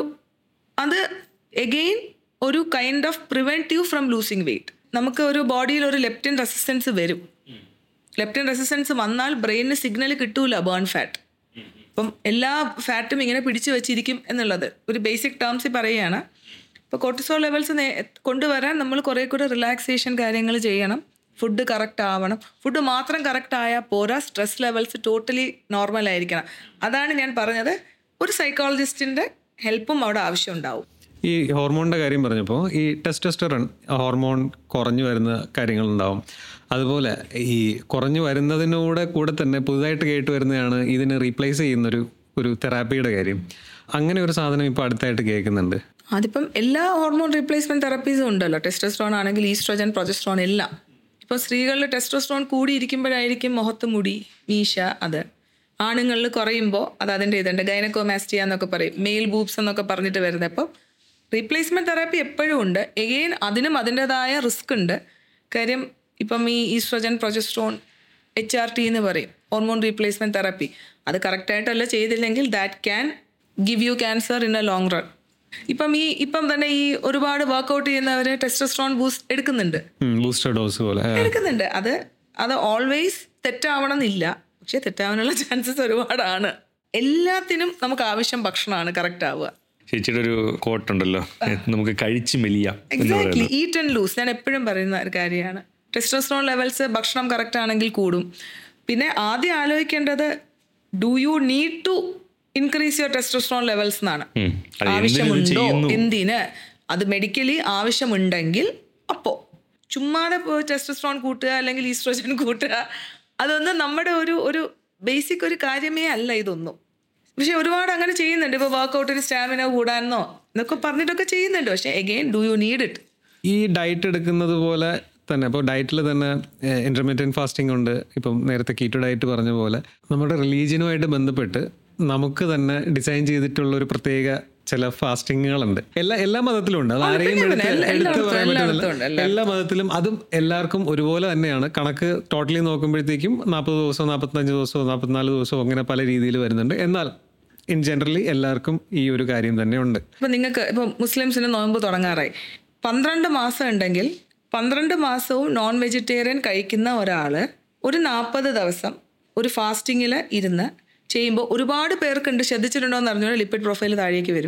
അത് എഗെയിൻ ഒരു kind of prevent you from losing weight. നമുക്ക് ഒരു ബോഡിയിൽ ഒരു ലെപ്റ്റിൻ റെസിസ്റ്റൻസ് വരും. ലെപ്റ്റിൻ റെസിസ്റ്റൻസ് വന്നാൽ ബ്രെയിനിന് സിഗ്നൽ കിട്ടൂല ബേൺ ഫാറ്റ്. അപ്പം എല്ലാ ഫാറ്റും ഇങ്ങനെ പിടിച്ചു വെച്ചിരിക്കും എന്നുള്ളത് ഒരു ബേസിക് ടേംസിൽ പറയുകയാണ്. ഇപ്പോൾ കോർട്ടിസോൾ ലെവൽസ് കൊണ്ടുവരാൻ നമ്മൾ കുറേ കൂടെ റിലാക്സേഷൻ കാര്യങ്ങൾ ചെയ്യണം. ഫുഡ് കറക്റ്റ് ആവണം. ഫുഡ് മാത്രം കറക്റ്റ് ആയാൽ പോരാ, സ്ട്രെസ് ലെവൽസ് ടോട്ടലി നോർമൽ ആയിരിക്കണം. അതാണ് ഞാൻ പറഞ്ഞത്, ഒരു സൈക്കോളജിസ്റ്റിൻ്റെ ഹെൽപ്പും അവിടെ ആവശ്യം ഉണ്ടാവും. ഈ ഹോർമോണിൻ്റെ കാര്യം പറഞ്ഞപ്പോൾ ഈ ടെസ്റ്റോസ്റ്ററോൺ ഹോർമോൺ കുറഞ്ഞു വരുന്ന കാര്യങ്ങളുണ്ടാവും. അതുപോലെ ഈ കുറഞ്ഞു വരുന്നതിനൂടെ കൂടെ തന്നെ പുതുതായിട്ട് കേട്ട് വരുന്നതാണ് ഇതിനെ റീപ്ലേസ് ചെയ്യുന്നൊരു ഒരു തെറാപ്പിയുടെ കാര്യം. അങ്ങനെ ഒരു സാധനം ഇപ്പോൾ അടുത്തായിട്ട് കേൾക്കുന്നുണ്ട്. അതിപ്പം എല്ലാ ഹോർമോൺ റീപ്ലേസ്മെൻറ്റ് തെറാപ്പീസും ഉണ്ടല്ലോ. ടെസ്റ്റോസ്റ്ററോൺ ആണെങ്കിൽ ഈസ്ട്രോജൻ, പ്രൊജസ്ട്രോൺ എല്ലാം. ഇപ്പോൾ സ്ത്രീകളിൽ ടെസ്റ്റോസ്റ്ററോൺ കൂടിയിരിക്കുമ്പോഴായിരിക്കും മുഖത്ത് മുടി, മീശ. അത് ആണുങ്ങളിൽ കുറയുമ്പോൾ അത് അതിൻ്റെ ഇതുണ്ട്, ഗൈനക്കോമാസ്റ്റിയ എന്നൊക്കെ പറയും, മെയിൽ ബൂബ്സ് എന്നൊക്കെ പറഞ്ഞിട്ട് വരുന്നത്. അപ്പം റീപ്ലേസ്മെൻറ്റ് തെറാപ്പി എപ്പോഴും ഉണ്ട്. എഗെയിൻ അതിനും അതിൻ്റെതായ റിസ്ക് ഉണ്ട്. കാര്യം ഇപ്പം ഈ estrogen, progesterone, H R T എന്ന് പറയും, ഹോർമോൺ റീപ്ലേസ്മെൻറ്റ് തെറാപ്പി. അത് കറക്റ്റായിട്ടല്ല ചെയ്തില്ലെങ്കിൽ that can give you cancer in a long run. ഇപ്പം ഈ ഇപ്പം തന്നെ ഈ ഒരുപാട് വർക്കൗട്ട് ചെയ്യുന്നവർ ടെസ്റ്റോസ്റ്ററോൺ ബൂസ്റ്റ് എടുക്കുന്നുണ്ട്, ബൂസ്റ്റർ ഡോസ് പോലെ എടുക്കുന്നുണ്ട്. അത് അത് ഓൾവേസ് തെറ്റാവണം എന്നില്ല, പക്ഷെ തെറ്റാവാനുള്ള ചാൻസസ് ഒരുപാടാണ്. എല്ലാത്തിനും നമുക്ക് ആവശ്യം ഭക്ഷണമാണ് കറക്റ്റ് ആവുക. ചേച്ചിയുടെ ഒരു കോട്ടുണ്ടല്ലോ, നമുക്ക് കഴിച്ച് മെലിയാം. Exactly, eat and lose. ഞാൻ എപ്പോഴും പറയുന്ന ഒരു കാര്യമാണ്. ടെസ്റ്റോസ്റ്ററോൺ ലെവൽസ് ഭക്ഷണം കറക്റ്റ് ആണെങ്കിൽ കൂടും. പിന്നെ ആദ്യം ആലോചിക്കേണ്ടത്, do you need to increase your testosterone levels എന്നാണ്. ആവശ്യമുണ്ടോ, എന്തിന്? അത് മെഡിക്കലി ആവശ്യമുണ്ടെങ്കിൽ അപ്പോൾ ചുമ്മാതെ ടെസ്റ്റോസ്റ്ററോൺ കൂട്ടുക അല്ലെങ്കിൽ ഈസ്ട്രോജൻ കൂട്ടുക, അതൊന്നും നമ്മുടെ ഒരു ഒരു ബേസിക് ഒരു കാര്യമേ അല്ല ഇതൊന്നും. പക്ഷെ ഒരുപാട് അങ്ങനെ ചെയ്യുന്നുണ്ട്. ഇപ്പോൾ വർക്കൗട്ടിന് സ്റ്റാമിന കൂടാനോ എന്നൊക്കെ പറഞ്ഞിട്ടൊക്കെ ചെയ്യുന്നുണ്ട്. പക്ഷേ again, do you need it? ഈ ഡയറ്റ് എടുക്കുന്നത് പോലെ തന്നെ ഇപ്പോൾ ഡയറ്റിൽ തന്നെ ഇൻ്റർമീഡിയറ്റ് ഫാസ്റ്റിംഗ് ഉണ്ട്. ഇപ്പം നേരത്തെ കീറ്റോ ഡയറ്റ് പറഞ്ഞ പോലെ നമ്മുടെ റിലീജിയനുമായിട്ട് ബന്ധപ്പെട്ട് നമുക്ക് തന്നെ ഡിസൈൻ ചെയ്തിട്ടുള്ള ഒരു പ്രത്യേക ചില ഫാസ്റ്റിങ്ങുകളുണ്ട്. എല്ലാ എല്ലാ മതത്തിലും ഉണ്ട്. അത് ആരെയും എടുത്ത് പറയാൻ പറ്റുന്നില്ല. എല്ലാ മതത്തിലും അതും എല്ലാവർക്കും ഒരുപോലെ തന്നെയാണ്. കണക്ക് ടോട്ടലി നോക്കുമ്പോഴത്തേക്കും നാൽപ്പത് ദിവസമോ നാൽപ്പത്തഞ്ച് ദിവസമോ നാൽപ്പത്തിനാല് ദിവസമോ അങ്ങനെ പല രീതിയിൽ വരുന്നുണ്ട്. എന്നാൽ ഇൻ ജനറലി എല്ലാവർക്കും ഈ ഒരു കാര്യം തന്നെ ഉണ്ട്. ഇപ്പം നിങ്ങൾക്ക് ഇപ്പം മുസ്ലിംസിന് നോയമ്പ് തുടങ്ങാറായി, പന്ത്രണ്ട് മാസം ഉണ്ടെങ്കിൽ പന്ത്രണ്ട് മാസവും നോൺ വെജിറ്റേറിയൻ കഴിക്കുന്ന ഒരാൾ ഒരു നാൽപ്പത് ദിവസം ഒരു ഫാസ്റ്റിങ്ങിൽ ഇരുന്ന് ചെയ്യുമ്പോൾ ഒരുപാട് പേർക്കുണ്ട്, ശ്രദ്ധിച്ചിട്ടുണ്ടോ എന്ന് അറിഞ്ഞാൽ ലിപ്പിഡ് പ്രൊഫൈൽ താഴേക്ക് വരും.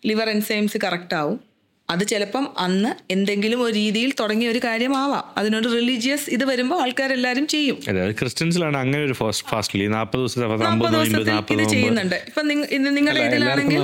ലിവർ എൻസൈംസ് കറക്റ്റ് ആവും. അത് ചിലപ്പം അന്ന് എന്തെങ്കിലും ഒരു രീതിയിൽ തുടങ്ങിയ ഒരു കാര്യമാവാം. അതിനൊരു റിലീജിയസ് ഇത് വരുമ്പോൾ ആൾക്കാരെല്ലാരും ചെയ്യും. ക്രിസ്ത്യൻസിലാണ് അങ്ങനെ ഒരു ഫാസ്റ്റ് നാൽപ്പത് നാൽപ്പത് ദിവസത്തിൽ ഇത് ചെയ്യുന്നുണ്ട്. ഇപ്പൊ നിങ്ങളുടെ ഇതിലാണെങ്കിൽ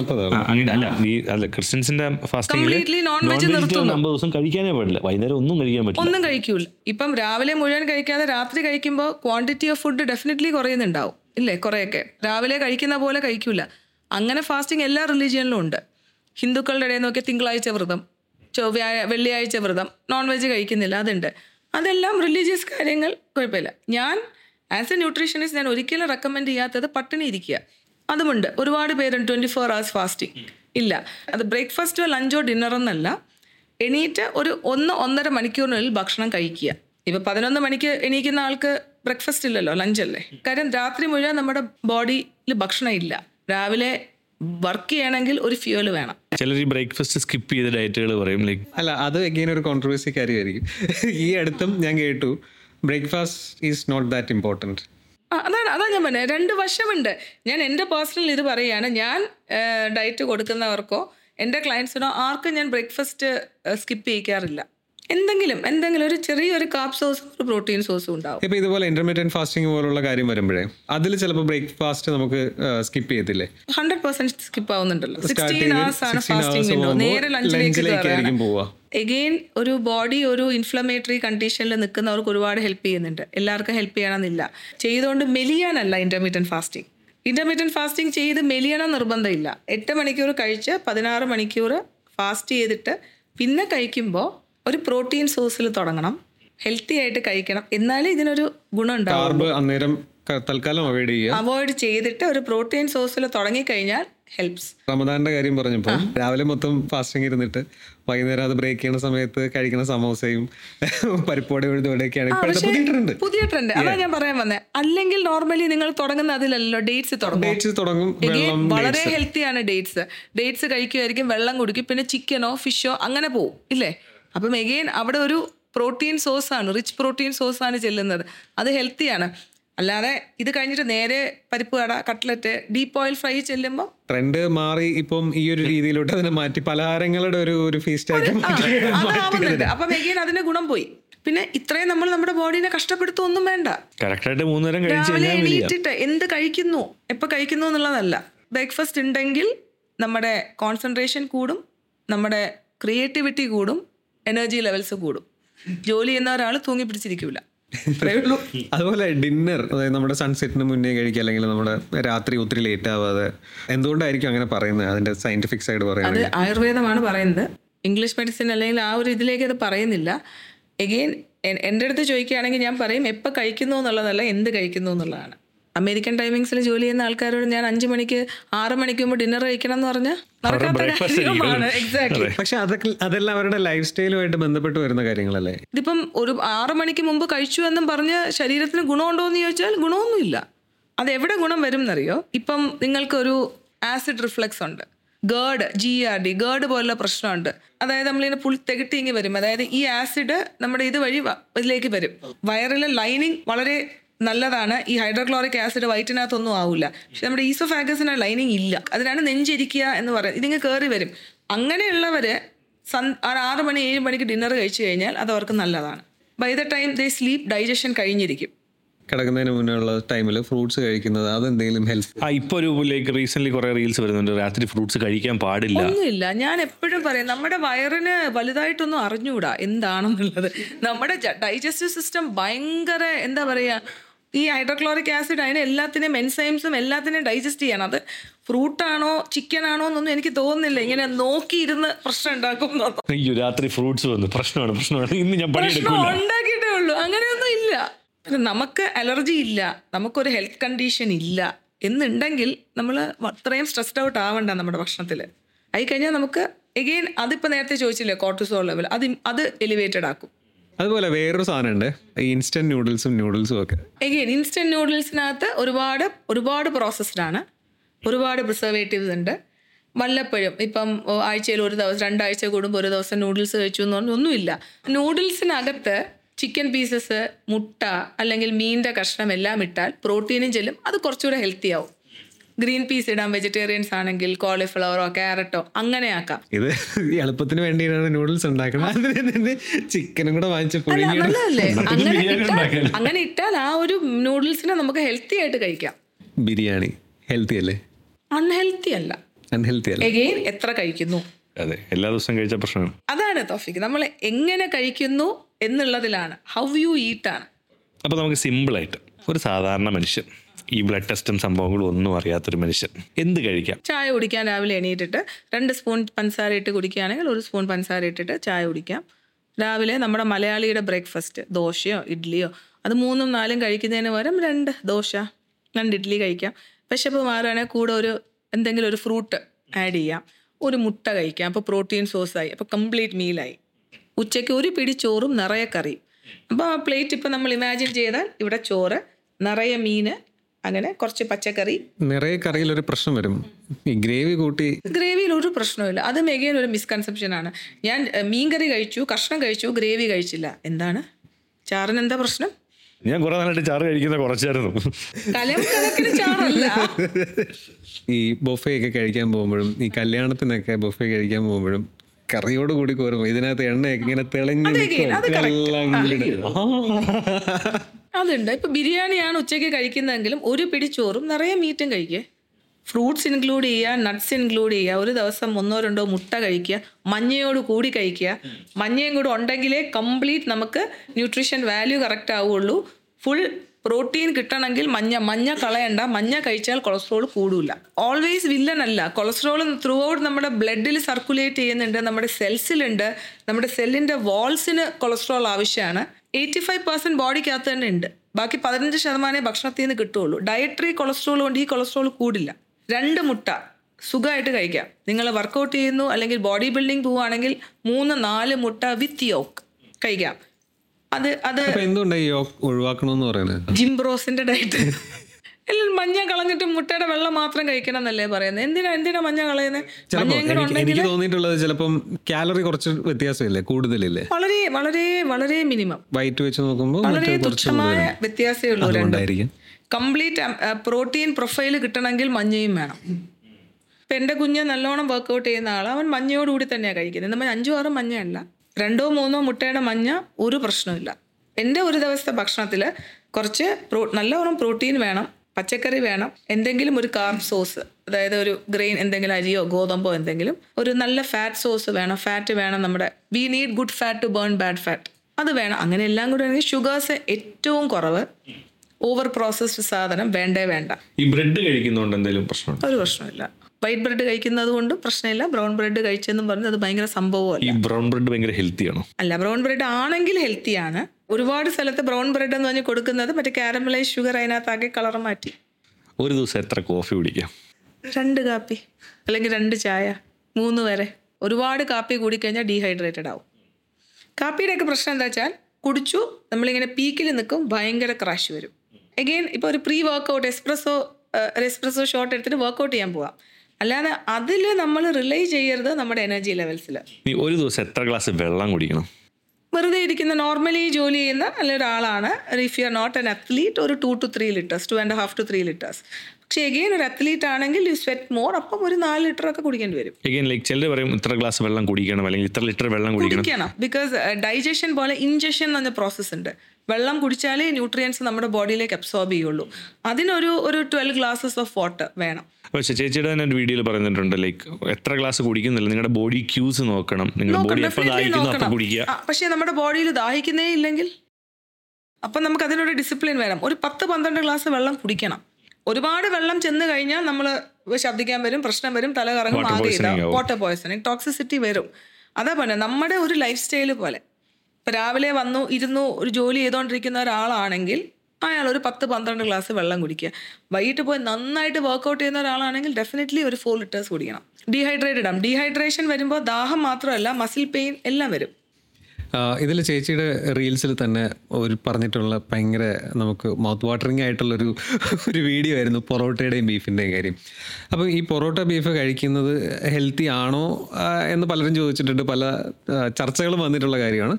അല്ല ക്രിസ്ത്യൻസിന്റെ കംപ്ലീറ്റ്ലി നോൺ വെജ് നിർത്തുന്നു, അമ്പത് ദിവസം കഴിക്കാനേ പാടില്ല, വൈകുന്നേരം ഒന്നും കഴിക്കാൻ പറ്റില്ല, ഒന്നും കഴിക്കൂല. ഇപ്പം രാവിലെ മുഴുവൻ കഴിക്കാതെ രാത്രി കഴിക്കുമ്പോൾ ക്വാണ്ടിറ്റി ഓഫ് ഫുഡ് ഡെഫിനറ്റ്ലി കുറയുന്നുണ്ടാവും ഇല്ലേ? കുറേയൊക്കെ രാവിലെ കഴിക്കുന്ന പോലെ കഴിക്കൂല. അങ്ങനെ ഫാസ്റ്റിംഗ് എല്ലാ റിലീജിയനിലും ഉണ്ട്. ഹിന്ദുക്കളുടെ ഇടയിൽ നോക്കിയാൽ തിങ്കളാഴ്ച വ്രതം, ചൊവ്വ വെള്ളിയാഴ്ച വ്രതം, നോൺ വെജ് കഴിക്കുന്നില്ല, അതുണ്ട്. അതെല്ലാം റിലീജിയസ് കാര്യങ്ങൾ, കുഴപ്പമില്ല. ഞാൻ ആസ് എ ന്യൂട്രീഷനിസ്റ്റ് ഞാൻ ഒരിക്കലും റെക്കമെൻഡ് ചെയ്യാത്തത് പട്ടിണി ഇരിക്കുക. അതുമുണ്ട്, ഒരുപാട് പേരുണ്ട് ട്വൻറ്റി ഫോർ അവേഴ്സ് ഫാസ്റ്റിംഗ് ഇല്ല. അത് ബ്രേക്ക്ഫാസ്റ്റോ ലഞ്ചോ ഡിന്നറോ എന്നല്ല, എണീറ്റ് ഒരു ഒന്ന് ഒന്നര മണിക്കൂറിനുള്ളിൽ ഭക്ഷണം കഴിക്കുക. ഇപ്പം പതിനൊന്ന് മണിക്ക് എണീക്കുന്ന ആൾക്ക് ബ്രേക്ക്ഫാസ്റ്റ് ഇല്ലല്ലോ, ലഞ്ചല്ലേ. കാര്യം രാത്രി മുഴുവൻ നമ്മുടെ ബോഡിയിൽ ഭക്ഷണം ഇല്ല. രാവിലെ വർക്ക് ചെയ്യണമെങ്കിൽ ഒരു ഫ്യൂവൽ വേണം. ചിലർ ഈ ബ്രേക്ക്ഫാസ്റ്റ് സ്കിപ്പ് ചെയ്ത ഡയറ്റുകൾ പറയും. ലൈക്ക് അല്ല, അത് എഗെയിൻ ഒരു കോൺട്രവേഴ്സി കാര്യമായിരിക്കും. ഈ അടുത്തും ഞാൻ കേട്ടു breakfast is not that important. അതാണ് അതാണ് ഞാൻ പറഞ്ഞത്, രണ്ട് വശമുണ്ട്. ഞാൻ എൻ്റെ പേഴ്സണൽ ഇത് പറയുകയാണ്. ഞാൻ ഡയറ്റ് കൊടുക്കുന്നവർക്കോ എൻ്റെ ക്ലയൻസിനോ ആർക്കും ഞാൻ ബ്രേക്ക്ഫാസ്റ്റ് സ്കിപ്പ് ചെയ്യിക്കാറില്ല. എന്തെങ്കിലും എന്തെങ്കിലും ഒരു ചെറിയൊരു കാർബ് സോസും ഒരു പ്രോട്ടീൻ സോസും ഉണ്ടാവും. ഇപ്പൊ ഇതുപോലെ ഇന്റർമീഡിയറ്റ് ഫാസ്റ്റിംഗ് പോലുള്ള കാര്യം വരുമ്പോഴേ അതിൽ ചിലപ്പോൾ ബ്രേക്ക്ഫാസ്റ്റ് നമുക്ക് സ്കിപ്പ് ചെയ്യത്തില്ലേ? ഹൺഡ്രഡ് പെർസെന്റ് സ്കിപ്പ് ആവുന്നുണ്ടല്ലോ. സിക്സ്റ്റീൻ അവേഴ്സ് ആണ് ഫാസ്റ്റിംഗ് വിൻഡോ. നേരെ ലഞ്ചിലേക്ക് പോവാ. എഗെയിൻ ഒരു ബോഡി ഒരു ഇൻഫ്ലമേറ്ററി കണ്ടീഷനിൽ നിൽക്കുന്നവർക്ക് ഒരുപാട് ഹെൽപ്പ് ചെയ്യുന്നുണ്ട്. എല്ലാവർക്കും ഹെൽപ്പ് ചെയ്യണമെന്നില്ല. ചെയ്തുകൊണ്ട് മെലിയാനല്ല ഇന്റർമീഡിയറ്റ് ഫാസ്റ്റിംഗ്. ഇന്റർമീഡിയറ്റ് ഫാസ്റ്റിംഗ് ചെയ്ത് മെലിയണം നിർബന്ധമില്ല. എട്ട് മണിക്കൂർ കഴിച്ച് പതിനാറ് മണിക്കൂർ ഫാസ്റ്റ് ചെയ്തിട്ട് പിന്നെ കഴിക്കുമ്പോൾ ഒരു പ്രോട്ടീൻ സോസിൽ തുടങ്ങണം, ഹെൽത്തി ആയിട്ട് കഴിക്കണം. എന്നാലേ ഇതിനൊരു ഗുണം ഉണ്ടാവും. തൽക്കാലം അവോയ്ഡ് ചെയ്യുക. അവോയ്ഡ് ചെയ്തിട്ട് ഒരു പ്രോട്ടീൻ സോസിൽ തുടങ്ങിക്കഴിഞ്ഞാൽ ഹെൽപ്സ്. റമദാന്റെ കാര്യം പറഞ്ഞപ്പോൾ രാവിലെ മൊത്തം ഫാസ്റ്റിംഗ് ഇരുന്നിട്ട് വൈകുന്നേരം അത് ബ്രേക്ക് ചെയ്യുന്ന സമയത്ത് കഴിക്കുന്ന സമോസയും പരിപ്പോടെ ഉഴുതുവടയൊക്കെയാണ് ഇപ്പോഴത്തെ പുതിയ ട്രെൻഡ്. പുതിയ ട്രെൻഡ് അതാ ഞാൻ പറയാൻ വന്നത്. അല്ലെങ്കിൽ നോർമലി നിങ്ങൾ തുടങ്ങുന്ന അതിലല്ലോ, ഡേറ്റ്സ് തുടങ്ങും. ഡേറ്റ്സ് തുടങ്ങും. വളരെ ഹെൽത്തിയാണ് ഡേറ്റ്സ്. ഡേറ്റ്സ് കഴിക്കുമായിരിക്കും, വെള്ളം കുടിക്കും, പിന്നെ ചിക്കനോ ഫിഷോ അങ്ങനെ പോവും ഇല്ലേ. അപ്പം എഗെയിൻ അവിടെ ഒരു പ്രോട്ടീൻ സോസാണ്, റിച്ച് പ്രോട്ടീൻ സോസാണ് ചെല്ലുന്നത്. അത് ഹെൽത്തിയാണ്. അല്ലാതെ ഇത് കഴിഞ്ഞിട്ട് നേരെ പരിപ്പ് കട, കട്ട്ലറ്റ്, ഡീപ്പ് ഓയിൽ ഫ്രൈ ചെല്ലുമ്പോൾ ട്രെൻഡ് മാറി ഇപ്പം ഈ ഒരു രീതിയിലോട്ട് അതിനെ മാറ്റി പലഹാരങ്ങളുടെ ഒരു ഒരു ഫീസ്റ്റ് ആക്കി ആവുന്നുണ്ട്. അപ്പം എഗെയിൻ അതിന്റെ ഗുണം പോയി. പിന്നെ ഇത്രയും നമ്മൾ നമ്മുടെ ബോഡീനെ കഷ്ടപ്പെടുത്തൊന്നും വേണ്ട. രാവിലെ എണീറ്റിട്ട് എന്ത് കഴിക്കുന്നു, എപ്പോൾ കഴിക്കുന്നു എന്നുള്ളതല്ല. ബ്രേക്ക്ഫാസ്റ്റ് ഉണ്ടെങ്കിൽ നമ്മുടെ കോൺസെൻട്രേഷൻ കൂടും, നമ്മുടെ ക്രിയേറ്റിവിറ്റി കൂടും, എനർജി ലെവൽസ് കൂടും. ജോലി ചെയ്യുന്ന ഒരാൾ തൂങ്ങി പിടിച്ചിരിക്കൂല. അതുപോലെ ഡിന്നർ, അതായത് നമ്മുടെ സൺസെറ്റിന് മുന്നേ കഴിക്കുക, അല്ലെങ്കിൽ നമ്മുടെ രാത്രി ഒത്തിരി ലേറ്റ് ആവാതെ, എന്തുകൊണ്ടായിരിക്കും അങ്ങനെ പറയുന്നത്? അതിന്റെ സയന്റിഫിക് സൈഡ് പറയുന്നത് അത് ആയുർവേദമാണ് പറയുന്നത്. ഇംഗ്ലീഷ് മെഡിസിൻ അല്ലെങ്കിൽ ആ ഒരു ഇതിലേക്ക് അത് പറയുന്നില്ല. എഗെയിൻ എൻ്റെ അടുത്ത് ചോദിക്കുകയാണെങ്കിൽ ഞാൻ പറയും എപ്പോൾ കഴിക്കുന്നു എന്നുള്ളതല്ല, എന്ത് കഴിക്കുന്നു എന്നുള്ളതാണ്. അമേരിക്കൻ ടൈമിങ്സിൽ ജോലി ചെയ്യുന്ന ആൾക്കാരോട് ഞാൻ അഞ്ചു മണിക്ക് ആറ് മണിക്ക് മുമ്പ് ഡിന്നർ കഴിക്കണം എന്ന് പറഞ്ഞാൽ എക്സാക്ട്ലി. പക്ഷെ അതൊക്കെ അതെല്ലാം അവരുടെ ലൈഫ് സ്റ്റൈലുമായിട്ട് ബന്ധപ്പെട്ട് വരുന്ന കാര്യങ്ങളല്ലേ. ഇതിപ്പം ഒരു ആറ് മണിക്ക് മുമ്പ് കഴിച്ചു എന്നും പറഞ്ഞ് ശരീരത്തിന് ഗുണമുണ്ടോ എന്ന് ചോദിച്ചാൽ ഗുണമൊന്നുമില്ല. അത് എവിടെ ഗുണം വരും എന്നറിയോ? ഇപ്പം നിങ്ങൾക്കൊരു ആസിഡ് റിഫ്ലക്സ് ഉണ്ട്, GERD, G R D, GERD പോലുള്ള പ്രശ്നമുണ്ട്. അതായത് നമ്മളിങ്ങനെ പുൾ തെകിട്ടി ഇങ്ങി വരും. അതായത് ഈ ആസിഡ് നമ്മുടെ ഇത് വഴി ഇതിലേക്ക് വരും. വയറിലെ ലൈനിങ് വളരെ നല്ലതാണ്. ഈ ഹൈഡ്രോക്ലോറിക് ആസിഡ് വയറ്റിനകത്തൊന്നും ആവില്ല. പക്ഷെ നമ്മുടെ ഈസോഫാഗസിന് ലൈനിങ് ഇല്ല. അതിനാണ് നെഞ്ചിരിക്കുക എന്ന് പറയുന്നത്. ഇതിങ്ങ് കയറി വരും. അങ്ങനെയുള്ളവര് സൺ ആറ് മണി ഏഴ് മണിക്ക് ഡിന്നർ കഴിച്ചു കഴിഞ്ഞാൽ അത് അവർക്ക് നല്ലതാണ്. By the time they sleep, digestion കഴിഞ്ഞിരിക്കും. കിടക്കുന്നതിന് മുന്നേ ഉള്ള ടൈമിൽ ഫ്രൂട്ട്സ് കഴിക്കുന്നത് അതെന്തെങ്കിലും ഹെൽത്ത്? ആ ഇപ്പോൾ ഒരു ലൈക്ക് റീസെന്റ് കുറെ റീൽസ് വരുന്നുണ്ട്, രാത്രി ഫ്രൂട്ട്സ് കഴിക്കാൻ പാടില്ല. ഒന്നുമില്ല. ഞാൻ എപ്പോഴും പറയും നമ്മുടെ വയറിന് വലുതായിട്ടൊന്നും അറിഞ്ഞുകൂടാ എന്താണെന്നുള്ളത്. നമ്മുടെ ഡൈജസ്റ്റീവ് സിസ്റ്റം ഭയങ്കര എന്താ പറയാ, ഈ ഹൈഡ്രോക്ലോറിക് ആസിഡ് അതിന് എല്ലാത്തിനെയും എൻസൈംസും എല്ലാത്തിനെയും ഡൈജസ്റ്റ് ചെയ്യണം. അത് ഫ്രൂട്ടാണോ ചിക്കൻ ആണോ എന്നൊന്നും എനിക്ക് തോന്നുന്നില്ല. ഇങ്ങനെ നോക്കിയിരുന്ന് പ്രശ്നം ഉണ്ടാക്കും. അയ്യോ രാത്രി ഫ്രൂട്ട്സ് വന്നു, പ്രശ്നമാണ് പ്രശ്നമാണ് ഇന്ന് ഞാൻ പ്രശ്നം ഉണ്ടാക്കിയിട്ടേ ഉള്ളൂ. അങ്ങനെയൊന്നും ഇല്ല. നമുക്ക് അലർജി ഇല്ല, നമുക്കൊരു ഹെൽത്ത് കണ്ടീഷൻ ഇല്ല എന്നുണ്ടെങ്കിൽ നമ്മൾ അത്രയും സ്ട്രെസ്ഡ് ഔട്ട് ആവണ്ട നമ്മുടെ ഭക്ഷണത്തിൽ. ആയി കഴിഞ്ഞാൽ നമുക്ക് എഗെയിൻ അതിപ്പോൾ നേരത്തെ ചോദിച്ചില്ലേ കോർട്ടിസോൾ ലെവൽ, അത് അത് എലിവേറ്റഡ് ആക്കും. അതുപോലെ വേറൊരു സാധനമുണ്ട്, ഈ ഇൻസ്റ്റന്റ് നൂഡിൽസും നൂഡിൽസും ഒക്കെ. എഗെയിൻ ഇൻസ്റ്റന്റ് നൂഡിൽസിനകത്ത് ഒരുപാട് ഒരുപാട് പ്രോസസ്ഡ് ആണ്, ഒരുപാട് പ്രിസർവേറ്റീവ്സ് ഉണ്ട്. വല്ലപ്പോഴും ഇപ്പം ആഴ്ചയിൽ ഒരു ദിവസം രണ്ടാഴ്ച കൂടുമ്പോൾ ഒരു ദിവസം നൂഡിൽസ് കഴിച്ചു എന്ന് പറഞ്ഞൊന്നുമില്ല. നൂഡിൽസിനകത്ത് ചിക്കൻ പീസസ്, മുട്ട അല്ലെങ്കിൽ മീനിൻ്റെ കഷ്ണം എല്ലാം ഇട്ടാൽ പ്രോട്ടീനും ചെല്ലും, അത് കുറച്ചുകൂടെ ഹെൽത്തി ആവും. ഗ്രീൻ പീസ് ഇടാം വെജിറ്റേറിയൻസ് ആണെങ്കിൽ, കോളിഫ്ലവറോ ക്യാരറ്റോ അങ്ങനെ ആക്കാം. ഇത് എളുപ്പത്തിന് വേണ്ടിയിട്ടാണ് നൂഡിൽസ് ഉണ്ടാക്കുന്നത്. അതിന് തന്നെ ചിക്കനും കൂടെ വാങ്ങിച്ച് അല്ല, പുഴുങ്ങി നല്ലതല്ലേ? അങ്ങനെ ഇട്ടാൽ അങ്ങനെ ഇട്ടാൽ ആ ഒരു നൂഡിൽസിനെ നമുക്ക് ഹെൽത്തി ആയിട്ട് കഴിക്കാം. ബിരിയാണി ഹെൽത്തി അല്ലേ? അൺഹെൽത്തി അല്ല. അൺഹെൽത്തി അല്ല. എഗെയിൻ എത്ര കഴിക്കുന്നു, അതെ, എല്ലാ ദിവസവും കഴിച്ച പ്രശ്നമാണ്. അതാണ് തോഫിക്ക്. നമ്മൾ എങ്ങനെ കഴിക്കുന്നു എന്നുള്ളതിലാണ്, ഹൗ യു ഈറ്റ് ആണ്. അപ്പോൾ നമുക്ക് സിമ്പിളായിട്ട് ഒരു സാധാരണ മനുഷ്യൻ, ഈ ബ്ലഡ് ടെസ്റ്റും സംഭവങ്ങളും ഒന്നും അറിയാത്തൊരു മനുഷ്യൻ എന്ത് കഴിക്കാം? ചായ കുടിക്കാൻ രാവിലെ എണീറ്റിട്ട് രണ്ട് സ്പൂൺ പഞ്ചസാര ഇട്ട് കുടിക്കുകയാണെങ്കിൽ ഒരു സ്പൂൺ പഞ്ചസാര ഇട്ടിട്ട് ചായ കുടിക്കാം. രാവിലെ നമ്മുടെ മലയാളിയുടെ ബ്രേക്ക്ഫാസ്റ്റ് ദോശയോ ഇഡ്ഡലിയോ, അത് മൂന്നും നാലും കഴിക്കുന്നതിന് പകരം രണ്ട് ദോശ രണ്ട് ഇഡ്ഡലി കഴിക്കാം. വിശപ്പ് മാറുകയാണെങ്കിൽ കൂടെ ഒരു എന്തെങ്കിലും ഒരു ഫ്രൂട്ട് ആഡ് ചെയ്യാം. ഒരു മുട്ട കഴിക്കാം, അപ്പോൾ പ്രോട്ടീൻ സോഴ്സായി, അപ്പോൾ കംപ്ലീറ്റ് മീലായി. ഉച്ചയ്ക്ക് ഒരു പിടി ചോറും നിറയെ കറി. അപ്പോൾ ആ പ്ലേറ്റ് ഇപ്പോൾ നമ്മൾ ഇമാജിൻ ചെയ്താൽ ഇവിടെ ചോറ്, നിറയെ മീന്, അങ്ങനെ കുറച്ച് പച്ചക്കറി. നിറയെ കറിയിൽ ഒരു പ്രശ്നം വരും, ഈ ഗ്രേവി കൂട്ടി. ഗ്രേവിയിൽ ഒരു പ്രശ്നമില്ല. അത് മെഗെയിൻ ഒരു മിസ്കൺസെപ്ഷനാണ്. ഞാൻ മീൻ കറി കഴിച്ചു, കഷ്ണം കഴിച്ചു, ഗ്രേവി കഴിച്ചില്ല. എന്താണ് ചാറിന് എന്താ പ്രശ്നം? ഞാൻ കുറെ നാളായിട്ട് ചാറ് കഴിക്കുന്ന കുറച്ചായിരുന്നു. കലം കണക്കിന് ചാറല്ല. ഈ ബൊഫേ ഒക്കെ കഴിക്കാൻ പോകുമ്പോഴും ഈ കല്യാണത്തിനൊക്കെ ബൊഫേ കഴിക്കാൻ പോകുമ്പോഴും കറിയോട് കൂടി കോരുമ്പോൾ ഇതിനകത്ത് എണ്ണയൊക്കെ ഇങ്ങനെ തെളിഞ്ഞ് അതുണ്ട്. ഇപ്പൊ ബിരിയാണിയാണ് ഉച്ചയ്ക്ക് കഴിക്കുന്നതെങ്കിലും ഒരു പിടി ചോറും നിറയെ മീറ്റും കഴിക്കുക, ഫ്രൂട്ട്സ് ഇൻക്ലൂഡ് ചെയ്യുക, നട്ട്സ് ഇൻക്ലൂഡ് ചെയ്യുക, ഒരു ദിവസം ഒന്നോ രണ്ടോ മുട്ട കഴിക്കുക, മഞ്ഞയോട് കൂടി കഴിക്കുക. മഞ്ഞയും കൂടെ ഉണ്ടെങ്കിലേ കംപ്ലീറ്റ് നമുക്ക് ന്യൂട്രീഷൻ വാല്യൂ കറക്റ്റ് ആവുള്ളൂ. ഫുൾ പ്രോട്ടീൻ കിട്ടണമെങ്കിൽ മഞ്ഞ മഞ്ഞ കളയണ്ട. മഞ്ഞ കഴിച്ചാൽ കൊളസ്ട്രോൾ കൂടില്ല. ഓൾവേസ് വില്ലൻ അല്ല. കൊളസ്ട്രോൾ ത്രൂ ഔട്ട് നമ്മുടെ ബ്ലഡിൽ സർക്കുലേറ്റ് ചെയ്യുന്നുണ്ട്, നമ്മുടെ സെൽസിലുണ്ട്. നമ്മുടെ സെല്ലിൻ്റെ വാൾസിന് കൊളസ്ട്രോൾ ആവശ്യമാണ്. എയ്റ്റി ഫൈവ് പെർസെൻറ്റ് ബോഡിക്കകത്ത് തന്നെ ഉണ്ട്. ബാക്കി പതിനഞ്ച് ശതമാനമേ ഭക്ഷണത്തിൽ നിന്ന് കിട്ടുള്ളൂ. ഡയറ്ററി കൊളസ്ട്രോൾ കൊണ്ട് ഈ കൊളസ്ട്രോൾ കൂടില്ല. രണ്ട് മുട്ട സുഖമായിട്ട് കഴിക്കാം. നിങ്ങൾ വർക്കൗട്ട് ചെയ്യുന്നു അല്ലെങ്കിൽ ബോഡി ബിൽഡിംഗ് പോവുകയാണെങ്കിൽ മൂന്ന് നാല് മുട്ട വിത്ത് യോക്ക് കഴിക്കാം. അത് അത് എന്തുകൊണ്ട് ഈ യോക്ക് ഒഴിവാക്കണമെന്ന് പറയുന്നത്? ജിം ബ്രോസിന്റെ ഡയറ്റ്. എല്ലാം മഞ്ഞ കളഞ്ഞിട്ട് മുട്ടയുടെ വെള്ളം മാത്രം കഴിക്കണം എന്നല്ലേ പറയുന്നത്? എന്തിനാ എന്തിനാ മഞ്ഞ കളയുന്നത്? എനിക്ക് തോന്നിയിട്ടുള്ളത് ചിലപ്പം കാലറി കുറച്ച് വ്യത്യാസമില്ലേ, കൂടുതലില്ലേ? വളരെ വളരെ വളരെ മിനിമം, വൈറ്റ് വെച്ച് നോക്കുമ്പോൾ വളരെ തുച്ഛമായ വ്യത്യാസമേ ഉള്ളൂ. രണ്ടും കംപ്ലീറ്റ് പ്രോട്ടീൻ പ്രൊഫൈൽ കിട്ടണമെങ്കിൽ മഞ്ഞയും വേണം. ഇപ്പം എൻ്റെ കുഞ്ഞ് നല്ലോണം വർക്കൗട്ട് ചെയ്യുന്ന ആൾ, അവൻ മഞ്ഞയോടുകൂടി തന്നെയാണ് കഴിക്കുന്നത്. നമ്മൾ അഞ്ചോ ആറും മഞ്ഞയല്ല, രണ്ടോ മൂന്നോ മുട്ടയുടെ മഞ്ഞ ഒരു പ്രശ്നമില്ല. എൻ്റെ ഒരു ദിവസത്തെ ഭക്ഷണത്തിൽ കുറച്ച് പ്രോ നല്ലോണം പ്രോട്ടീൻ വേണം, പച്ചക്കറി വേണം, എന്തെങ്കിലും ഒരു കാർബ് സോസ്, അതായത് ഒരു ഗ്രെയിൻ എന്തെങ്കിലും അരിയോ ഗോതമ്പോ എന്തെങ്കിലും, ഒരു നല്ല ഫാറ്റ് സോസ് വേണം. ഫാറ്റ് വേണം, നമ്മുടെ we need good fat to burn bad fat, അത് വേണം. അങ്ങനെ എല്ലാം കൂടെ ആണെങ്കിൽ ഷുഗേഴ്സ് ഏറ്റവും കുറവ്. ഓവർ പ്രോസസ്ഡ് സാധനം വേണ്ടേ വേണ്ട. ഈ ബ്രെഡ് കഴിക്കുന്നതുകൊണ്ട് എന്തെങ്കിലും പ്രശ്നം? ഒരു പ്രശ്നമില്ല. വൈറ്റ് ബ്രെഡ് കഴിക്കുന്നത് കൊണ്ട് പ്രശ്നമില്ല. ബ്രൗൺ ബ്രെഡ് കഴിച്ചെന്നും പറഞ്ഞ് അത് ഭയങ്കര സംഭവമല്ല. ഈ ബ്രൗൺ ബ്രെഡ് ഭയങ്കര ഹെൽത്തി ആണോ? അല്ല, ബ്രൗൺ ബ്രെഡ് ആണെങ്കിൽ ഹെൽത്തിയാണ്. ഒരുപാട് സ്ഥലത്ത് ബ്രൗൺ ബ്രെഡ് എന്ന് പറഞ്ഞ് കൊടുക്കുന്നത് മറ്റേ കാരമലൈസ് ഷുഗർ അതിനകത്താക്കി കളർ മാറ്റി. ഒരു ദിവസം എത്ര കോഫി കുടിക്കാം? രണ്ട് കാപ്പി അല്ലെങ്കിൽ രണ്ട് ചായ, മൂന്ന് വരെ. ഒരുപാട് കാപ്പി കൂടിക്കഴിഞ്ഞാൽ ഡീഹൈഡ്രേറ്റഡ് ആവും. കാപ്പിയുടെയൊക്കെ പ്രശ്നം എന്താ വെച്ചാൽ, കുടിച്ചു നമ്മളിങ്ങനെ പീക്കിൽ നിൽക്കും, ഭയങ്കര ക്രാഷ് വരും. എഗെയിൻ ഇപ്പോൾ ഒരു pre workout espresso espresso shot എടുത്തിട്ട് വർക്കൗട്ട് ചെയ്യാൻ പോവാം. അല്ലാതെ അതിൽ നമ്മൾ റിലേ ചെയ്യരുത് നമ്മുടെ എനർജി ലെവൽസിൽ. നീ ഒരു ദിവസം എത്ര ഗ്ലാസ് വെള്ളം കുടിക്കണം? വെറുതെ ഇരിക്കുന്ന നോർമലി ജോലി ചെയ്യുന്ന അല്ല ഒരാളാണ്, if you are not an athlete, ഒരു two to three litres two and half to three litres. പക്ഷേ എഗെയിൻ ഒരു അത്ലീറ്റ് ആണെങ്കിൽ യു സ്വെറ്റ് മോർ, അപ്പം ഒരു നാല് ലിറ്റർ ഒക്കെ കുടിക്കേണ്ടി വരും. എഗെയിൻ ലൈക്ക് ചിലർ പറയും ഇത്ര ഗ്ലാസ് വെള്ളം കുടിക്കണം അല്ലെങ്കിൽ ഇത്ര ലിറ്റർ വെള്ളം കുടിക്കണം. ബിക്കോസ് ഡൈജഷൻ പോലെ ഇൻജഷൻ എന്ന് പറഞ്ഞ പ്രോസസ്സ് ഉണ്ട്. വെള്ളം കുടിച്ചാലേ ന്യൂട്രിയൻസ് നമ്മുടെ ബോഡിയിലേക്ക് അബ്സോർബ് ചെയ്യുള്ളൂ. അതിനൊരു ഒരു ട്വൽവ് ഗ്ലാസസ് ഓഫ് വാട്ടർ വേണം. പക്ഷേ ചേച്ചിയുടെ തന്നെ ഒരു വീഡിയോയിൽ പറയുന്നുണ്ട് ലൈക്ക് എത്ര ഗ്ലാസ് കുടിക്കുന്നില്ല, നിങ്ങളുടെ ബോഡി ക്യൂസ് നോക്കണം, നിങ്ങളുടെ ബോഡി എപ്പോൾ ദാഹിക്കുന്നു അപ്പം കുടിക്കുക. പക്ഷേ നമ്മുടെ ബോഡിയിൽ ദാഹിക്കുന്നേ ഇല്ലെങ്കിൽ അപ്പം നമുക്ക് അതിനൊരു ഡിസിപ്ലിൻ വേണം. ഒരു പത്ത് പന്ത്രണ്ട് ഗ്ലാസ് വെള്ളം കുടിക്കണം. ഒരുപാട് വെള്ളം ചെന്ന് കഴിഞ്ഞാൽ നമ്മൾ ശബ്ദിക്കാൻ വരും, പ്രശ്നം വരും, തല കറങ്ങും, ആകെ വാട്ടർ പോയ്സണിങ്, ടോക്സിസിറ്റി വരും. അതാ പറഞ്ഞത് നമ്മുടെ ഒരു ലൈഫ് സ്റ്റൈല് പോലെ. ഇപ്പം രാവിലെ വന്നു ഇരുന്നു ഒരു ജോലി ചെയ്തുകൊണ്ടിരിക്കുന്ന ഒരാളാണെങ്കിൽ അയാൾ ഒരു പത്ത് പന്ത്രണ്ട് ഗ്ലാസ് വെള്ളം കുടിക്കുക. വൈകിട്ട് പോയി നന്നായിട്ട് വർക്കൗട്ട് ചെയ്യുന്ന ഒരാളാണെങ്കിൽ ഡെഫിനറ്റ്ലി ഒരു ഫോർ ലിറ്റേഴ്സ് കുടിക്കണം. ഡീഹൈഡ്രേറ്റഡ് ആവും. ഡീഹൈഡ്രേഷൻ വരുമ്പോൾ ദാഹം മാത്രമല്ല മസിൽ പെയിൻ എല്ലാം വരും. ഇതിൽ ചേച്ചിയുടെ റീൽസിൽ തന്നെ ഒരു പറഞ്ഞിട്ടുള്ള ഭയങ്കര നമുക്ക് മൗത്ത് വാട്ടറിങ് ആയിട്ടുള്ളൊരു ഒരു വീഡിയോ ആയിരുന്നു പൊറോട്ടയുടെയും ബീഫിൻ്റെയും കാര്യം. അപ്പം ഈ പൊറോട്ട ബീഫ് കഴിക്കുന്നത് ഹെൽത്തി ആണോ എന്ന് പലരും ചോദിച്ചിട്ടുണ്ട്, പല ചർച്ചകളും വന്നിട്ടുള്ള കാര്യമാണ്.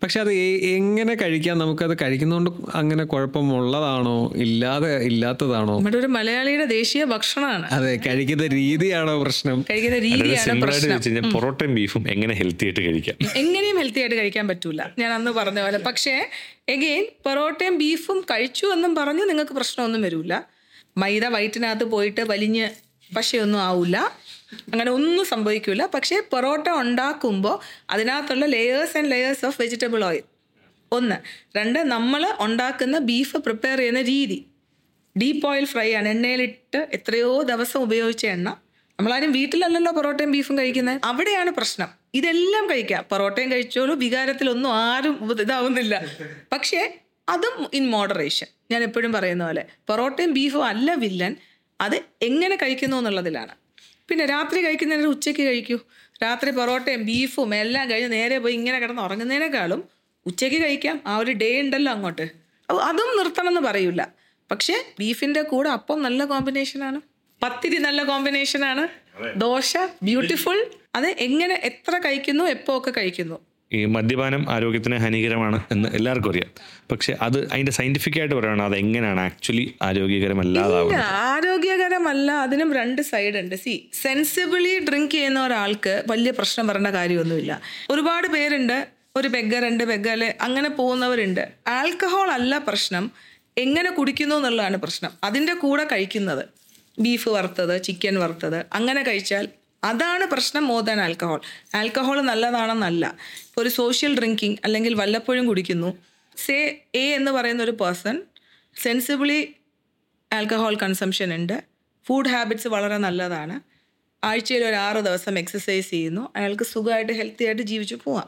പക്ഷെ അത് എ- എങ്ങനെ കഴിക്കാം? നമുക്കത് കഴിക്കുന്നതുകൊണ്ട് അങ്ങനെ കുഴപ്പമുള്ളതാണോ ഇല്ലാതെ ഇല്ലാത്തതാണോ? നമ്മുടെ ഒരു മലയാളിയുടെ ദേശീയ ഭക്ഷണമാണ്. അതെ, കഴിക്കുന്ന രീതിയാണോ പ്രശ്നം? കഴിക്കുന്ന രീതിയാണ് സിമ്പിളായിട്ട് പ്രശ്നം. വെച്ച് കഴിഞ്ഞാൽ പൊറോട്ടയും ബീഫും എങ്ങനെ ഹെൽത്തി ആയിട്ട് കഴിക്കാം? എങ്ങനെയും ഹെൽത്തി ആയിട്ട് കഴിക്കാൻ പറ്റൂല, ഞാൻ അന്ന് പറഞ്ഞ പോലെ. പക്ഷേ എഗെയിൻ പൊറോട്ടയും ബീഫും കഴിച്ചു എന്നും പറഞ്ഞ് നിങ്ങൾക്ക് പ്രശ്നമൊന്നും വരില്ല. മൈദ വയറ്റിനകത്ത് പോയിട്ട് വലിഞ്ഞ് പശയൊന്നും ആവില്ല, അങ്ങനെ ഒന്നും സംഭവിക്കില്ല. പക്ഷേ പൊറോട്ട ഉണ്ടാക്കുമ്പോൾ അതിനകത്തുള്ള layers and layers of vegetable oil ഒന്ന്. രണ്ട്, നമ്മൾ ഉണ്ടാക്കുന്ന ബീഫ് പ്രിപ്പയർ ചെയ്യുന്ന രീതി ഡീപ്പ് ഓയിൽ ഫ്രൈ ആണ്, എണ്ണയിലിട്ട് എത്രയോ ദിവസം ഉപയോഗിച്ച എണ്ണ. നമ്മളാരും വീട്ടിലല്ലല്ലോ പൊറോട്ടയും ബീഫും കഴിക്കുന്നത്, അവിടെയാണ് പ്രശ്നം. ഇതെല്ലാം കഴിക്കാം, പൊറോട്ടയും കഴിച്ചോളൂ, വികാരത്തിലൊന്നും ആരും ഇതാവുന്നില്ല. പക്ഷേ അതും ഇൻ മോഡറേഷൻ. ഞാൻ എപ്പോഴും പറയുന്ന പോലെ പൊറോട്ടയും ബീഫും അല്ല വില്ലൻ, അത് എങ്ങനെ കഴിക്കുന്നു എന്നുള്ളതിലാണ്. പിന്നെ രാത്രി കഴിക്കുന്നതിന് ഉച്ചയ്ക്ക് കഴിക്കൂ. രാത്രി പൊറോട്ടയും ബീഫും എല്ലാം കഴിഞ്ഞ് നേരെ പോയി ഇങ്ങനെ കിടന്ന് ഉറങ്ങുന്നതിനേക്കാളും ഉച്ചയ്ക്ക് കഴിക്കാം. ആ ഒരു ഡേ ഉണ്ടല്ലോ അങ്ങോട്ട്, അതും നിർത്തണം എന്ന് പറയൂല. പക്ഷേ ബീഫിൻ്റെ കൂടെ അപ്പം നല്ല കോമ്പിനേഷനാണ്, പത്തിരി നല്ല കോമ്പിനേഷനാണ്, ദോശ ബ്യൂട്ടിഫുൾ. അത് എങ്ങനെ എത്ര കഴിക്കുന്നു, എപ്പോൾ ഒക്കെ കഴിക്കുന്നു. ഈ മദ്യപാനം ആരോഗ്യത്തിന് ഹാനികരമാണ് എന്ന് എല്ലാവർക്കും അറിയാം. പക്ഷെ അത് അതിന്റെ സയന്റിഫിക് ആയിട്ട് പറയുകയാണ് അത് എങ്ങനെയാണ് ആക്ച്വലി ആരോഗ്യകരമല്ലാതാവുന്നത്? ആരോഗ്യകരമല്ല, അതിനും രണ്ട് സൈഡ് ഉണ്ട്. സി, സെൻസിബിളി ഡ്രിങ്ക് ചെയ്യുന്ന ഒരാൾക്ക് വലിയ പ്രശ്നം വരേണ്ട കാര്യമൊന്നുമില്ല. ഒരുപാട് പേരുണ്ട്, ഒരു പെഗ്ഗ രണ്ട് പെഗ്ഗല് അങ്ങനെ പോകുന്നവരുണ്ട്. ആൽക്കഹോൾ അല്ല പ്രശ്നം, എങ്ങനെ കുടിക്കുന്നു എന്നുള്ളതാണ് പ്രശ്നം. അതിൻ്റെ കൂടെ കഴിക്കുന്നത് ബീഫ് വറുത്തത്, ചിക്കൻ വറുത്തത് അങ്ങനെ കഴിച്ചാൽ അതാണ് പ്രശ്നം, മോർ ദാൻ ആൽക്കഹോൾ. ആൽക്കഹോൾ നല്ലതാണെന്നല്ല. ഇപ്പോൾ ഒരു സോഷ്യൽ ഡ്രിങ്കിങ് അല്ലെങ്കിൽ വല്ലപ്പോഴും കുടിക്കുന്നു, സേ എ എന്ന് പറയുന്ന ഒരു പേഴ്സൺ സെൻസിബിളി ആൽക്കഹോൾ കൺസംഷൻ ഉണ്ട്, ഫുഡ് ഹാബിറ്റ്സ് വളരെ നല്ലതാണ്, ആഴ്ചയിൽ ഒരു ആറ് ദിവസം എക്സസൈസ് ചെയ്യുന്നു, അയാൾക്ക് സുഖമായിട്ട് ഹെൽത്തി ആയിട്ട് ജീവിച്ചു പോവാം.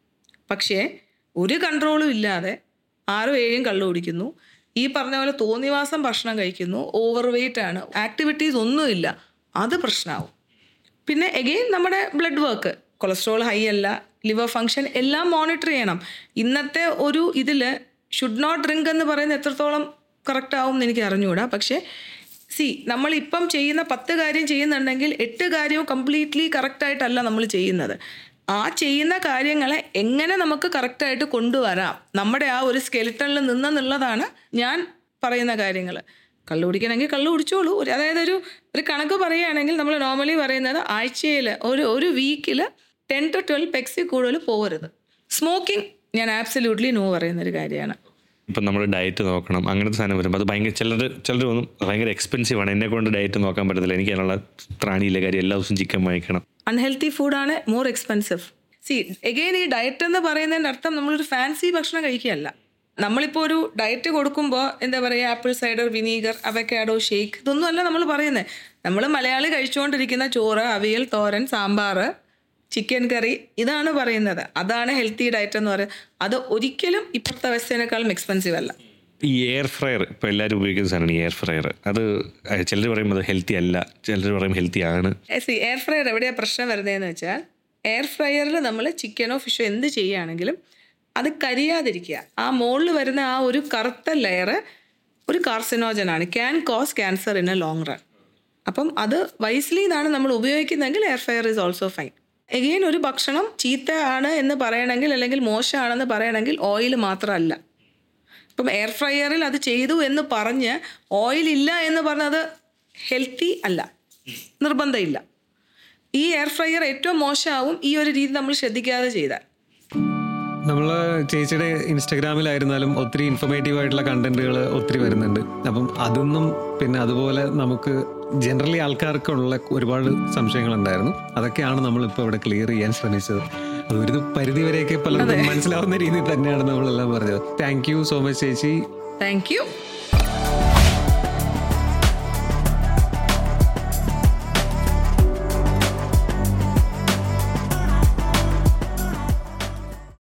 പക്ഷേ ഒരു കൺട്രോളും ഇല്ലാതെ ആറും ഏഴും കള്ളു കുടിക്കുന്നു, ഈ പറഞ്ഞ പോലെ തോന്നിവാസം ഭക്ഷണം കഴിക്കുന്നു, ഓവർ വെയ്റ്റ് ആണ്, ആക്ടിവിറ്റീസ് ഒന്നുമില്ല, അത് പ്രശ്നമാവും. പിന്നെ എഗെയിൻ നമ്മുടെ ബ്ലഡ് വർക്ക്, കൊളസ്ട്രോൾ ഹൈ അല്ല, ലിവർ ഫങ്ഷൻ എല്ലാം മോണിറ്റർ ചെയ്യണം. ഇന്നത്തെ ഒരു ഇതിൽ ഷുഡ് നോട്ട് ഡ്രിങ്ക് എന്ന് പറയുന്നത് എത്രത്തോളം കറക്റ്റ് ആവും എന്ന് എനിക്ക് അറിഞ്ഞുകൂടാ. പക്ഷേ സി, നമ്മളിപ്പം ചെയ്യുന്ന പത്ത് കാര്യം ചെയ്യുന്നുണ്ടെങ്കിൽ എട്ട് കാര്യവും കംപ്ലീറ്റ്ലി കറക്റ്റായിട്ടല്ല നമ്മൾ ചെയ്യുന്നത്. ആ ചെയ്യുന്ന കാര്യങ്ങളെ എങ്ങനെ നമുക്ക് കറക്റ്റായിട്ട് കൊണ്ടുവരാം, നമ്മുടെ ആ ഒരു സ്കെലിറ്റണിൽ നിന്നെന്നുള്ളതാണ് ഞാൻ പറയുന്ന കാര്യങ്ങൾ. കള്ളു കുടിക്കണമെങ്കിൽ കള്ളു കുടിച്ചോളൂ. ഒരു അതായത് ഒരു ഒരു കണക്ക് പറയുകയാണെങ്കിൽ നമ്മൾ നോർമലി പറയുന്നത് ആഴ്ചയിൽ ഒരു ഒരു വീക്കിൽ ടെൻ ടു ട്വൽവ് പെക്സി കൂടുതൽ പോകരുത്. സ്മോക്കിംഗ് ഞാൻ ആബ്സല്യൂട്ട്ലി നോ പറയുന്നൊരു കാര്യമാണ്. ഇപ്പം നമ്മൾ ഡയറ്റ് നോക്കണം, അങ്ങനത്തെ സാധനം വരുമ്പോൾ അത് ഭയങ്കര ചിലർ ചിലർ ഒന്നും ഭയങ്കര എക്സ്പെൻസീവ് ആണ്, എന്നെ കൊണ്ട് ഡയറ്റ് നോക്കാൻ പറ്റത്തില്ല, എനിക്ക് അതിനുള്ള ത്രാണിയില്ല, കാര്യം എല്ലാ ദിവസവും ചിക്കൻ വാങ്ങിക്കണം. അൺഹെൽത്തി ഫുഡാണ് മോർ എക്സ്പെൻസീവ്. സി, എഗെയിൻ ഈ ഡയറ്റ് എന്ന് പറയുന്നതിൻ്റെ അർത്ഥം നമ്മളൊരു ഫാൻസി ഭക്ഷണം കഴിക്കുകയല്ല. നമ്മളിപ്പോൾ ഒരു ഡയറ്റ് കൊടുക്കുമ്പോൾ എന്താ പറയുക, apple cider vinegar, avocado shake, ഇതൊന്നും അല്ല നമ്മൾ പറയുന്നത്. നമ്മൾ മലയാളി കഴിച്ചുകൊണ്ടിരിക്കുന്ന ചോറ്, അവിയൽ, തോരൻ, സാമ്പാർ, ചിക്കൻ കറി, ഇതാണ് പറയുന്നത്. അതാണ് ഹെൽത്തി ഡയറ്റ് എന്ന് പറയുന്നത്. അത് ഒരിക്കലും ഇപ്പോഴത്തെ അവസ്ഥേനേക്കാളും എക്സ്പെൻസീവ് അല്ല. ഈ എയർ ഫ്രയർ ഇപ്പോൾ എല്ലാവരും ഉപയോഗിക്കുന്ന സാധനമാണ് ഈ എയർ ഫ്രയർ. അത് ചിലർ പറയുമ്പോൾ അത് ഹെൽത്തി അല്ല, ചിലർ പറയും ഹെൽത്തി ആണ്. സി, എയർ ഫ്രയർ എവിടെയാണ് പ്രശ്നം വരുന്നതെന്ന് വെച്ചാൽ, എയർ ഫ്രയറിൽ നമ്മൾ ചിക്കനോ ഫിഷോ എന്ത് ചെയ്യുകയാണെങ്കിലും അത് കരിയാതിരിക്കുക. ആ മുകളിൽ വരുന്ന ആ ഒരു കറുത്ത ലെയർ ഒരു കാർസിനോജനാണ്, can cause cancer in a long run. അപ്പം അത് വൈസ്ലി എന്നാണ് നമ്മൾ ഉപയോഗിക്കുന്നതെങ്കിൽ air fryer is also fine. Again ഒരു ഭക്ഷണം ചീത്ത ആണ് എന്ന് പറയണമെങ്കിൽ അല്ലെങ്കിൽ മോശമാണെന്ന് പറയണമെങ്കിൽ ഓയിൽ മാത്രമല്ല. ഇപ്പം എയർ ഫ്രയറിൽ അത് ചെയ്തു എന്ന് പറഞ്ഞ് ഓയിൽ ഇല്ല എന്ന് പറഞ്ഞത് ഹെൽത്തി അല്ല, നിർബന്ധമില്ല. ഈ എയർ ഫ്രയർ ഏറ്റവും മോശമാവും ഈ ഒരു രീതി നമ്മൾ ശ്രദ്ധിക്കാതെ ചെയ്താൽ. നമ്മൾ ചേച്ചിയുടെ ഇൻസ്റ്റഗ്രാമിലായിരുന്നാലും ഒത്തിരി ഇൻഫോർമേറ്റീവ് ആയിട്ടുള്ള കണ്ടന്റുകൾ ഒത്തിരി വരുന്നുണ്ട്. അപ്പം അതൊന്നും പിന്നെ അതുപോലെ നമുക്ക് ജനറലി ആൾക്കാർക്കുള്ള ഒരുപാട് സംശയങ്ങളുണ്ടായിരുന്നു. അതൊക്കെയാണ് നമ്മളിപ്പോൾ ഇവിടെ ക്ലിയർ ചെയ്യാൻ ശ്രമിച്ചത്. അതൊരു പരിധിവരെയൊക്കെ പലർക്കും മനസ്സിലാവുന്ന രീതിയിൽ തന്നെയാണ് നമ്മളെല്ലാം പറഞ്ഞത്. താങ്ക് യു സോ മച്ച് ചേച്ചി. Thank U.